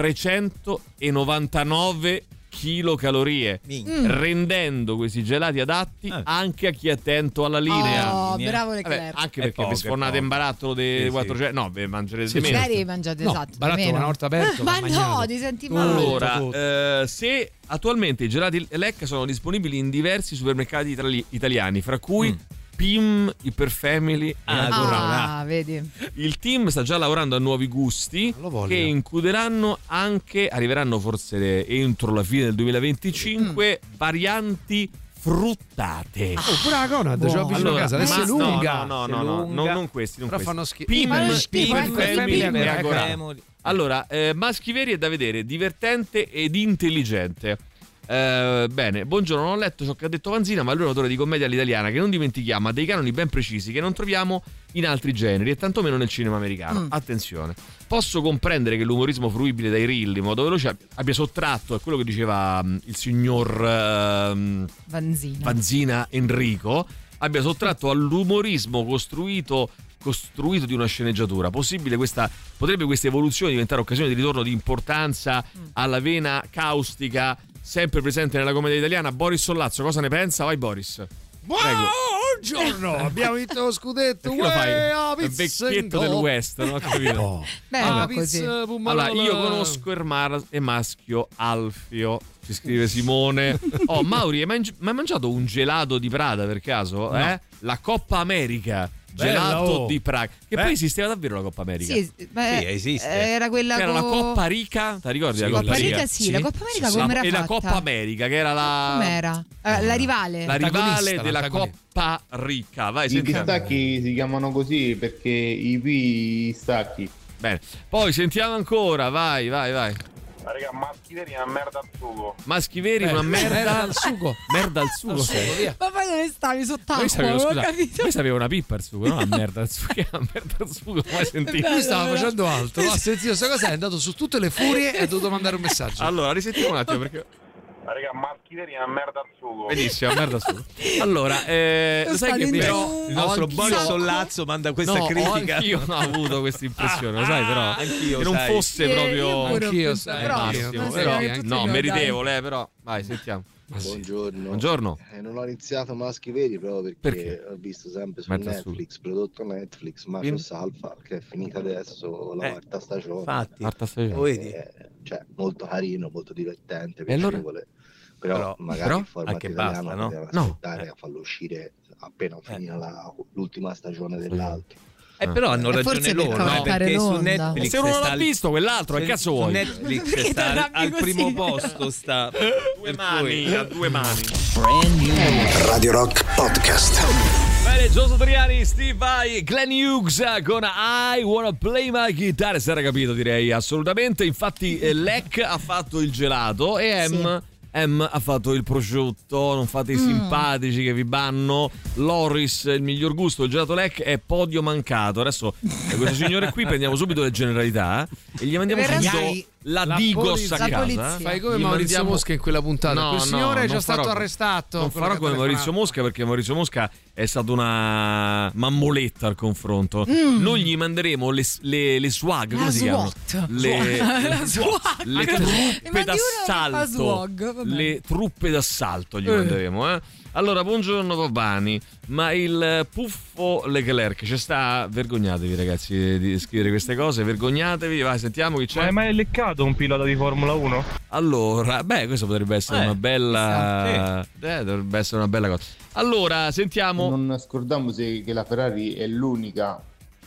trecentonovantanove chilocalorie, Minchia. Mm. rendendo questi gelati adatti Eh. anche a chi è attento alla linea. Oh, linea. bravo Vabbè, Leclerc. anche È perché poco, vi è sfornate poco. in barattolo dei Sì, quattrocento, no, beh, mangerete Sì, meno. magari mangiate No, esatto. barattolo meno. una volta aperto, Ma va no, bagnato. ti senti Tutto. male. Allora, tutto. eh, se attualmente i gelati Lec sono disponibili in diversi supermercati itali- italiani, fra cui Pim, Iperfamily e Ah, Agorà. Ah, vedi. Il team sta già lavorando a nuovi gusti Lo voglio. che includeranno anche, arriveranno forse entro la fine del duemilaventicinque, varianti fruttate. Oh, pure la Conad, ce l'ho vicino Allora, a casa. Adesso ma- è lunga. no, no, no, È no, lunga. non, non questi, non Però questi. fanno schifo. Pim, Ma non schifo, Pim, ecco, Family Pim, e ecco. Agorà. Cremoli. Allora, eh, Maschi Veri è da vedere, divertente ed intelligente. Eh, bene, buongiorno, non ho letto ciò che ha detto Vanzina, ma lui è un autore di commedia all'italiana che non dimentichiamo, ha dei canoni ben precisi che non troviamo in altri generi e tantomeno nel cinema americano. Mm. Attenzione, posso comprendere che l'umorismo fruibile dai reel in modo veloce abbia sottratto, è quello che diceva mh, il signor ehm, Vanzina. Vanzina Enrico, abbia sottratto all'umorismo costruito costruito di una sceneggiatura. Possibile questa, potrebbe questa evoluzione diventare occasione di ritorno di importanza alla vena caustica sempre presente nella commedia italiana? Boris Sollazzo, cosa ne pensa? Vai Boris. Prego. Buongiorno, abbiamo vinto lo scudetto. Perché lo fai? Uè, ah, Il pizza vecchietto in del go. West, non ho capito. Oh. Beh, Ah, no, così. pizza, Allora, io conosco il mar- e maschio Alfio, ci scrive Simone. Oh, Mauri, hai mangi- mai mangiato un gelato di Prada per caso? No. Eh? La Coppa America. Bella, Gelato oh. di Praga. Che Beh. poi esisteva davvero la Coppa America? Sì, beh, Sì, esiste. Era quella Che era la co- Coppa Rica, ti ricordi Sì, la la Coppa Coppa Rica? Rica sì, la Coppa America come era E la fatta? Coppa America, che era la Com'era? Eh, la rivale. la rivale L'antagonista, della l'antagonista. Coppa Rica. Vai, I sentiamo. pistacchi si chiamano così perché i pistacchi. Bene. Poi sentiamo ancora, vai, vai, vai. Ma raga, Maschi Veri è una merda al sugo. Maschi Veri, Eh, una merda, merda al sugo. Merda al sugo. Al sugo, sei. via. Ma poi non ne stavi sott'acqua? Io sapevo, Non ho scusa, capito. io sapevo una pippa al sugo, non una merda al sugo. Che è una merda al sugo, mai sentito. Lui stava facendo altro, ha sentito questa cosa, è andato su tutte le furie e ha dovuto mandare un messaggio. Allora, risentiamo un attimo perché. Ma raga, maschi veri è una merda al sugo. Benissimo, merda al sugo. Allora, eh, lo sai che però il nostro Boris Sollazzo manda questa no, critica. Anch'io non ho avuto questa impressione, lo sai, però anch'io, che non sai. fosse Sì, proprio io pure ho anch'io, pensato, sai, però, massimo, ma però, sì, tutti no, noi, meritevole, eh, però vai, sentiamo. Buongiorno. Buongiorno. Eh, non ho iniziato Maschi Veri proprio perché, Perché? ho visto sempre su Mezzo Netflix, prodotto Netflix, Machos Alfa, che è finita adesso la Eh, quarta stagione. infatti. Quarta stagione. Lo vedi? Eh, cioè, molto carino, molto divertente, E allora? piacevole. Però, Però- magari però il format anche italiano basta, no? poteva No. aspettare a farlo uscire appena finita la- l'ultima stagione dell'altro. Eh, però hanno E ragione forse per loro, no? cavalcare Perché su l'onda. Netflix Se uno non sta l'ha al- visto quell'altro, che su- cazzo su vuoi? Netflix Perché ti sta al, arrabbi al così? primo posto sta Due per mani, cui- a due mani. Radio Rock Podcast. Bene, Gio Satriani, Steve Vai, Glenn Hughes con I Wanna Play My Guitar. Si era capito, direi, assolutamente. Infatti eh, Lec ha fatto il gelato e M... M ha fatto il prosciutto, non fate i simpatici che vi banno. Loris, il miglior gusto, il gelato Lec è podio mancato. Adesso eh, questo signore qui prendiamo subito le generalità eh, e gli mandiamo Verrà- subito la, La Digos polizia. a La casa. polizia. eh. Fai come Gli Maurizio mandiamo- Mosca in quella puntata. No, Quel no, signore è già non stato farò- arrestato. Non quello farò che ha come Maurizio telefonato. Mosca, perché Maurizio Mosca è stato una mammoletta al confronto. Noi gli manderemo le, le, le swag, come La si chiamano? SWAT. Le, La SWAT. le Ne truppe mandi uno che fa d'assalto. swag, vabbè. Le truppe d'assalto gli Eh. manderemo, eh. Allora, buongiorno Babani, ma il puffo Leclerc ci sta? Vergognatevi ragazzi di, di scrivere queste cose, vergognatevi, vai, sentiamo chi c'è. Ma è mai leccato un pilota di Formula uno? Allora, beh, questo potrebbe essere Eh, una bella eh, dovrebbe essere una bella cosa. Allora, sentiamo. Non scordiamoci che la Ferrari è l'unica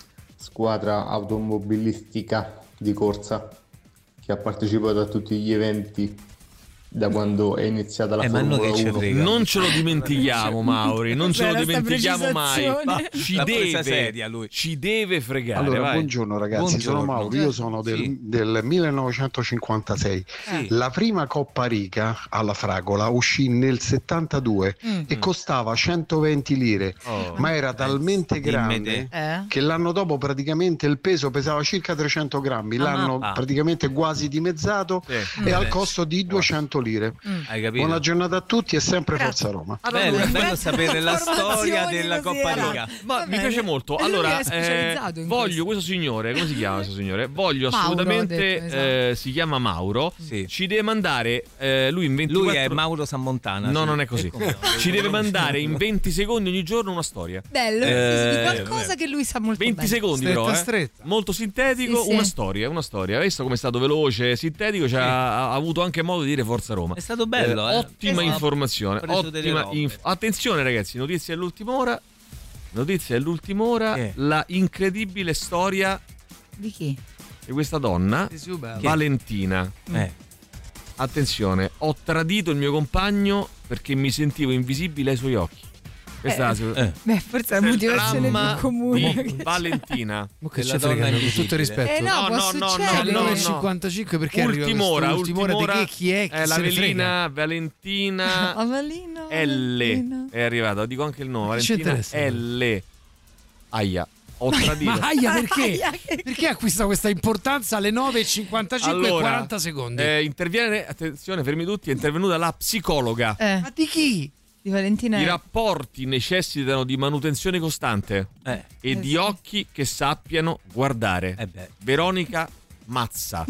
squadra automobilistica di corsa che ha partecipato a tutti gli eventi da quando è iniziata la Eh, ma Formula no che ce uno. frega. Non ce lo dimentichiamo, Mauri, non ce lo Bella sta dimentichiamo mai. precisazione. Ci L'ha presa deve, seria lui. ci deve fregare. Allora, vai. buongiorno ragazzi, Buongiorno. sono Mauro, io sono del, Sì. del millenovecentocinquantasei. Sì. La prima Coppa Riga alla Fragola uscì nel settantadue Mm. e costava centoventi lire, Oh. ma era talmente grande Dimmi te. Eh? che l'anno dopo praticamente il peso pesava circa trecento grammi, l'hanno Ah. praticamente quasi dimezzato Sì. e al costo di duecento lire. Hai capito? Buona giornata a tutti e sempre Grazie. Forza Roma. Bello, è bello sapere la Informazioni storia della così, Coppa era. Riga. Ma Va mi bene. piace molto. E lui Allora, è specializzato in voglio questo. questo signore, come si chiama questo signore? Voglio Mauro, assolutamente, ho detto, esatto. eh, si chiama Mauro. Sì. Ci deve mandare eh, lui in ventiquattro Lui è Mauro Sammontana. No, sì. non è così. E come no? Ci deve mandare in venti secondi ogni giorno una storia. Bello, Eh, di qualcosa che lui sa molto venti bene. secondi Stretta, però, eh. stretta. Molto sintetico, Sì, sì. una storia, una storia. Hai visto come è stato veloce, sintetico, cioè, ha, ha avuto anche modo di dire Forza Roma. È stato bello, eh. Ottima Esatto. informazione, Ho preso delle ottima robe. inf- Attenzione ragazzi, notizie all'ultima ora. Notizie all'ultima ora, Che? la incredibile storia Di chi? di questa donna, Sì, sì, bello. Valentina. Eh. Attenzione, ho tradito il mio compagno perché mi sentivo invisibile ai suoi occhi. Questa è la- Eh. Beh, forse è la il motivazione dramma più comune. di Valentina. Ma che Della ci donna frega, con invisibile. tutto il rispetto. Eh no, può succedere. alle nove e no. cinquantacinque perché arriva Ultima ora, questo ultima ultima ora ora di che chi è, chi è la se ne frega. velina Valentina Avalino, L Avalino. è arrivata, dico anche il nome, Ma che ci Valentina interessa? L. Aia, ho tradito. Ma aia, perché? Aia, che- Perché acquista questa importanza alle nove e cinquantacinque e Allora, quaranta secondi? eh, interviene, attenzione, fermi tutti, è intervenuta la psicologa. Eh, Ma di chi? di Valentina. I rapporti necessitano di manutenzione costante Eh. e Eh di sì. occhi che sappiano guardare. Eh beh. Veronica Mazza.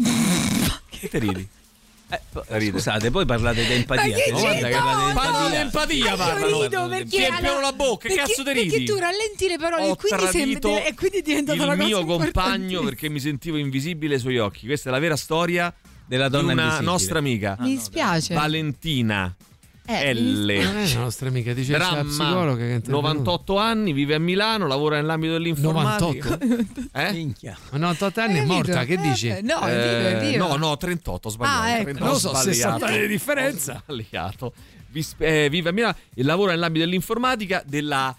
Che te ridi? Eh, po- Ride. Scusate, poi parlate di empatia. Ma che No, c'è? guarda che No, parlate di no. Parlano di empatia. empatia, Io parlano. rido perché Ti riempiono allora- la bocca, che perché- cazzo te ridi? Perché tu rallenti le parole Ho e quindi, tradito sembra, e quindi è diventata una il cosa mio compagno importantissima. perché mi sentivo invisibile ai suoi occhi. Questa è la vera storia Della di donna una invisibile. nostra amica, Mi dispiace. Valentina Eh, L. Ma non è la nostra amica, dice la Dramma, psicologa che è intervenuta. novantotto anni, vive a Milano, lavora nell'ambito dell'informatica. Eh? Minchia. Ma novantotto anni è Hai capito? morta, che Eh, dici? vabbè, No, è viva, è Eh, viva. no, no, trentotto, ho sbagliato. Ah, ecco. trentotto, Non lo ho so, sbagliato. sessanta anni di differenza. Ho sbagliato. Vis- eh, vive a Milano e lavora nell'ambito dell'informatica della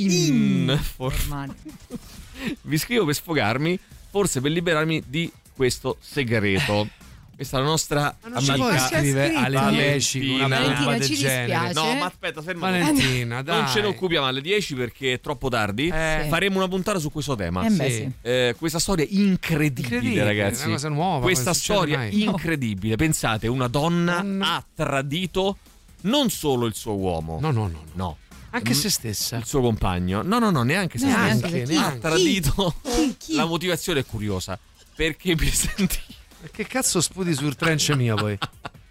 Infor. Ormai. Vi scrivo per sfogarmi, forse per liberarmi di questo segreto. Questa è la nostra non ci puoi scrivere alle dieci una Valentina, del ci genere. dispiace. No, ma aspetta, ferma. Valentina, dai. Non ce ne occupiamo alle dieci perché è troppo tardi. Eh. Sì. Faremo una puntata su questo tema. Eh beh, sì. Eh, questa storia incredibile, Incredibile, ragazzi. è una cosa nuova, Questa non succede storia mai. incredibile. Pensate, una donna, Donna. ha tradito non solo il suo uomo. No, no, no, no. No. Anche Mm, se stessa. Il suo compagno. No, no, no, neanche se Neanche, stessa. chi? Ha tradito. Chi? Chi? La motivazione è curiosa. Perché mi senti. Che cazzo sputi sul trench mio poi?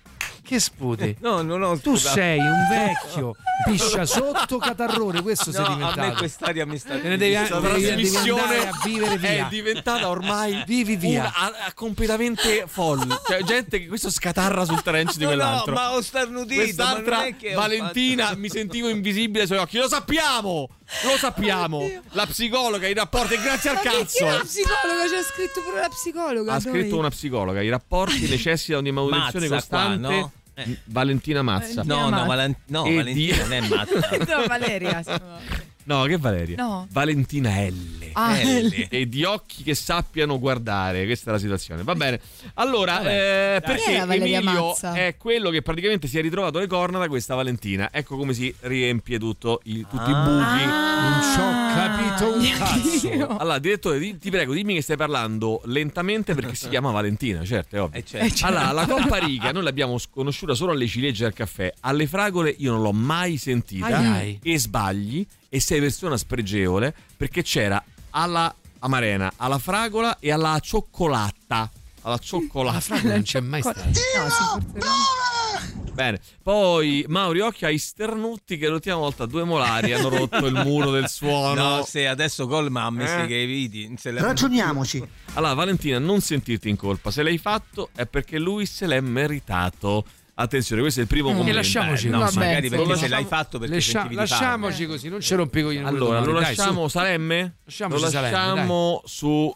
Che sputi? No, no, no. Tu scusa. sei un vecchio piscia sotto catarrone, questo sei No, a diventato. me quest'aria mi sta. Te ne devi, Questa devi- devi trasmissione andare a vivere via. è diventata ormai Vivi via. una- a- a- completamente folle. Cioè, gente che questo scatarra sul trench di No, quell'altro. no, ma ho starnutito. Quest'altra ma non è che ho Valentina fatto- mi sentivo invisibile ai suoi occhi. Lo sappiamo! Lo sappiamo! La psicologa, i rapporti, e grazie al Ma perché cazzo! la psicologa? C'è scritto pure la psicologa. Ha dai. scritto una psicologa. I rapporti necessitano di manutenzione Mazza qua, costante. no? Eh. Valentina Mazza. No, no, Valen- no E Valentina di- non è matta. No, Valeria. si chiama. No, che Valeria? No. Valentina L. Ah, L. E di occhi che sappiano guardare. Questa è la situazione. Va bene. Allora, Vabbè, eh, dai. perché Chi era Valeria Emilio Mazza? è quello che praticamente si è ritrovato le corna da questa Valentina. Ecco come si riempie tutto i, tutti i buchi. Non ci ho capito un cazzo. Allora, direttore, di- ti prego, dimmi che stai parlando lentamente perché si chiama Valentina, certo, è ovvio. Eh, certo. Allora, la Coppa Riga noi l'abbiamo conosciuta solo alle ciliegie e al caffè. Alle fragole io non l'ho mai sentita. Ai, ai. E sbagli e sei persona spregevole perché c'era alla amarena, alla fragola e alla cioccolata. Alla cioccolata. La fragola non c'è mai stata. No, sì, forse no. Bene, poi Mauri occhio ai sternutti che l'ultima volta due molari hanno rotto il muro del suono. No, se adesso col mammi Eh? che vedi. se le- Ragioniamoci. Allora Valentina, non sentirti in colpa, se l'hai fatto è perché lui se l'è meritato. Attenzione, questo è il primo Mm. commento. E lasciamoci. No, Vabbè, magari perché lo se l'hai lasciamo- fatto perché Lascia- sentivi di lasciamoci fame. così, non ci rompi i coglioni. Allora, lo domani, dai, lasciamo su. Salemme? Lasciamoci lo Salemme, lasciamo su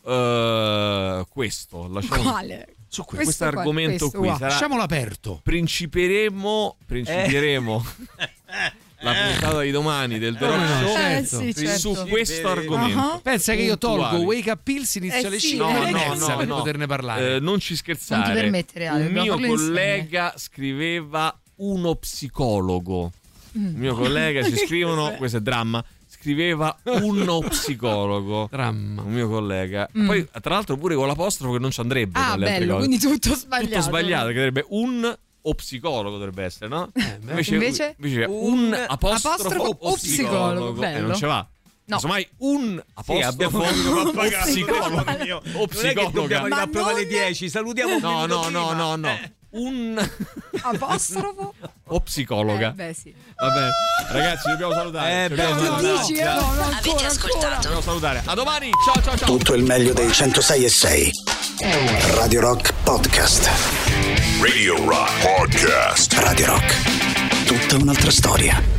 eh, questo. Lasciamo Quale? su Questo questo qua- argomento questo qui. qua. Sarà, Lasciamolo aperto. principieremo, principieremo la puntata di domani del The Rock Eh, Show Eh, certo. sì, certo. su questo argomento. Uh-huh. Pensa che io tolgo Puntuali. Wake Up Pills, inizio Eh alle sì, cinque No, e no, mezza no, per no. poterne parlare. Eh, non ci scherzare. Non ti permettere, Ale, Un dobbiamo mio farlo insieme. collega scriveva uno psicologo. Mm. Un mio collega ci scrivono, questo è dramma. Scriveva uno psicologo. Dramma. Un mio collega. Mm. Poi, tra l'altro, pure con l'apostrofo che non ci andrebbe. Ah, con le altre bello, cose. quindi tutto sbagliato. Tutto sbagliato, che sarebbe un o psicologo dovrebbe essere, no? invece, Invece? invece Un un apostrofo, apostrofo o o psicologo, psicologo. bello. E non ce va. No. Insomma, un Sì, abbiamo apostrofo capito, o ma pagato, psicologo. mio. O Non è che dobbiamo psicologa. arrivare a Ma prova alle non- dieci. Salutiamo un No, minuto no, no, prima. no, no. Eh. Un Apostrofo? o psicologa. Eh, beh, sì. Va bene. Ragazzi, dobbiamo salutare. Eh, Ci dobbiamo beh, Lo salutare. dici? Eh, no, no, ancora, Avete ascoltato? Dobbiamo salutare. A domani. Ciao, ciao, ciao. Tutto il meglio dei centosei e sei. Radio Rock Podcast. Radio Rock Podcast. Radio Rock. Tutta un'altra storia.